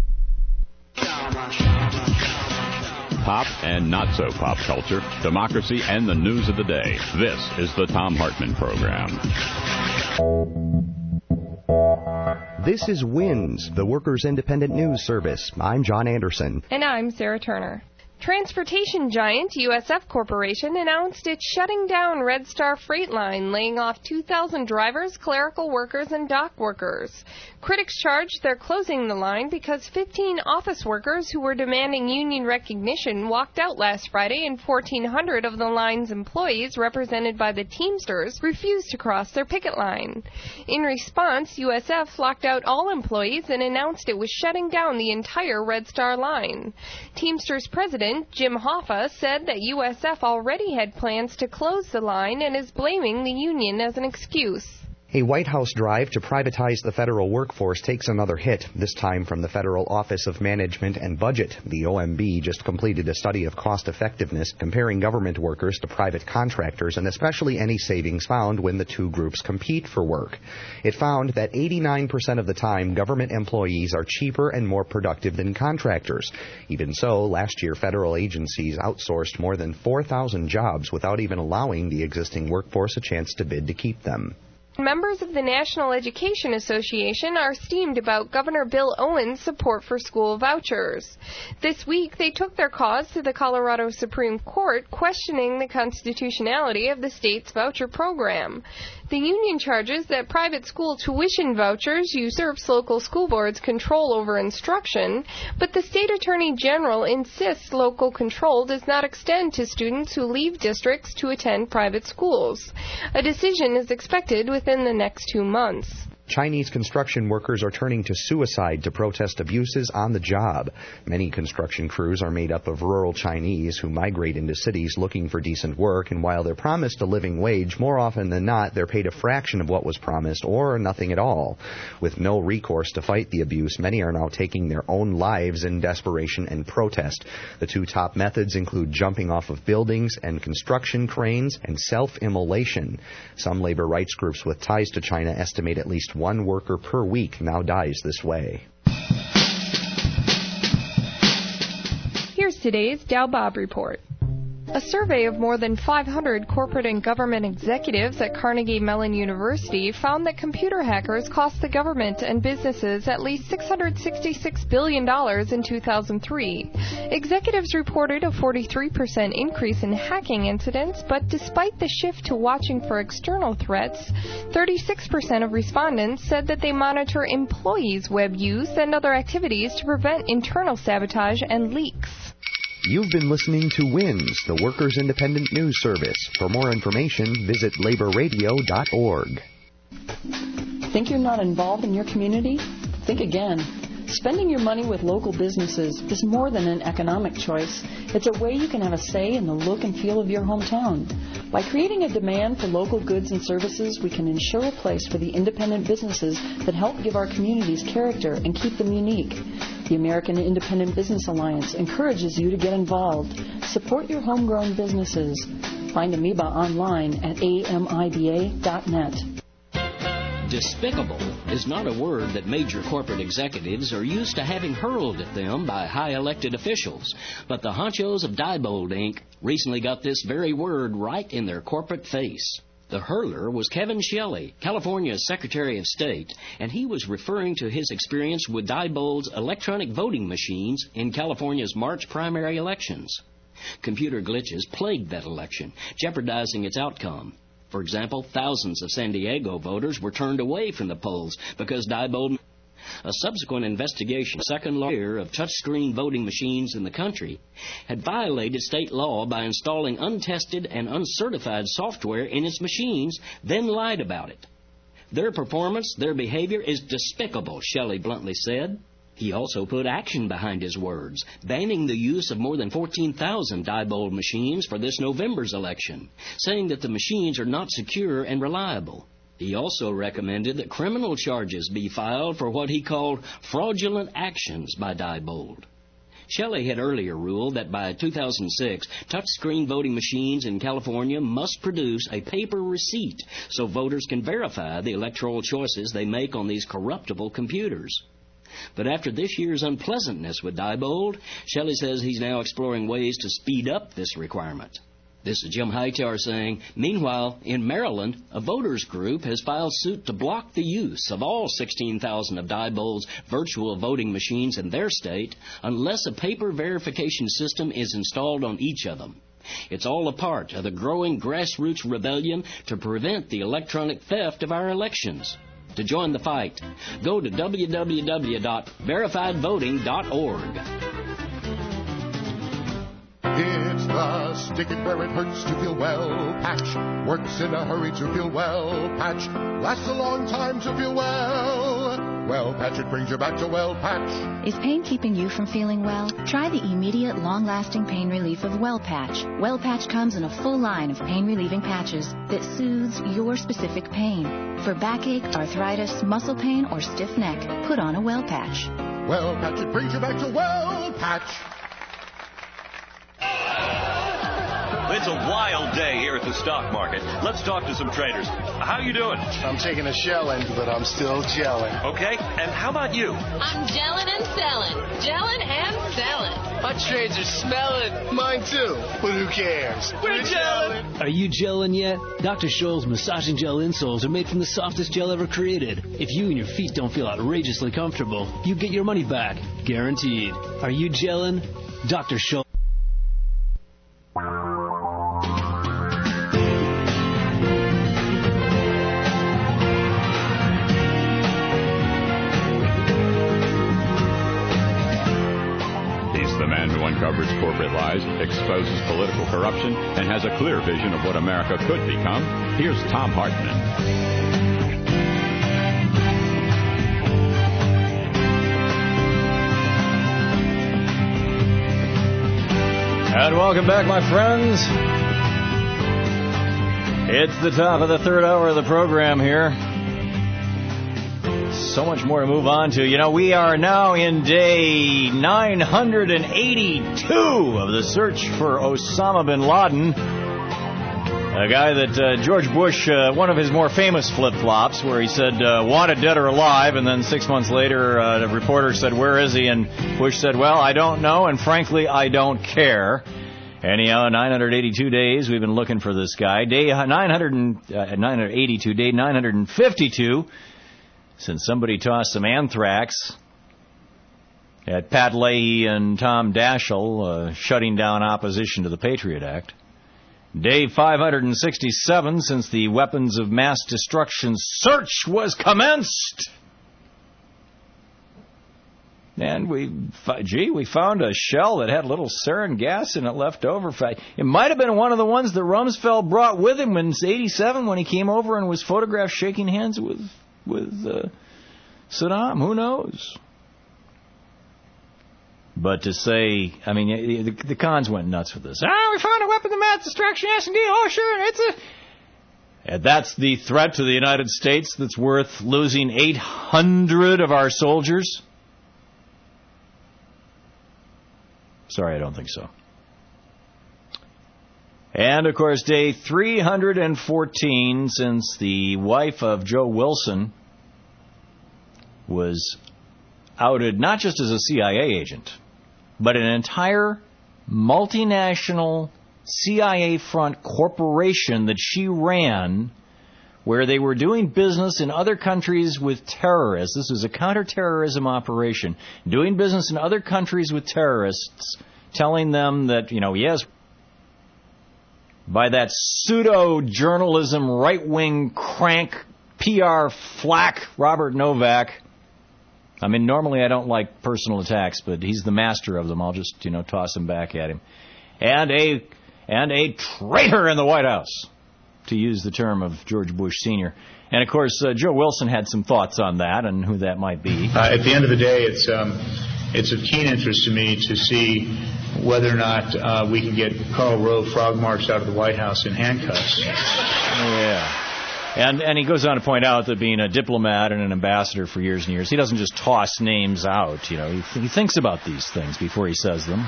Pop and not so pop culture, democracy, and the news of the day. This is the Tom Hartman Program. This is WINS, the Workers' Independent News Service. I'm John Anderson. And I'm Sarah Turner. Transportation giant USF Corporation announced it's shutting down Red Star Freight Line, laying off 2,000 drivers, clerical workers, and dock workers. Critics charged they're closing the line because 15 office workers who were demanding union recognition walked out last Friday, and 1,400 of the line's employees, represented by the Teamsters, refused to cross their picket line. In response, USF locked out all employees and announced it was shutting down the entire Red Star line. Teamsters president Jim Hoffa said that USF already had plans to close the line and is blaming the union as an excuse. A White House drive to privatize the federal workforce takes another hit, this time from the Federal Office of Management and Budget. The OMB just completed a study of cost effectiveness, comparing government workers to private contractors, and especially any savings found when the two groups compete for work. It found that 89% of the time, government employees are cheaper and more productive than contractors. Even so, last year, federal agencies outsourced more than 4,000 jobs without even allowing the existing workforce a chance to bid to keep them. Members of the National Education Association are steamed about Governor Bill Owens' support for school vouchers. This week, they took their cause to the Colorado Supreme Court, questioning the constitutionality of the state's voucher program. The union charges that private school tuition vouchers usurps local school boards' control over instruction, but the state attorney general insists local control does not extend to students who leave districts to attend private schools. A decision is expected within the next 2 months. Chinese construction workers are turning to suicide to protest abuses on the job. Many construction crews are made up of rural Chinese who migrate into cities looking for decent work, and while they're promised a living wage, more often than not, they're paid a fraction of what was promised or nothing at all. With no recourse to fight the abuse, many are now taking their own lives in desperation and protest. The two top methods include jumping off of buildings and construction cranes and self-immolation. Some labor rights groups with ties to China estimate at least one worker per week now dies this way. Here's today's Dow Bob Report. A survey of more than 500 corporate and government executives at Carnegie Mellon University found that computer hackers cost the government and businesses at least $666 billion in 2003. Executives reported a 43% increase in hacking incidents, but despite the shift to watching for external threats, 36% of respondents said that they monitor employees' web use and other activities to prevent internal sabotage and leaks. You've been listening to WINS, the Workers' Independent News Service. For more information, visit laborradio.org. Think you're not involved in your community? Think again. Spending your money with local businesses is more than an economic choice. It's a way you can have a say in the look and feel of your hometown. By creating a demand for local goods and services, we can ensure a place for the independent businesses that help give our communities character and keep them unique. The American Independent Business Alliance encourages you to get involved. Support your homegrown businesses. Find Amoeba online at amiba.net. Despicable is not a word that major corporate executives are used to having hurled at them by high elected officials. But the honchos of Diebold, Inc. recently got this very word right in their corporate face. The hurler was Kevin Shelley, California's Secretary of State, and he was referring to his experience with Diebold's electronic voting machines in California's March primary elections. Computer glitches plagued that election, jeopardizing its outcome. For example, thousands of San Diego voters were turned away from the polls because Diebold. A subsequent investigation, second layer of touchscreen voting machines in the country, had violated state law by installing untested and uncertified software in its machines, then lied about it. Their performance, their behavior is despicable, Shelley bluntly said. He also put action behind his words, banning the use of more than 14,000 Diebold machines for this November's election, saying that the machines are not secure and reliable. He also recommended that criminal charges be filed for what he called fraudulent actions by Diebold. Shelley had earlier ruled that by 2006, touchscreen voting machines in California must produce a paper receipt so voters can verify the electoral choices they make on these corruptible computers. But after this year's unpleasantness with Diebold, Shelley says he's now exploring ways to speed up this requirement. This is Jim Hightower saying, meanwhile, in Maryland, a voters group has filed suit to block the use of all 16,000 of Diebold's virtual voting machines in their state unless a paper verification system is installed on each of them. It's all a part of the growing grassroots rebellion to prevent the electronic theft of our elections. To join the fight, go to www.verifiedvoting.org. It's the stick it where it hurts to feel well patch. Works in a hurry to feel well patch. Lasts a long time to feel well. Well patch, it brings you back to well patch. Is pain keeping you from feeling well? Try the immediate, long-lasting pain relief of Well Patch. Well Patch comes in a full line of pain-relieving patches that soothes your specific pain. For backache, arthritis, muscle pain, or stiff neck, put on a Well Patch. Well Patch, it brings you back to well patch. It's a wild day here at the stock market. Let's talk to some traders. How you doing? I'm taking a shelling, but I'm still gelling. Okay, and how about you? I'm gelling and selling. Gelling and selling. My trades are smelling. Mine too. But who cares? We're gelling. Are you gelling yet? Dr. Scholl's massaging gel insoles are made from the softest gel ever created. If you and your feet don't feel outrageously comfortable, you get your money back. Guaranteed. Are you gelling? Dr. Scholl. The man who uncovers corporate lies, exposes political corruption, and has a clear vision of what America could become. Here's Thom Hartmann. And welcome back, my friends. It's the top of the third hour of the program here. So much more to move on to. You know, we are now in day 982 of the search for Osama bin Laden, a guy that George Bush, one of his more famous flip-flops, where he said, wanted dead or alive, and then 6 months later, the reporter said, where is he? And Bush said, well, I don't know, and frankly, I don't care. Anyhow, 982 days we've been looking for this guy. Day 982, day 952, since somebody tossed some anthrax at Pat Leahy and Tom Daschle, shutting down opposition to the Patriot Act. Day 567 since the weapons of mass destruction search was commenced. And we found a shell that had a little sarin gas in it left over. It might have been one of the ones that Rumsfeld brought with him in '87 when he came over and was photographed shaking hands with Saddam. Who knows? But to say, I mean, the cons went nuts with this. We found a weapon of mass destruction, S&D. Oh, sure, and that's the threat to the United States that's worth losing 800 of our soldiers? Sorry, I don't think so. And, of course, day 314 since the wife of Joe Wilson was outed not just as a CIA agent, but an entire multinational CIA-front corporation that she ran where they were doing business in other countries with terrorists. This was a counterterrorism operation. Doing business in other countries with terrorists, telling them that, yes, by that pseudo-journalism, right-wing crank, PR flack, Robert Novak. I mean, normally I don't like personal attacks, but he's the master of them. I'll just, toss them back at him. And a traitor in the White House, to use the term of George Bush Sr. And, of course, Joe Wilson had some thoughts on that and who that might be. At the end of the day, it's of keen interest to me to see whether or not we can get Karl Rove frog marched out of the White House in handcuffs. Yeah. And he goes on to point out that being a diplomat and an ambassador for years and years, he doesn't just toss names out. He thinks about these things before he says them.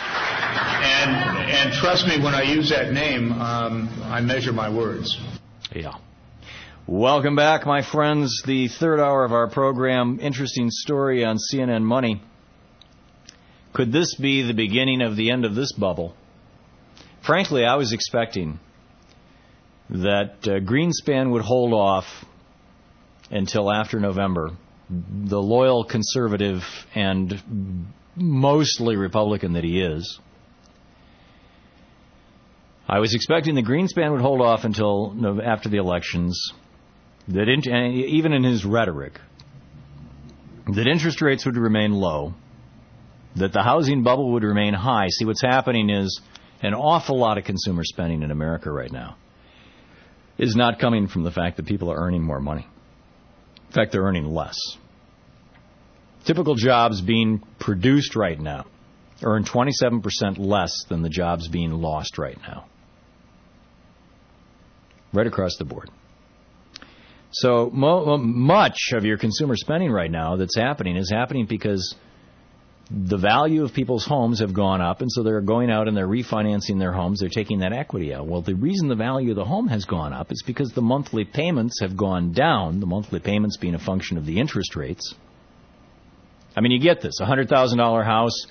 And trust me, when I use that name, I measure my words. Yeah. Welcome back, my friends. The third hour of our program. Interesting story on CNN Money. Could this be the beginning of the end of this bubble? Frankly, I was expecting that Greenspan would hold off until after November. The loyal conservative and mostly Republican that he is. I was expecting that Greenspan would hold off until after the elections, that even in his rhetoric, that interest rates would remain low, that the housing bubble would remain high. See, what's happening is an awful lot of consumer spending in America right now is not coming from the fact that people are earning more money. In fact, they're earning less. Typical jobs being produced right now earn 27% less than the jobs being lost right now. Right across the board. So much of your consumer spending right now that's happening is happening because the value of people's homes have gone up, and so they're going out and they're refinancing their homes. They're taking that equity out. Well, the reason the value of the home has gone up is because the monthly payments have gone down, the monthly payments being a function of the interest rates. I mean, you get this, a $100,000 house,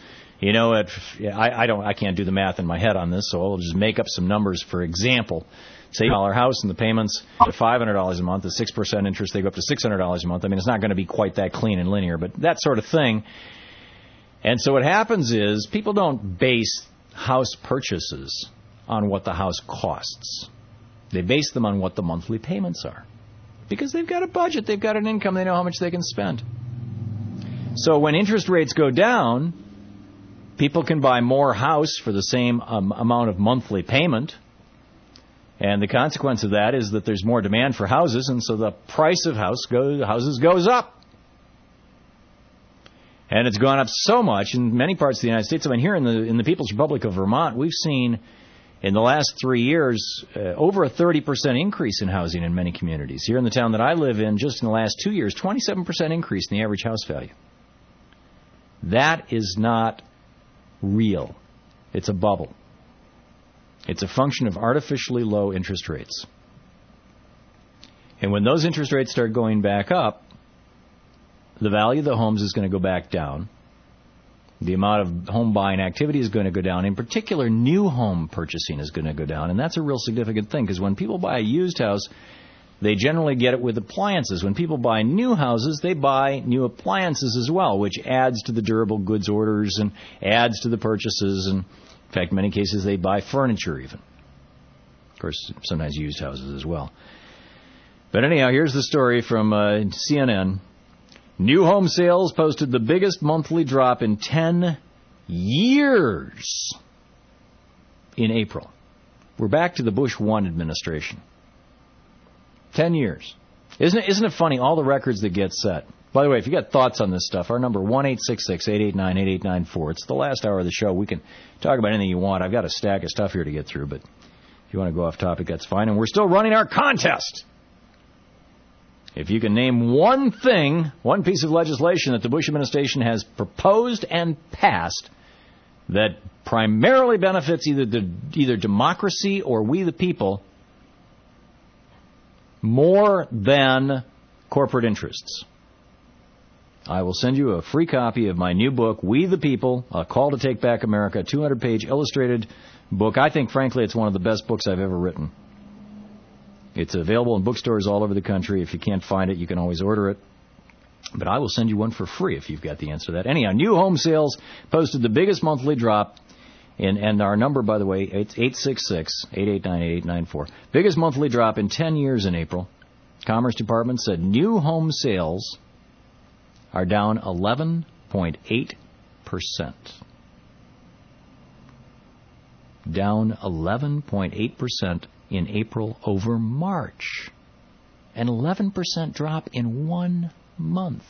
I can't do the math in my head on this, so I'll just make up some numbers. For example, say $100 house and the payments at $500 a month, the 6% interest, they go up to $600 a month. I mean, it's not going to be quite that clean and linear, but that sort of thing. And so what happens is people don't base house purchases on what the house costs. They base them on what the monthly payments are. Because they've got a budget, they've got an income, they know how much they can spend. So when interest rates go down, people can buy more house for the same amount of monthly payment. And the consequence of that is that there's more demand for houses, and so the price of houses goes up. And it's gone up so much in many parts of the United States. I mean, here in the People's Republic of Vermont, we've seen in the last 3 years over a 30% increase in housing in many communities. Here in the town that I live in, just in the last 2 years, 27% increase in the average house value. That is not real. It's a bubble. It's a function of artificially low interest rates. And when those interest rates start going back up, the value of the homes is going to go back down. The amount of home buying activity is going to go down. In particular, new home purchasing is going to go down. And that's a real significant thing, because when people buy a used house, they generally get it with appliances. When people buy new houses, they buy new appliances as well, which adds to the durable goods orders and adds to the purchases. And in fact, in many cases, they buy furniture even. Of course, sometimes used houses as well. But anyhow, here's the story from CNN. New home sales posted the biggest monthly drop in 10 years in April. We're back to the Bush 1 administration. 10 years. Isn't it funny, all the records that get set? By the way, if you got thoughts on this stuff, our number 1-866-889-8894. It's the last hour of the show. We can talk about anything you want. I've got a stack of stuff here to get through, but if you want to go off topic, that's fine. And we're still running our contest. If you can name one thing, one piece of legislation that the Bush administration has proposed and passed that primarily benefits either democracy or we the people more than corporate interests, I will send you a free copy of my new book, We the People, A Call to Take Back America, a 200-page illustrated book. I think, frankly, it's one of the best books I've ever written. It's available in bookstores all over the country. If you can't find it, you can always order it. But I will send you one for free if you've got the answer to that. Anyhow, new home sales posted the biggest monthly drop. And our number, by the way, it's 866-889-8894. Biggest monthly drop in 10 years in April. Commerce Department said new home sales are down 11.8%. Down 11.8% in April over March. An 11% drop in 1 month.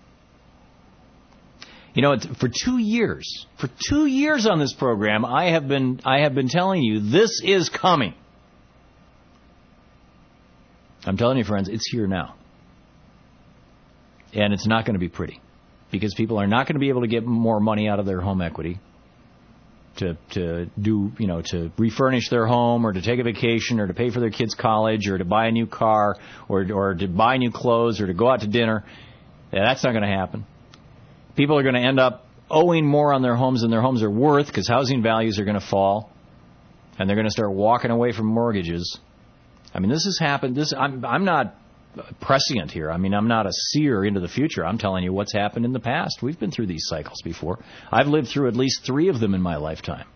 You know, for 2 years on this program, I have been telling you this is coming. I'm telling you, friends, it's here now. And it's not going to be pretty, because people are not going to be able to get more money out of their home equity to refurnish their home, or to take a vacation, or to pay for their kids' college, or to buy a new car, or to buy new clothes, or to go out to dinner. Yeah, that's not going to happen. People are going to end up owing more on their homes than their homes are worth, because housing values are going to fall, and they're going to start walking away from mortgages. I mean, this has happened. I'm not prescient here. I mean, I'm not a seer into the future. I'm telling you what's happened in the past. We've been through these cycles before. I've lived through at least 3 of them in my lifetime.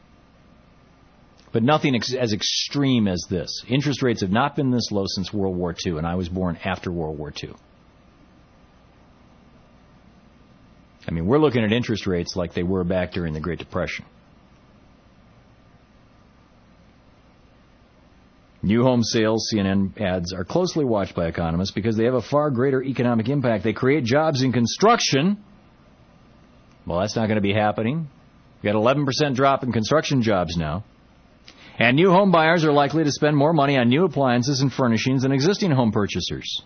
But nothing as extreme as this. Interest rates have not been this low since World War II, and I was born after World War II. I mean, we're looking at interest rates like they were back during the Great Depression. New home sales, CNN ads, are closely watched by economists because they have a far greater economic impact. They create jobs in construction. Well, that's not going to be happening. We've got an 11% drop in construction jobs now. And new home buyers are likely to spend more money on new appliances and furnishings than existing home purchasers.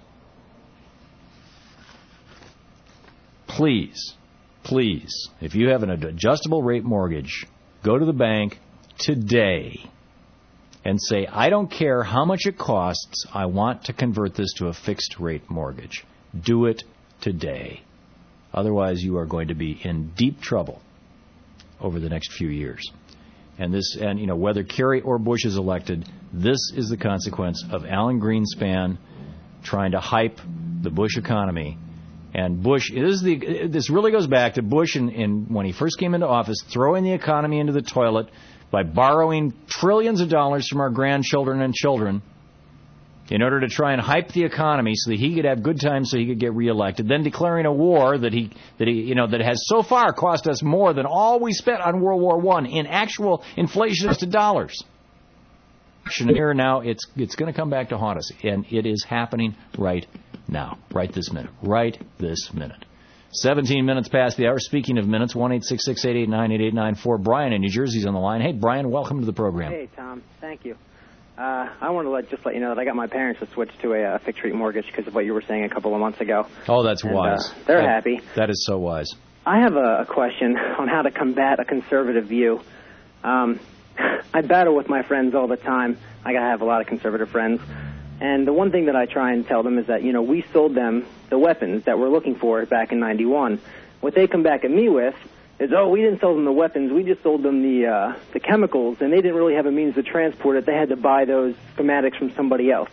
Please, if you have an adjustable rate mortgage, go to the bank today and say, I don't care how much it costs, I want to convert this to a fixed rate mortgage. Do it today. Otherwise, you are going to be in deep trouble over the next few years. And whether Kerry or Bush is elected, this is the consequence of Alan Greenspan trying to hype the Bush economy. And Bush, this really goes back to Bush when he first came into office, throwing the economy into the toilet by borrowing trillions of dollars from our grandchildren and children in order to try and hype the economy so that he could have good times so he could get reelected, then declaring a war that has so far cost us more than all we spent on World War I in actual inflation to dollars. Here now, it's going to come back to haunt us, and it is happening right now, right this minute. 17 minutes past the hour. Speaking of minutes, 1-866-889-8894. Brian in New Jersey's on the line. Hey, Brian, welcome to the program. Hey, Tom. Thank you. I want to let you know that I got my parents to switch to a fixed-rate mortgage because of what you were saying a couple of months ago. Oh, that's wise. They're happy. That is so wise. I have a question on how to combat a conservative view. I battle with my friends all the time. I have a lot of conservative friends. And the one thing that I try and tell them is that, we sold them the weapons that we're looking for back in 91. What they come back at me with is, we didn't sell them the weapons. We just sold them the chemicals, and they didn't really have a means to transport it. They had to buy those schematics from somebody else.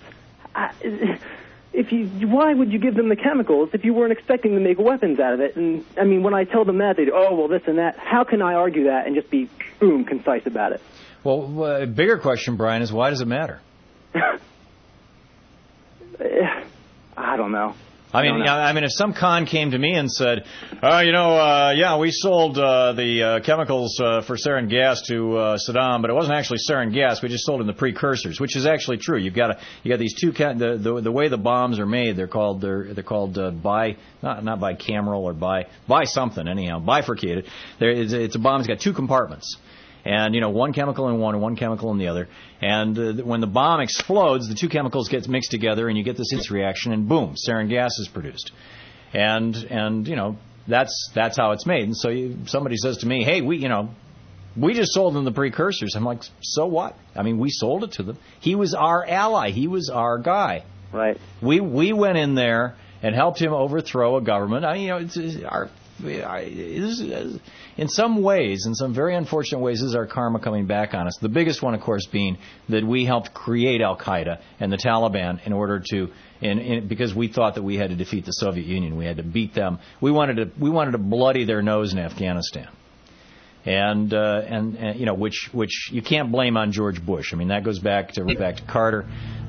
Why would you give them the chemicals if you weren't expecting to make weapons out of it? And, when I tell them that, they do, this and that. How can I argue that and just be, concise about it? Well, a bigger question, Brian, is why does it matter? I don't know. I mean, if some con came to me and said, we sold the chemicals for sarin gas to Saddam, but it wasn't actually sarin gas. We just sold them the precursors, which is actually true. You got these two the way the bombs are made. They're called not bicameral or by something anyhow, bifurcated. It's a bomb. It's got two compartments. And, one chemical in one and one chemical in the other. And when the bomb explodes, the two chemicals get mixed together and you get this reaction and boom, sarin gas is produced. And that's how it's made. And so somebody says to me, hey, we just sold them the precursors. I'm like, so what? I mean, we sold it to them. He was our ally. He was our guy. Right. We went in there and helped him overthrow a government. In some ways, in some very unfortunate ways, this is our karma coming back on us. The biggest one, of course, being that we helped create Al-Qaeda and the Taliban in order to, because we thought that we had to defeat the Soviet Union. We had to beat them. We wanted to bloody their nose in Afghanistan. And which you can't blame on George Bush. I mean, that goes back to Carter.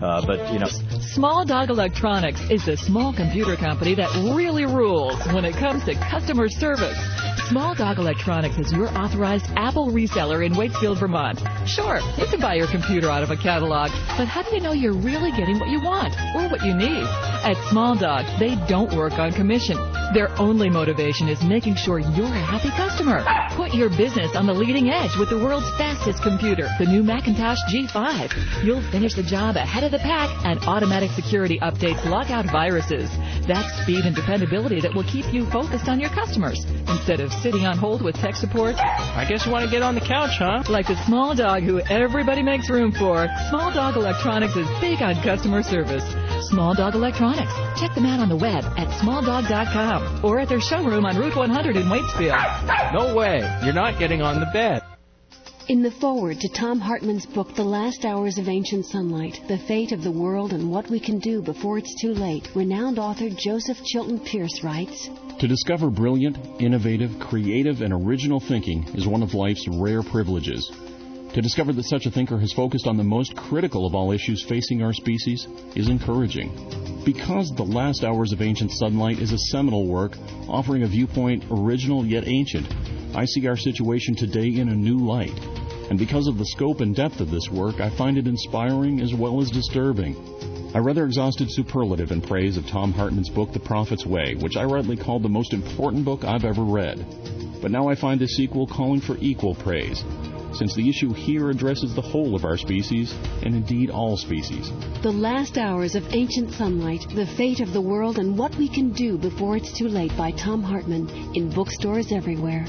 Small Dog Electronics is the small computer company that really rules when it comes to customer service. Small Dog Electronics is your authorized Apple reseller in Wakefield, Vermont. Sure, you can buy your computer out of a catalog, but how do you know you're really getting what you want or what you need? At Small Dog, they don't work on commission. Their only motivation is making sure you're a happy customer. Put your business on the leading edge with the world's fastest computer, the new Macintosh G5. You'll finish the job ahead of the pack, and automatic security updates lock out viruses. That's speed and dependability that will keep you focused on your customers instead of sitting on hold with tech support. I guess you want to get on the couch, huh? Like the Small Dog who everybody makes room for, Small Dog Electronics is big on customer service. Small Dog Electronics. Check them out on the web at smalldog.com or at their showroom on Route 100 in Waitsfield. No way. You're not getting on the bed. In the foreword to Tom Hartman's book, The Last Hours of Ancient Sunlight, The Fate of the World and What We Can Do Before It's Too Late, renowned author Joseph Chilton Pierce writes, To discover brilliant, innovative, creative, and original thinking is one of life's rare privileges. To discover that such a thinker has focused on the most critical of all issues facing our species is encouraging. Because The Last Hours of Ancient Sunlight is a seminal work offering a viewpoint original yet ancient, I see our situation today in a new light. And because of the scope and depth of this work, I find it inspiring as well as disturbing. I rather exhausted superlative in praise of Tom Hartman's book, The Prophet's Way, which I rightly called the most important book I've ever read. But now I find a sequel calling for equal praise, since the issue here addresses the whole of our species, and indeed all species. The Last Hours of Ancient Sunlight, The Fate of the World and What We Can Do Before It's Too Late by Tom Hartman, in bookstores everywhere.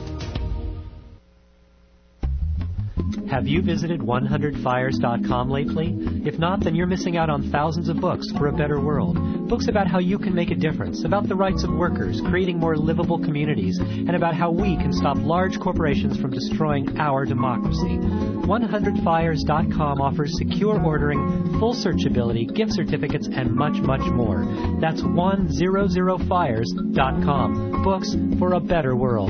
Have you visited 100fires.com lately? If not, then you're missing out on thousands of books for a better world. Books about how you can make a difference, about the rights of workers, creating more livable communities, and about how we can stop large corporations from destroying our democracy. 100fires.com offers secure ordering, full searchability, gift certificates, and much, much more. That's 100fires.com. Books for a better world.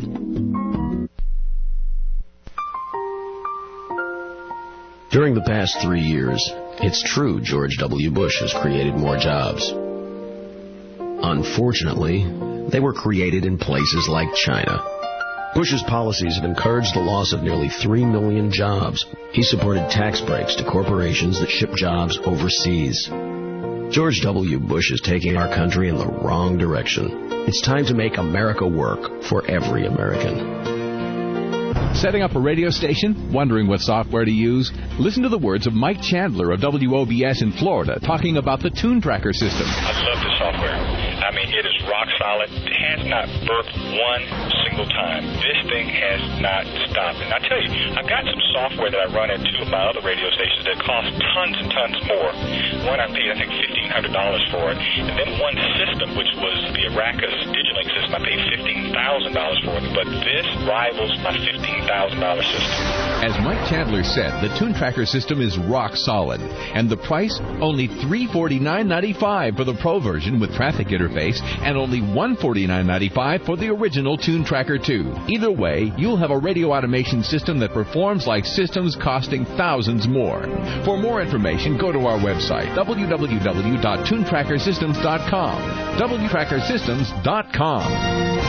During the past 3 years, it's true George W. Bush has created more jobs. Unfortunately, they were created in places like China. Bush's policies have encouraged the loss of nearly 3 million jobs. He supported tax breaks to corporations that ship jobs overseas. George W. Bush is taking our country in the wrong direction. It's time to make America work for every American. Setting up a radio station? Wondering what software to use? Listen to the words of Mike Chandler of WOBS in Florida talking about the Tune Tracker system. I love the software. I mean, it is rock solid. It has not burped one single time. This thing has not stopped. And I tell you, I've got some software that I run at two of my other radio stations that cost tons and tons more. One I paid, I think, $1,500 for it. And then one system, which was the Aracus Digilink system, I paid $15,000 for it. But this rivals my $15,000 system. As Mike Chandler said, the Tune Tracker system is rock solid. And the price? Only $349.95 for the Pro version with traffic interface base and only $149.95 for the original Tune Tracker 2. Either way, you'll have a radio automation system that performs like systems costing thousands more. For more information, go to our website, www.tunetrackersystems.com. www.trackersystems.com.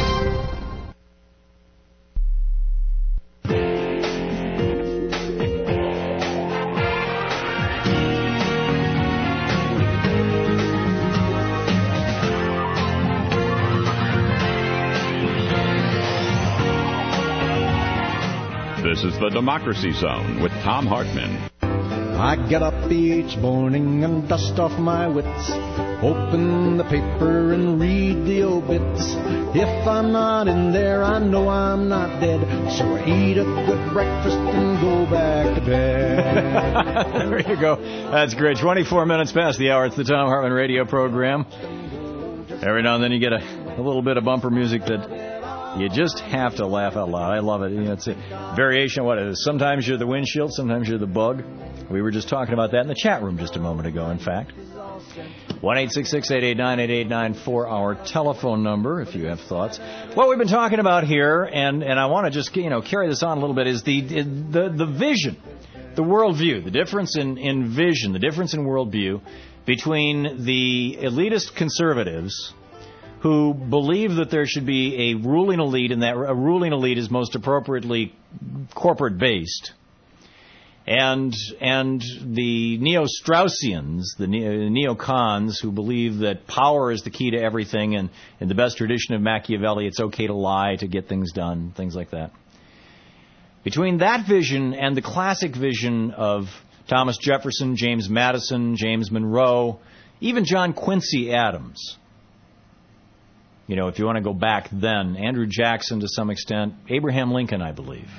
This is the Democracy Zone with Tom Hartman. I get up each morning and dust off my wits, open the paper and read the obits. If I'm not in there, I know I'm not dead, so I eat a good breakfast and go back to bed. There you go. That's great. 24 minutes past the hour. It's the Tom Hartman radio program. Every now and then you get a little bit of bumper music that you just have to laugh out loud. I love it. You know, it's a variation of what it is. Sometimes you're the windshield, sometimes you're the bug. We were just talking about that in the chat room just a moment ago, in fact. 1-866-889-8894, our telephone number, if you have thoughts. What we've been talking about here, and I want to just carry this on a little bit, is the vision, the worldview, the difference in vision, the difference in worldview between the elitist conservatives who believe that there should be a ruling elite, and that a ruling elite is most appropriately corporate-based, and the neo-Straussians, the neo-cons, who believe that power is the key to everything, and in the best tradition of Machiavelli, it's okay to lie to get things done, things like that. Between that vision and the classic vision of Thomas Jefferson, James Madison, James Monroe, even John Quincy Adams, if you want to go back then, Andrew Jackson to some extent, Abraham Lincoln, I believe.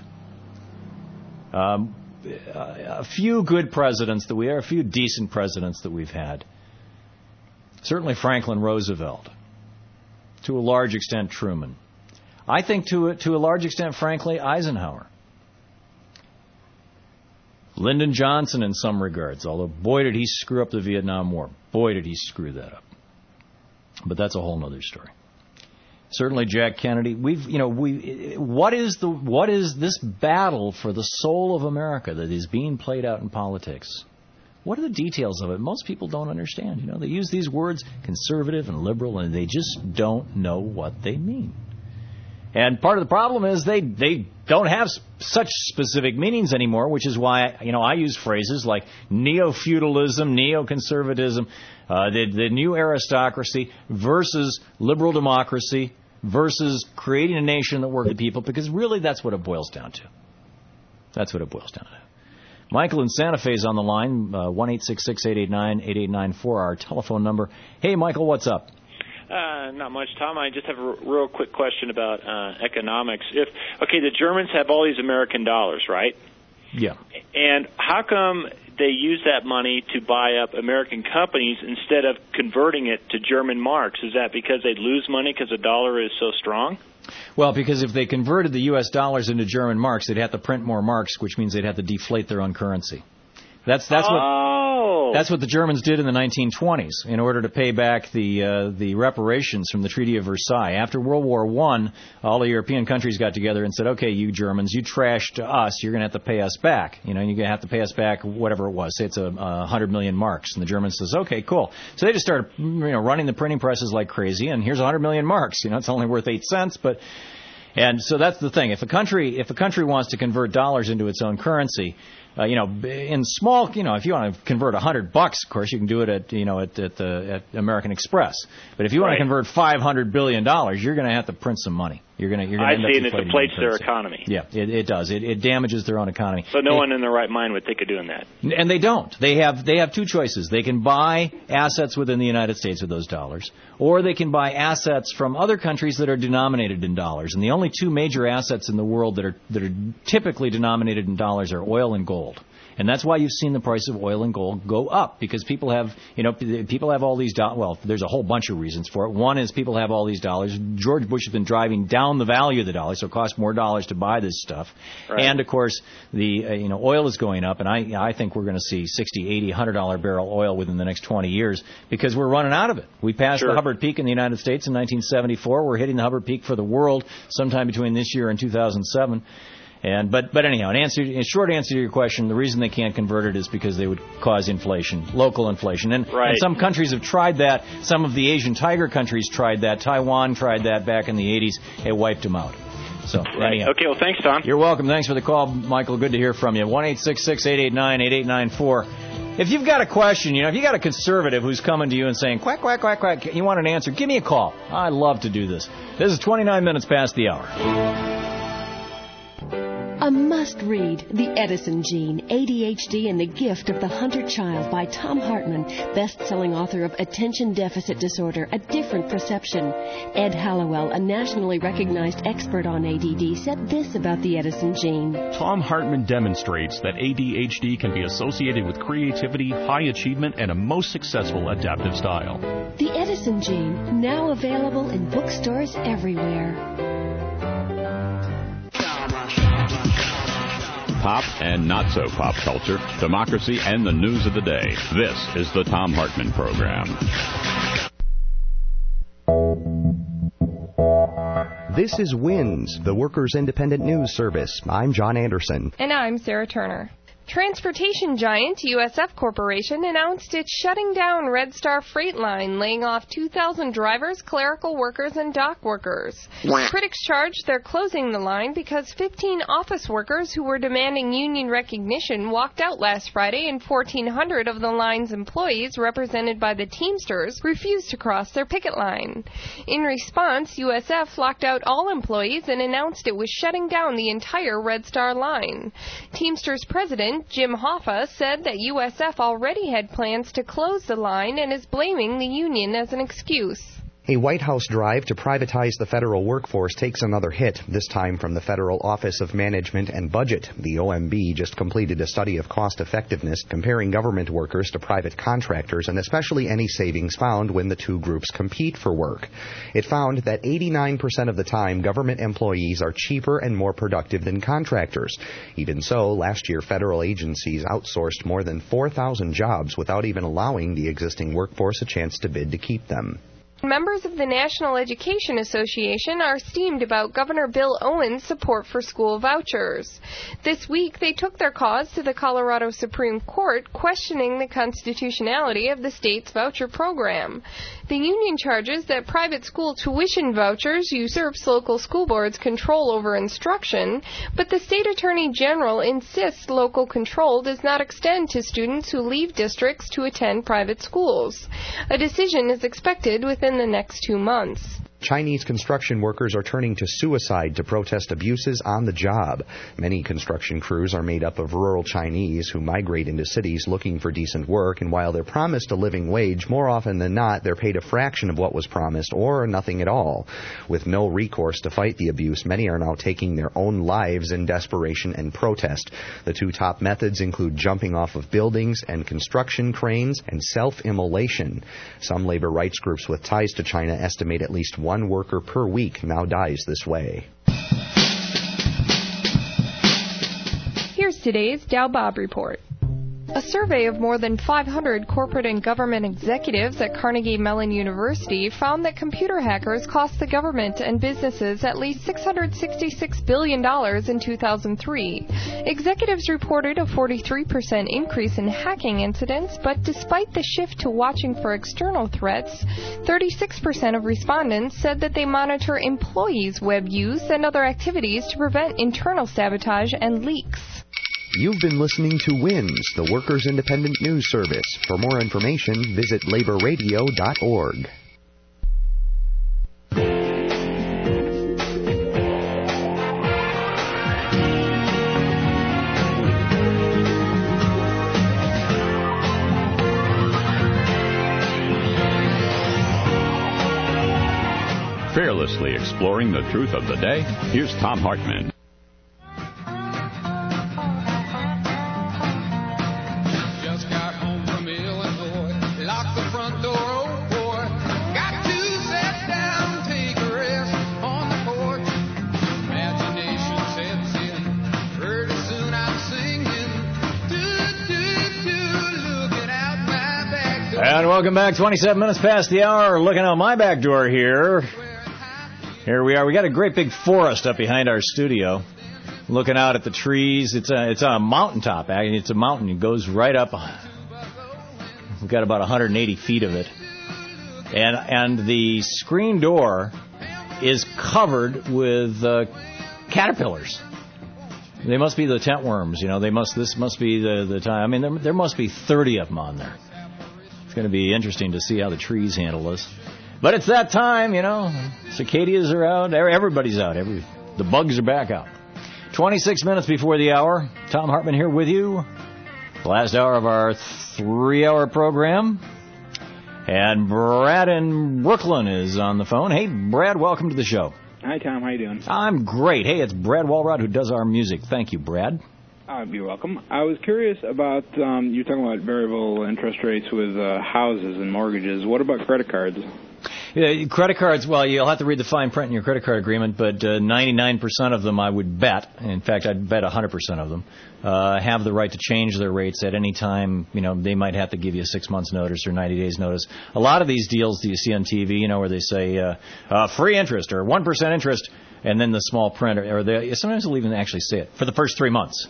A few good presidents a few decent presidents that we've had. Certainly Franklin Roosevelt. To a large extent, Truman. I think to a large extent, frankly, Eisenhower. Lyndon Johnson in some regards, although boy did he screw up the Vietnam War. Boy did he screw that up. But that's a whole other story. Certainly Jack Kennedy. What is this battle for the soul of America that is being played out in politics? What are the details of it? Most people don't understand. They use these words, conservative and liberal, and they just don't know what they mean. And part of the problem is they don't have such specific meanings anymore, which is why I use phrases like neo-feudalism, neo-conservatism, the new aristocracy versus liberal democracy versus creating a nation that works for the people, because really that's what it boils down to. That's what it boils down to. Michael in Santa Fe is on the line, 1-866-889-8894, our telephone number. Hey, Michael, what's up? Not much, Tom. I just have a real quick question about economics. The Germans have all these American dollars, right? Yeah. And how come they use that money to buy up American companies instead of converting it to German marks? Is that because they'd lose money because the dollar is so strong? Well, because if they converted the U.S. dollars into German marks, they'd have to print more marks, which means they'd have to deflate their own currency. That's what the Germans did in the 1920s in order to pay back the reparations from the Treaty of Versailles. After World War I, all the European countries got together and said, okay, you Germans, you trashed us, you're going to have to pay us back. You're going to have to pay us back whatever it was. Say it's 100 million marks. And the Germans says, okay, cool. So they just started running the printing presses like crazy, and here's 100 million marks. It's only worth 8 cents, but... And so that's the thing. If a country wants to convert dollars into its own currency, in small, if you want to convert $100, of course, you can do it at American Express. But if you want to convert $500 billion, you're going to have to print some money. You're going to end up and it deflates their economy. Yeah, it does. It damages their own economy. So no one in their right mind would think of doing that. And they don't. They have two choices. They can buy assets within the United States with those dollars, or they can buy assets from other countries that are denominated in dollars. And the only two major assets in the world that are typically denominated in dollars are oil and gold. And that's why you've seen the price of oil and gold go up, because people have all these dollars. Well, there's a whole bunch of reasons for it. One is people have all these dollars. George Bush has been driving down the value of the dollar, so it costs more dollars to buy this stuff. Right. And, of course, the oil is going up, and I think we're going to see $60, $80, $100 barrel oil within the next 20 years because we're running out of it. We passed the Hubbard peak in the United States in 1974. We're hitting the Hubbard peak for the world sometime between this year and 2007. But anyhow, a short answer to your question, the reason they can't convert it is because they would cause inflation, local inflation. And some countries have tried that. Some of the Asian tiger countries tried that. Taiwan tried that back in the 80s. It wiped them out. So, anyhow. Okay, well, thanks, Tom. You're welcome. Thanks for the call, Michael. Good to hear from you. 1-866-889-8894. If you've got a question, if you got a conservative who's coming to you and saying, quack, quack, quack, quack, you want an answer, give me a call. I love to do this. This is 29 minutes past the hour. A must-read, The Edison Gene, ADHD and the Gift of the Hunter Child by Tom Hartman, best-selling author of Attention Deficit Disorder, A Different Perception. Ed Hallowell, a nationally recognized expert on ADD, said this about the Edison Gene. Tom Hartman demonstrates that ADHD can be associated with creativity, high achievement, and a most successful adaptive style. The Edison Gene, now available in bookstores everywhere. Pop and not so pop culture, democracy, and the news of the day. This is the Tom Hartman Program. This is WINS, the Workers' Independent News Service. I'm John Anderson. And I'm Sarah Turner. Transportation giant USF Corporation announced it's shutting down Red Star Freight Line, laying off 2,000 drivers, clerical workers, and dock workers. Critics charged they're closing the line because 15 office workers who were demanding union recognition walked out last Friday, and 1,400 of the line's employees, represented by the Teamsters, refused to cross their picket line. In response, USF locked out all employees and announced it was shutting down the entire Red Star line. Teamsters president Jim Hoffa said that USF already had plans to close the line and is blaming the union as an excuse. A White House drive to privatize the federal workforce takes another hit, this time from the Federal Office of Management and Budget. The OMB just completed a study of cost effectiveness, comparing government workers to private contractors, and especially any savings found when the two groups compete for work. It found that 89% of the time, government employees are cheaper and more productive than contractors. Even so, last year, federal agencies outsourced more than 4,000 jobs without even allowing the existing workforce a chance to bid to keep them. Members of the National Education Association are steamed about Governor Bill Owens' support for school vouchers. This week, they took their cause to the Colorado Supreme Court, questioning the constitutionality of the state's voucher program. The union charges that private school tuition vouchers usurps local school boards' control over instruction, but the state attorney general insists local control does not extend to students who leave districts to attend private schools. A decision is expected within the next 2 months. Chinese construction workers are turning to suicide to protest abuses on the job. Many construction crews are made up of rural Chinese who migrate into cities looking for decent work, and while they're promised a living wage, more often than not, they're paid a fraction of what was promised or nothing at all. With no recourse to fight the abuse, many are now taking their own lives in desperation and protest. The two top methods include jumping off of buildings and construction cranes and self-immolation. Some labor rights groups with ties to China estimate at least one worker per week now dies this way. Here's today's Dow Bob Report. A survey of more than 500 corporate and government executives at Carnegie Mellon University found that computer hackers cost the government and businesses at least $666 billion in 2003. Executives reported a 43% increase in hacking incidents, but despite the shift to watching for external threats, 36% of respondents said that they monitor employees' web use and other activities to prevent internal sabotage and leaks. You've been listening to WINS, the Workers' Independent News Service. For more information, visit laborradio.org. Fearlessly exploring the truth of the day, here's Tom Hartman. And welcome back. 27 minutes past the hour. Looking out my back door here. Here we are. We got a great big forest up behind our studio. Looking out at the trees. It's on a mountaintop. It's a mountain. It goes right up. We've got about 180 feet of it. And the screen door is covered with caterpillars. They must be the tent worms. This must be the time. I mean, there must be 30 of them on there. It's going to be interesting to see how the trees handle this. But it's that time, Cicadas are out. Everybody's out. The bugs are back out. 26 minutes before the hour. Tom Hartman here with you. The last hour of our 3-hour program. And Brad in Brooklyn is on the phone. Hey, Brad, welcome to the show. Hi, Tom. How you doing? I'm great. Hey, it's Brad Walrod who does our music. Thank you, Brad. You're welcome. I was curious about, you're talking about variable interest rates with houses and mortgages. What about credit cards? Yeah, credit cards, well, you'll have to read the fine print in your credit card agreement, but 99% of them I would bet, in fact, I'd bet 100% of them, have the right to change their rates at any time. They might have to give you a 6 months notice or 90 days notice. A lot of these deals that you see on TV, where they say free interest or 1% interest, and then the small print, or sometimes they'll even actually say it, for the first 3 months.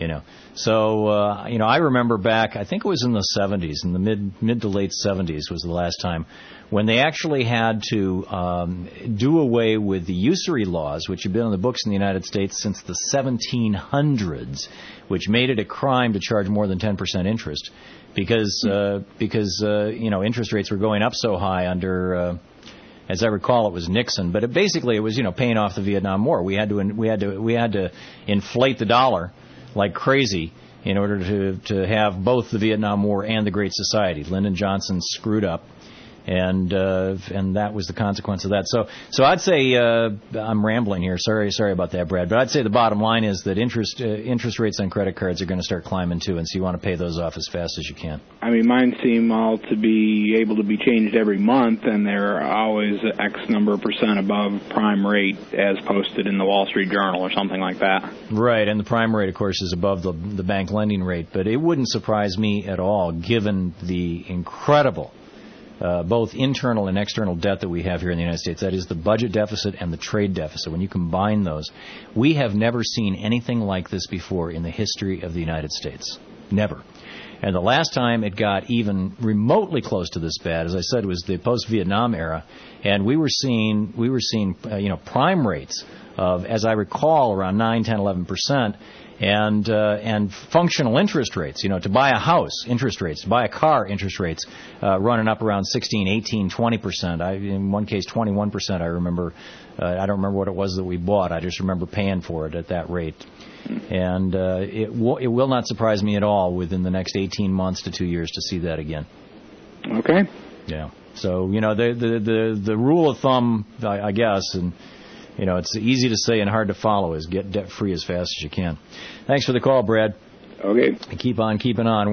So I remember back, I think it was in the 70s, in the mid to late 70s was the last time, when they actually had to do away with the usury laws, which had been on the books in the United States since the 1700s, which made it a crime to charge more than 10% interest, because interest rates were going up so high under. As I recall, it was Nixon, but basically it was paying off the Vietnam War. We had to inflate the dollar like crazy in order to have both the Vietnam War and the Great Society. Lyndon Johnson screwed up, and that was the consequence of that. So I'd say I'm rambling here. Sorry about that, Brad. But I'd say the bottom line is that interest rates on credit cards are going to start climbing too, and so you want to pay those off as fast as you can. I mean, mine seem all to be able to be changed every month, and they're always X number of percent above prime rate as posted in the Wall Street Journal or something like that. Right, and the prime rate, of course, is above the bank lending rate. But it wouldn't surprise me at all, given the incredible both internal and external debt that we have here in the United States. That is the budget deficit and the trade deficit. When you combine those, we have never seen anything like this before in the history of the United States. Never. And the last time it got even remotely close to this bad, as I said, was the post-Vietnam era, and we were seeing prime rates of, as I recall, around 9, 10, 11%. And functional interest rates, to buy a house, interest rates, to buy a car, interest rates, running up around 16, 18, 20%. In one case, 21%, I remember. I don't remember what it was that we bought. I just remember paying for it at that rate. And it will not surprise me at all within the next 18 months to 2 years to see that again. Okay. Yeah. So, the rule of thumb, I guess, and it's easy to say and hard to follow, is get debt-free as fast as you can. Thanks for the call, Brad. Okay. Keep on keeping on.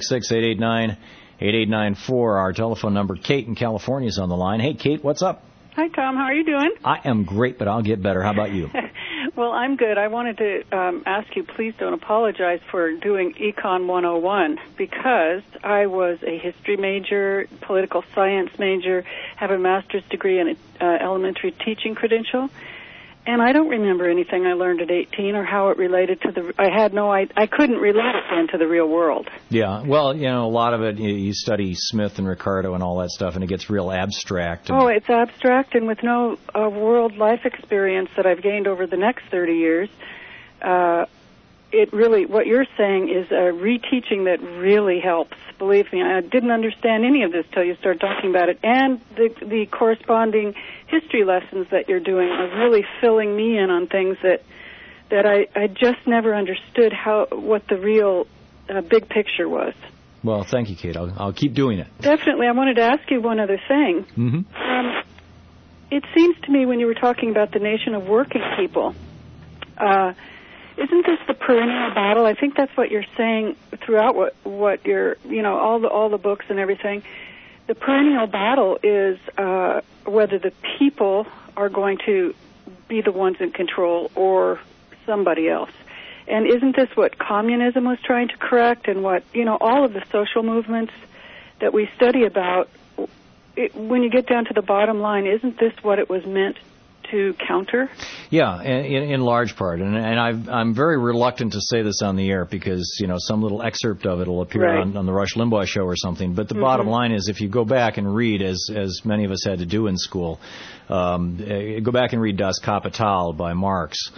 1-866-889-8894, our telephone number. Kate in California is on the line. Hey, Kate, what's up? Hi, Tom. How are you doing? I am great, but I'll get better. How about you? Well, I'm good. I wanted to ask you, please don't apologize for doing Econ 101, because I was a history major, political science major, have a master's degree and an elementary teaching credential, and I don't remember anything I learned at 18 or how it related to I couldn't relate it then to the real world. Yeah, well, a lot of it, you study Smith and Ricardo and all that stuff, and it gets real abstract. Oh, it's abstract, and with no world life experience that I've gained over the next 30 years, it really, what you're saying is a reteaching that really helps. Believe me, I didn't understand any of this till you started talking about it, and the corresponding history lessons that you're doing are really filling me in on things that I just never understood what the real big picture was. Well, thank you, Kate. I'll keep doing it. Definitely. I wanted to ask you one other thing. Mm-hmm. It seems to me when you were talking about the nation of working people, isn't this the perennial battle? I think that's what you're saying throughout what you're, all the books and everything. The perennial battle is whether the people are going to be the ones in control or somebody else. And isn't this what communism was trying to correct, and what, all of the social movements that we study about, when you get down to the bottom line, isn't this what it was meant to counter? Yeah, in large part, and I'm very reluctant to say this on the air because some little excerpt of it will appear on the Rush Limbaugh show or something. But the bottom line is, if you go back and read, as many of us had to do in school, go back and read Das Kapital by Marx.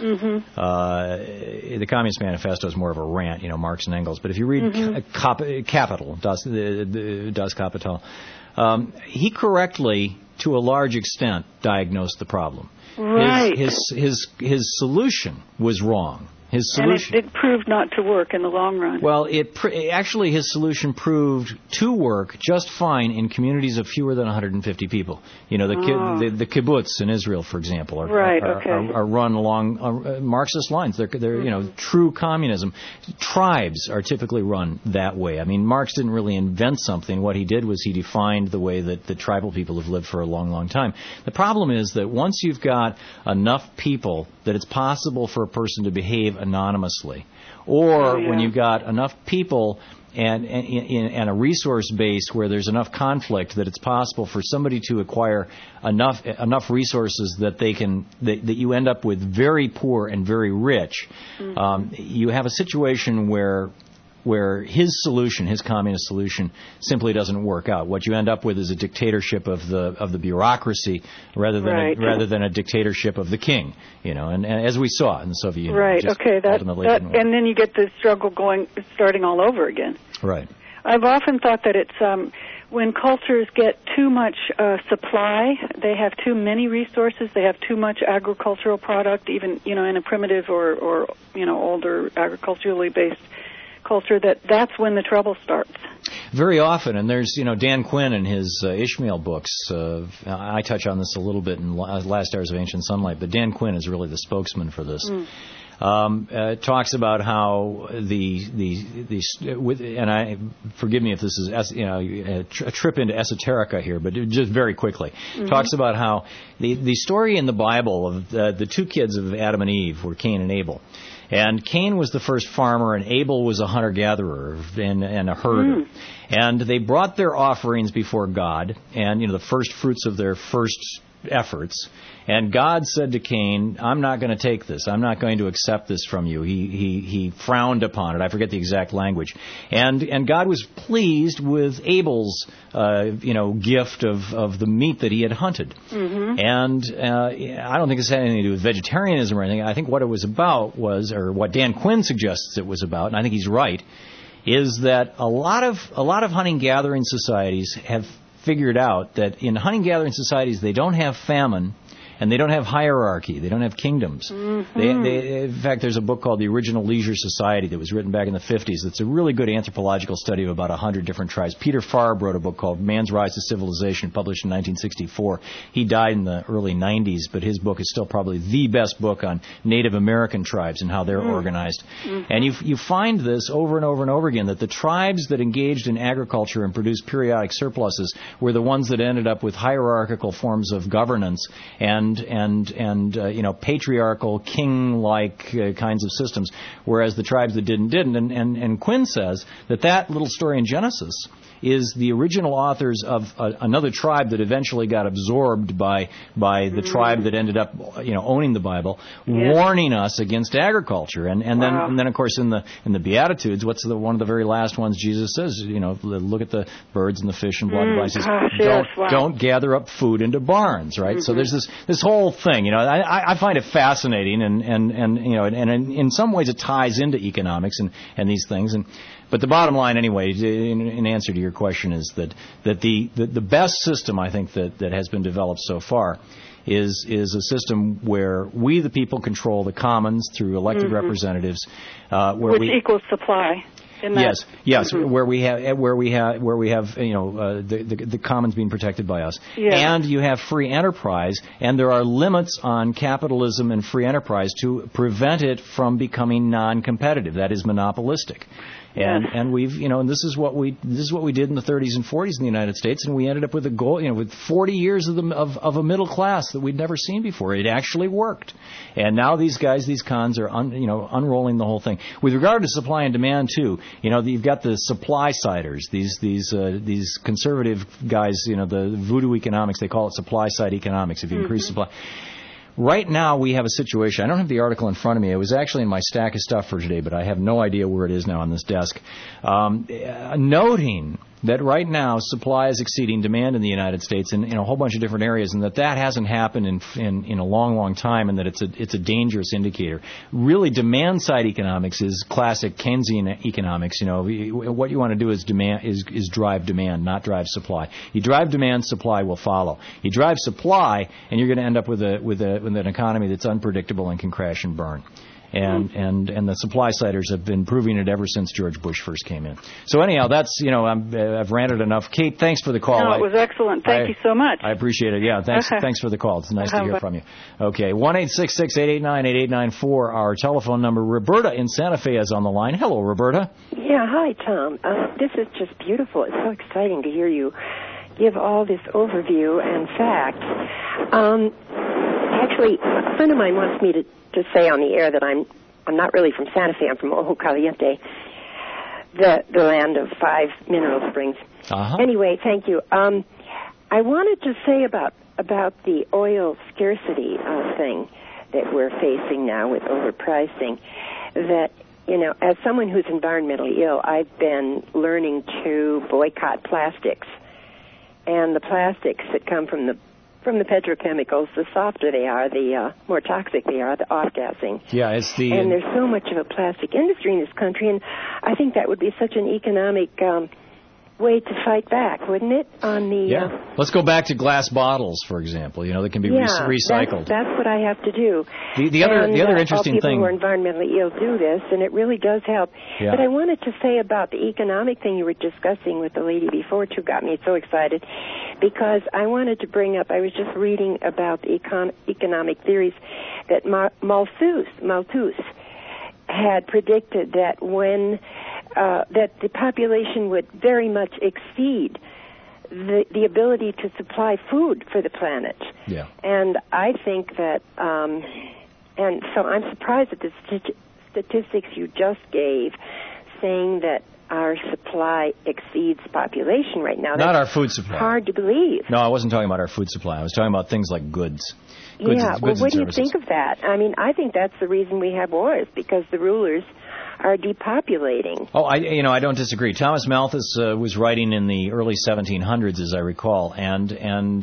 The Communist Manifesto is more of a rant, Marx and Engels. But if you read Capital, Das Kapital, he correctly, to a large extent, diagnosed the problem. Right. His solution was wrong. His solution, and it proved not to work in the long run. Well, actually his solution proved to work just fine in communities of fewer than 150 people. The kibbutz in Israel, for example, are run along Marxist lines. They're true communism. Tribes are typically run that way. I mean, Marx didn't really invent something. What he did was he defined the way that the tribal people have lived for a long, long time. The problem is that once you've got enough people that it's possible for a person to behave anonymously, or when you've got enough people and a resource base where there's enough conflict that it's possible for somebody to acquire enough resources that you end up with very poor and very rich, you have a situation where his solution, his communist solution, simply doesn't work out. What you end up with is a dictatorship of the bureaucracy rather than a dictatorship of the king. And as we saw in the Soviet Union. Right. Okay. And then you get the struggle starting all over again. Right. I've often thought that it's when cultures get too much supply, they have too many resources, they have too much agricultural product, even in a primitive or older agriculturally based culture, that's when the trouble starts. Very often, and there's, Dan Quinn in his Ishmael books, I touch on this a little bit in Last Hours of Ancient Sunlight, but Dan Quinn is really the spokesman for this. Talks about how forgive me if this is a trip into esoterica here, but just very quickly, talks about how the story in the Bible of the two kids of Adam and Eve were Cain and Abel. And Cain was the first farmer, and Abel was a hunter-gatherer and a herder. And they brought their offerings before God, and the first fruits of their first efforts. And God said to Cain, "I'm not going to take this. I'm not going to accept this from you." He frowned upon it. I forget the exact language. And God was pleased with Abel's gift of the meat that he had hunted. And I don't think this had anything to do with vegetarianism or anything. I think what it was about was, or what Dan Quinn suggests it was about, and I think he's right, is that a lot of hunting-gathering societies have figured out that in hunting-gathering societies they don't have famine, and they don't have hierarchy. They don't have kingdoms. In fact, there's a book called The Original Leisure Society that was written back in the 50s. That's a really good anthropological study of about 100 different tribes. Peter Farb wrote a book called Man's Rise to Civilization, published in 1964. He died in the early 90s, but his book is still probably the best book on Native American tribes and how they're organized. And you find this over and over and over again, that the tribes that engaged in agriculture and produced periodic surpluses were the ones that ended up with hierarchical forms of governance and patriarchal, king-like kinds of systems, whereas the tribes that didn't. And Quinn says that little story in Genesis is the original authors of another tribe that eventually got absorbed by the tribe that ended up owning the Bible, warning us against agriculture. And then of course in the Beatitudes, what's one of the very last ones Jesus says? Look at the birds and the fish and blah blah blah. Don't gather up food into barns, right? So there's this whole thing. I find it fascinating, and in some ways it ties into economics and these things. But the bottom line, anyway, in answer to your question, is that the best system, I think, that has been developed so far is a system where we, the people, control the commons through elected representatives, which equals supply. Yes, where we have the commons being protected by us, and you have free enterprise, and there are limits on capitalism and free enterprise to prevent it from becoming non-competitive. That is monopolistic. And we've, and this is what we did in the 30s and 40s in the United States, and we ended up with a goal, with 40 years of a middle class that we'd never seen before. It actually worked. And now these cons are unrolling the whole thing. With regard to supply and demand too, you've got the supply siders, these conservative guys, the voodoo economics, they call it supply side economics. If you increase supply. Right now, we have a situation. I don't have the article in front of me. It was actually in my stack of stuff for today, but I have no idea where it is now on this desk. Noting that right now supply is exceeding demand in the United States in a whole bunch of different areas, and that hasn't happened in a long, long time, and that it's a dangerous indicator. Really, demand side economics is classic Keynesian economics. What you want to do is drive demand, not drive supply. You drive demand, supply will follow. You drive supply, and you're going to end up with an economy that's unpredictable and can crash and burn. And the supply siders have been proving it ever since George Bush first came in. So anyhow, that's I've ranted enough. Kate, thanks for the call. No, it was excellent. Thank you so much. I appreciate it. Yeah, thanks for the call. It's nice to hear from you. Okay, 1-866-889-8894. Our telephone number. Roberta in Santa Fe is on the line. Hello, Roberta. Yeah, hi, Tom. This is just beautiful. It's so exciting to hear you give all this overview and facts. Actually, a friend of mine wants me to say on the air that I'm not really from Santa Fe. I'm from Ojo Caliente, the land of 5 mineral springs. Anyway, thank you. I wanted to say about the oil scarcity thing that we're facing now with overpricing, that, as someone who's environmentally ill, I've been learning to boycott plastics. And the plastics that come from the petrochemicals, the softer they are, the more toxic they are, the off-gassing. Yeah, and there's so much of a plastic industry in this country, and I think that would be such an economic way to fight back, wouldn't it? Let's go back to glass bottles, for example. That can be recycled. That's what I have to do. The other interesting people thing. People who are environmentally ill do this, and it really does help. Yeah. But I wanted to say about the economic thing you were discussing with the lady before, too, got me so excited, because I wanted to bring up. I was just reading about the economic theories that Malthus had predicted that that the population would very much exceed the ability to supply food for the planet. Yeah. And I think that, and so I'm surprised at the statistics you just gave, saying that our supply exceeds population right now. Not our food supply. Hard to believe. No, I wasn't talking about our food supply. I was talking about things like goods. What do you think of that? I mean, I think that's the reason we have wars, because the rulers are depopulating. Oh, I don't disagree. Thomas Malthus was writing in the early 1700s, as I recall, and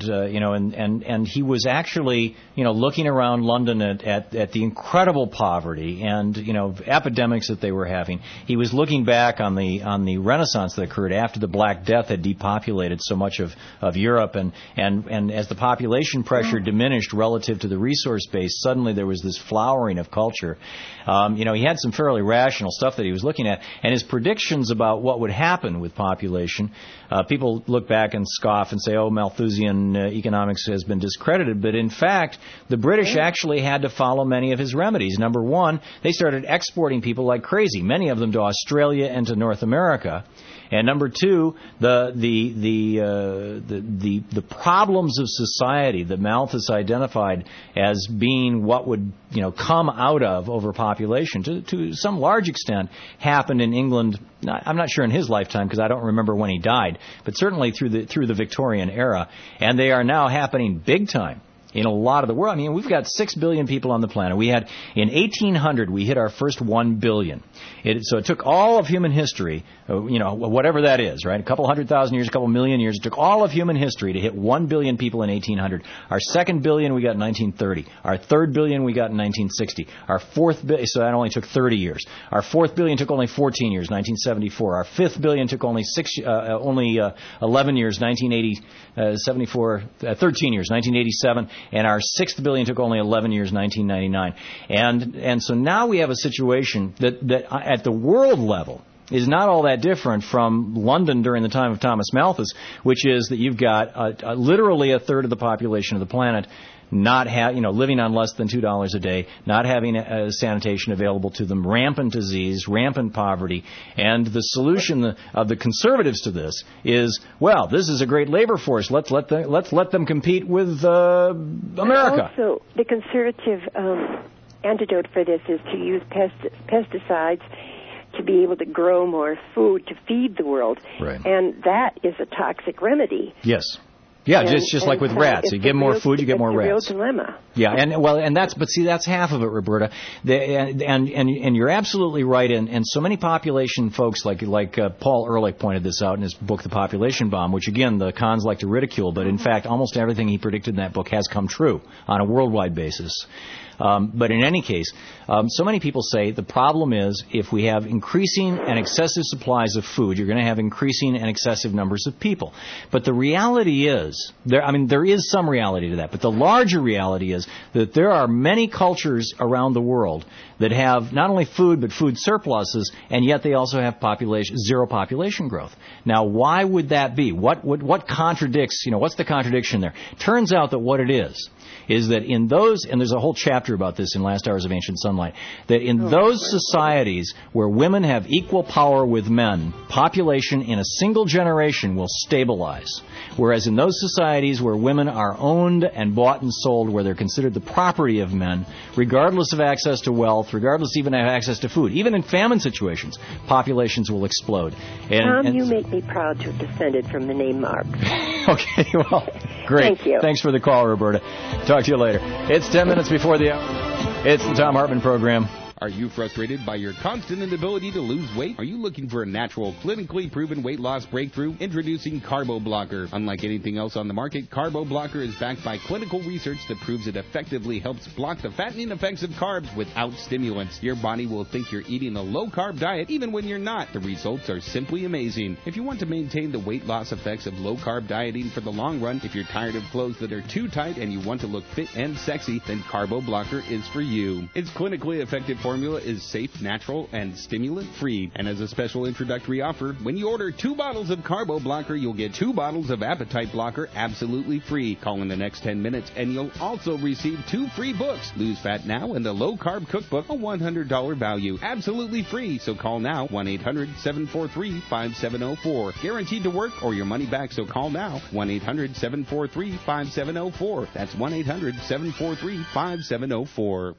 he was actually looking around London at the incredible poverty and epidemics that they were having. He was looking back on the Renaissance that occurred after the Black Death had depopulated so much of Europe, and as the population pressure diminished relative to the resource base, suddenly there was this flowering of culture. He had some fairly rational stuff that he was looking at, and his predictions about what would happen with population, people look back and scoff and say, Malthusian economics has been discredited, but in fact, the British actually had to follow many of his remedies. Number one, they started exporting people like crazy, many of them to Australia and to North America. And number two, the problems of society that Malthus identified as being what would come out of overpopulation to some large extent happened in England. I'm not sure in his lifetime, because I don't remember when he died, but certainly through the Victorian era, and they are now happening big time in a lot of the world. I mean, we've got 6 billion people on the planet. We had, in 1800, we hit our first 1 billion. So it took all of human history, whatever that is, right? A couple 100,000 years, a couple million years. It took all of human history to hit 1 billion people in 1800. Our second billion we got in 1930. Our third billion we got in 1960. Our fourth billion, so that only took 30 years. Our fourth billion took only 14 years, 1974. Our fifth billion took only 11 years, 1974, 13 years, 1987. And our sixth billion took only 11 years, 1999. And so now we have a situation that at the world level, is not all that different from London during the time of Thomas Malthus, which is that you've got literally a third of the population of the planet living on less than $2 a day, not having sanitation available to them, rampant disease, rampant poverty, and the solution of the conservatives to this is, well, this is a great labor force. Let's let them compete with America. Also, the conservative antidote for this is to use pesticides to be able to grow more food to feed the world, right. And that is a toxic remedy. Yes. Yeah, just like with rats. You give more food, you get more rats. It's a real dilemma. Yeah, that's half of it, Roberta. And you're absolutely right. And so many population folks, like Paul Ehrlich pointed this out in his book, The Population Bomb, which again the cons like to ridicule, but in fact almost everything he predicted in that book has come true on a worldwide basis. But in any case, so many people say the problem is if we have increasing and excessive supplies of food, you're going to have increasing and excessive numbers of people. But the reality is, there is some reality to that, but the larger reality is that there are many cultures around the world that have not only food but food surpluses, and yet they also have zero population growth. Now, why would that be? What contradicts, what's the contradiction there? Turns out that what it is that in those, and there's a whole chapter about this in Last Hours of Ancient Sunlight, that in those societies where women have equal power with men, population in a single generation will stabilize. Whereas in those societies where women are owned and bought and sold, where they're considered the property of men, regardless of access to wealth, regardless even of access to food, even in famine situations, populations will explode. Tom, you make me proud to have descended from the name Marx. Okay, well, great. Thank you. Thanks for the call, Roberta. Talk to you later. It's 10 minutes before the hour. It's the Tom Hartman Program. Are you frustrated by your constant inability to lose weight? Are you looking for a natural, clinically proven weight loss breakthrough? Introducing Carbo Blocker. Unlike anything else on the market, Carbo Blocker is backed by clinical research that proves it effectively helps block the fattening effects of carbs without stimulants. Your body will think you're eating a low-carb diet even when you're not. The results are simply amazing. If you want to maintain the weight loss effects of low-carb dieting for the long run, if you're tired of clothes that are too tight and you want to look fit and sexy, then Carbo Blocker is for you. Its clinically effective formula is safe, natural, and stimulant-free. And as a special introductory offer, when you order 2 bottles of Carbo Blocker, you'll get 2 bottles of Appetite Blocker absolutely free. Call in the next 10 minutes, and you'll also receive 2 free books. Lose Fat Now and the Low Carb Cookbook, a $100 value. Absolutely free, so call now, 1-800-743-5704. Guaranteed to work or your money back, so call now, 1-800-743-5704. That's 1-800-743-5704.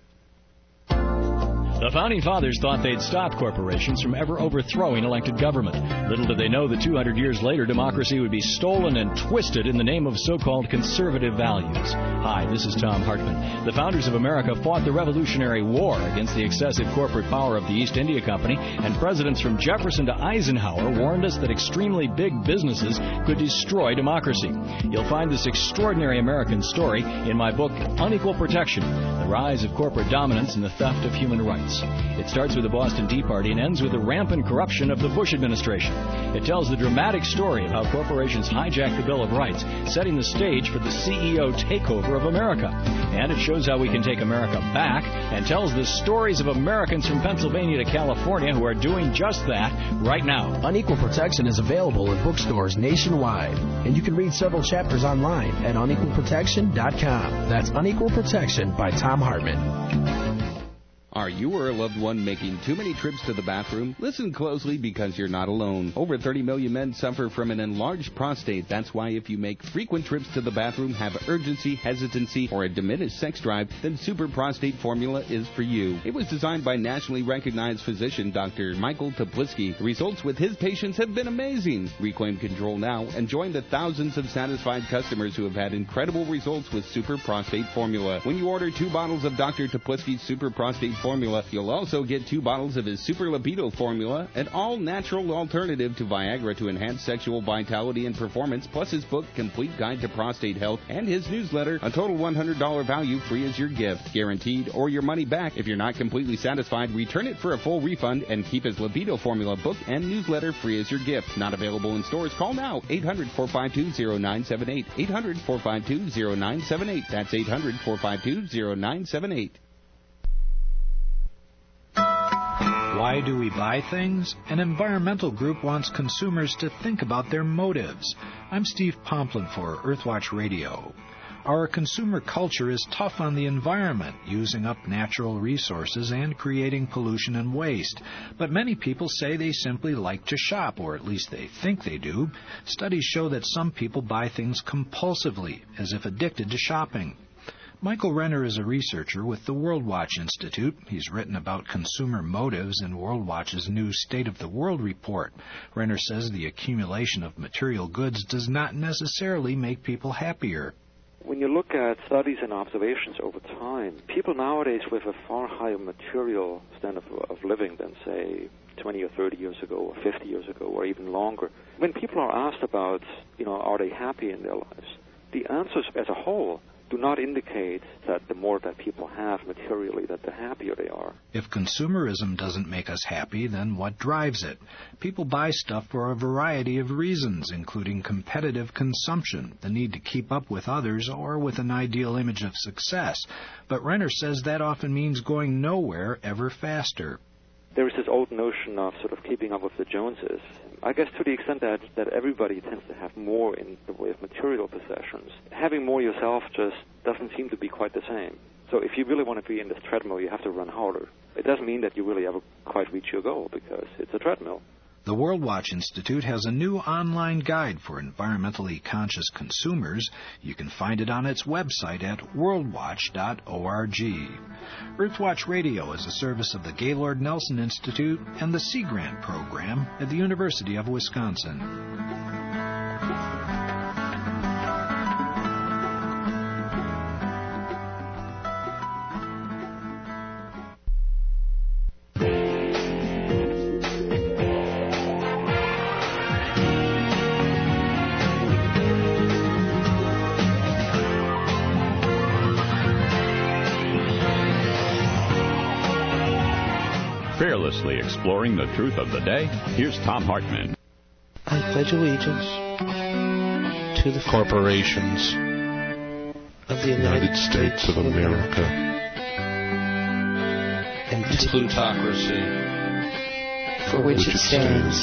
The Founding Fathers thought they'd stop corporations from ever overthrowing elected government. Little did they know that 200 years later, democracy would be stolen and twisted in the name of so-called conservative values. Hi, this is Tom Hartman. The founders of America fought the Revolutionary War against the excessive corporate power of the East India Company, and presidents from Jefferson to Eisenhower warned us that extremely big businesses could destroy democracy. You'll find this extraordinary American story in my book, Unequal Protection, The Rise of Corporate Dominance and the Theft of Human Rights. It starts with the Boston Tea Party and ends with the rampant corruption of the Bush administration. It tells the dramatic story of how corporations hijacked the Bill of Rights, setting the stage for the CEO takeover of America. And it shows how we can take America back and tells the stories of Americans from Pennsylvania to California who are doing just that right now. Unequal Protection is available in bookstores nationwide, and you can read several chapters online at unequalprotection.com. That's Unequal Protection by Tom Hartman. Are you or a loved one making too many trips to the bathroom? Listen closely because you're not alone. Over 30 million men suffer from an enlarged prostate. That's why if you make frequent trips to the bathroom, have urgency, hesitancy, or a diminished sex drive, then Super Prostate Formula is for you. It was designed by nationally recognized physician Dr. Michael Toplitzky. The results with his patients have been amazing. Reclaim control now and join the thousands of satisfied customers who have had incredible results with Super Prostate Formula. When you order 2 bottles of Dr. Toplitzky's Super Prostate Formula, you'll also get 2 bottles of his Super Libido Formula, an all-natural alternative to Viagra to enhance sexual vitality and performance, plus his book, Complete Guide to Prostate Health, and his newsletter, a total $100 value free as your gift. Guaranteed or your money back. If you're not completely satisfied, return it for a full refund and keep his Libido Formula book and newsletter free as your gift. Not available in stores? Call now, 800-452-0978. 800-452-0978. That's 800-452-0978. Why do we buy things? An environmental group wants consumers to think about their motives. I'm Steve Pomplin for Earthwatch Radio. Our consumer culture is tough on the environment, using up natural resources and creating pollution and waste. But many people say they simply like to shop, or at least they think they do. Studies show that some people buy things compulsively, as if addicted to shopping. Michael Renner is a researcher with the WorldWatch Institute. He's written about consumer motives in WorldWatch's new State of the World report. Renner says the accumulation of material goods does not necessarily make people happier. When you look at studies and observations over time, people nowadays with a far higher material standard of living than, say, 20 or 30 years ago, or 50 years ago, or even longer, when people are asked about, are they happy in their lives, the answers as a whole do not indicate that the more that people have materially, that the happier they are. If consumerism doesn't make us happy, then what drives it? People buy stuff for a variety of reasons, including competitive consumption, the need to keep up with others, or with an ideal image of success. But Renner says that often means going nowhere ever faster. There is this old notion of sort of keeping up with the Joneses. I guess to the extent that everybody tends to have more in the way of material possessions, having more yourself just doesn't seem to be quite the same. So if you really want to be in this treadmill, you have to run harder. It doesn't mean that you really ever quite reach your goal, because it's a treadmill. The WorldWatch Institute has a new online guide for environmentally conscious consumers. You can find it on its website at worldwatch.org. Earthwatch Radio is a service of the Gaylord Nelson Institute and the Sea Grant Program at the University of Wisconsin. Fearlessly exploring the truth of the day, here's Tom Hartman. I pledge allegiance to the corporations of the United States of America and to plutocracy, for which it stands,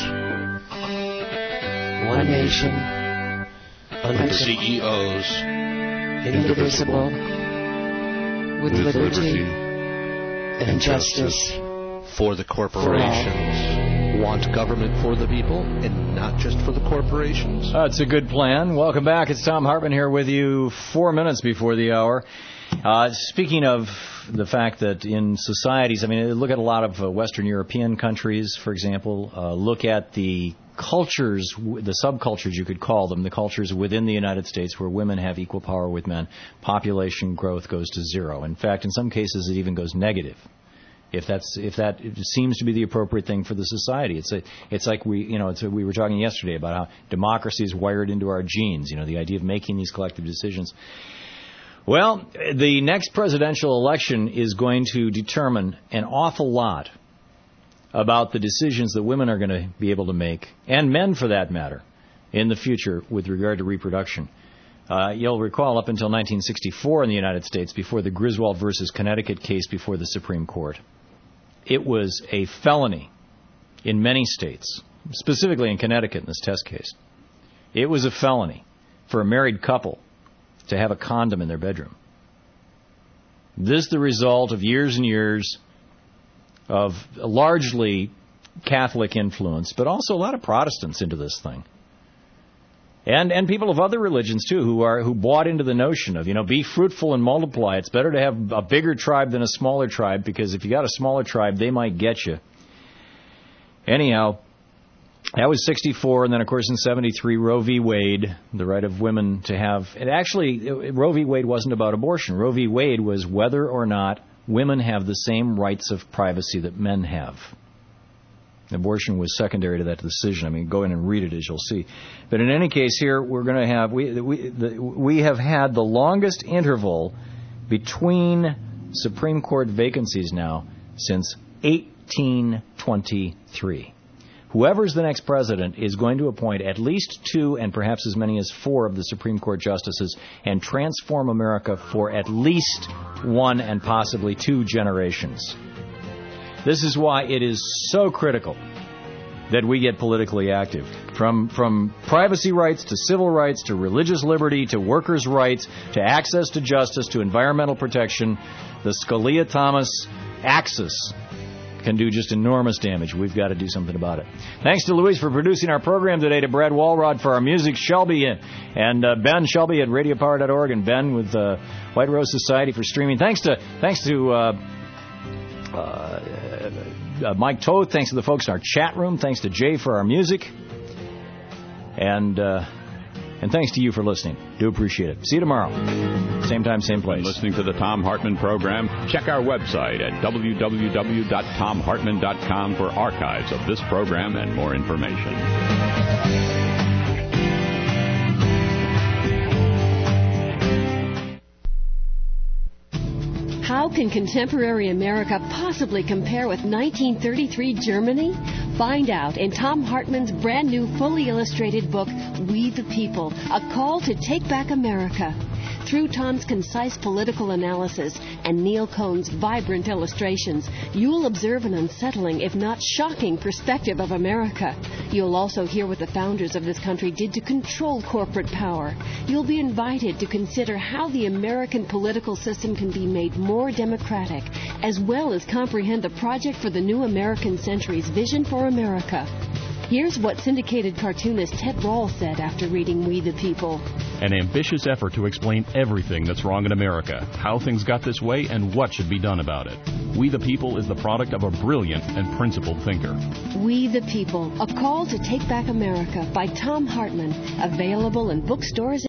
one nation, under CEOs, indivisible, with liberty and justice for the corporations. Want government for the people and not just for the corporations? That's a good plan. Welcome back. It's Tom Hartman here with you 4 minutes before the hour. Speaking of the fact that in societies, look at a lot of Western European countries, for example. Look at the cultures, the subcultures you could call them, the cultures within the United States where women have equal power with men. Population growth goes to zero. In fact, in some cases, it even goes negative. If that seems to be the appropriate thing for the society, it's like we were talking yesterday about how democracy is wired into our genes. The idea of making these collective decisions. Well, the next presidential election is going to determine an awful lot about the decisions that women are going to be able to make, and men for that matter, in the future with regard to reproduction. You'll recall up until 1964 in the United States, before the Griswold versus Connecticut case before the Supreme Court, it was a felony in many states, specifically in Connecticut in this test case. It was a felony for a married couple to have a condom in their bedroom. This is the result of years and years of largely Catholic influence, but also a lot of Protestants into this thing. And people of other religions, too, who bought into the notion of, be fruitful and multiply. It's better to have a bigger tribe than a smaller tribe, because if you got a smaller tribe, they might get you. Anyhow, that was 64, and then, of course, in 73, Roe v. Wade, the right of women to have... Roe v. Wade wasn't about abortion. Roe v. Wade was whether or not women have the same rights of privacy that men have. Abortion was secondary to that decision. Go in and read it, as you'll see. But in any case, here we're going to have we have had the longest interval between Supreme Court vacancies now since 1823. Whoever's the next president is going to appoint at least 2 and perhaps as many as 4 of the Supreme Court justices and transform America for at least 1 and possibly 2 generations. This is why it is so critical that we get politically active. From privacy rights to civil rights to religious liberty to workers' rights to access to justice to environmental protection, the Scalia-Thomas axis can do just enormous damage. We've got to do something about it. Thanks to Louise for producing our program today, to Brad Walrod for our music, Shelby and Ben Shelby at radiopower.org, and Ben with White Rose Society for streaming. Thanks to Mike Toth. Thanks to the folks in our chat room. Thanks to Jay for our music. And thanks to you for listening. Do appreciate it. See you tomorrow. Same time, same place. Listening to the Thom Hartmann program, check our website at www.thomhartmann.com for archives of this program and more information. How can contemporary America possibly compare with 1933 Germany? Find out in Thom Hartmann's brand new fully illustrated book, We the People, A Call to Take Back America. Through Tom's concise political analysis and Neil Cohn's vibrant illustrations, you'll observe an unsettling, if not shocking, perspective of America. You'll also hear what the founders of this country did to control corporate power. You'll be invited to consider how the American political system can be made more democratic, as well as comprehend the project for the new American century's vision for America. Here's what syndicated cartoonist Ted Rall said after reading We the People. An ambitious effort to explain everything that's wrong in America, how things got this way, and what should be done about it. We the People is the product of a brilliant and principled thinker. We the People, A Call to Take Back America by Thom Hartmann, available in bookstores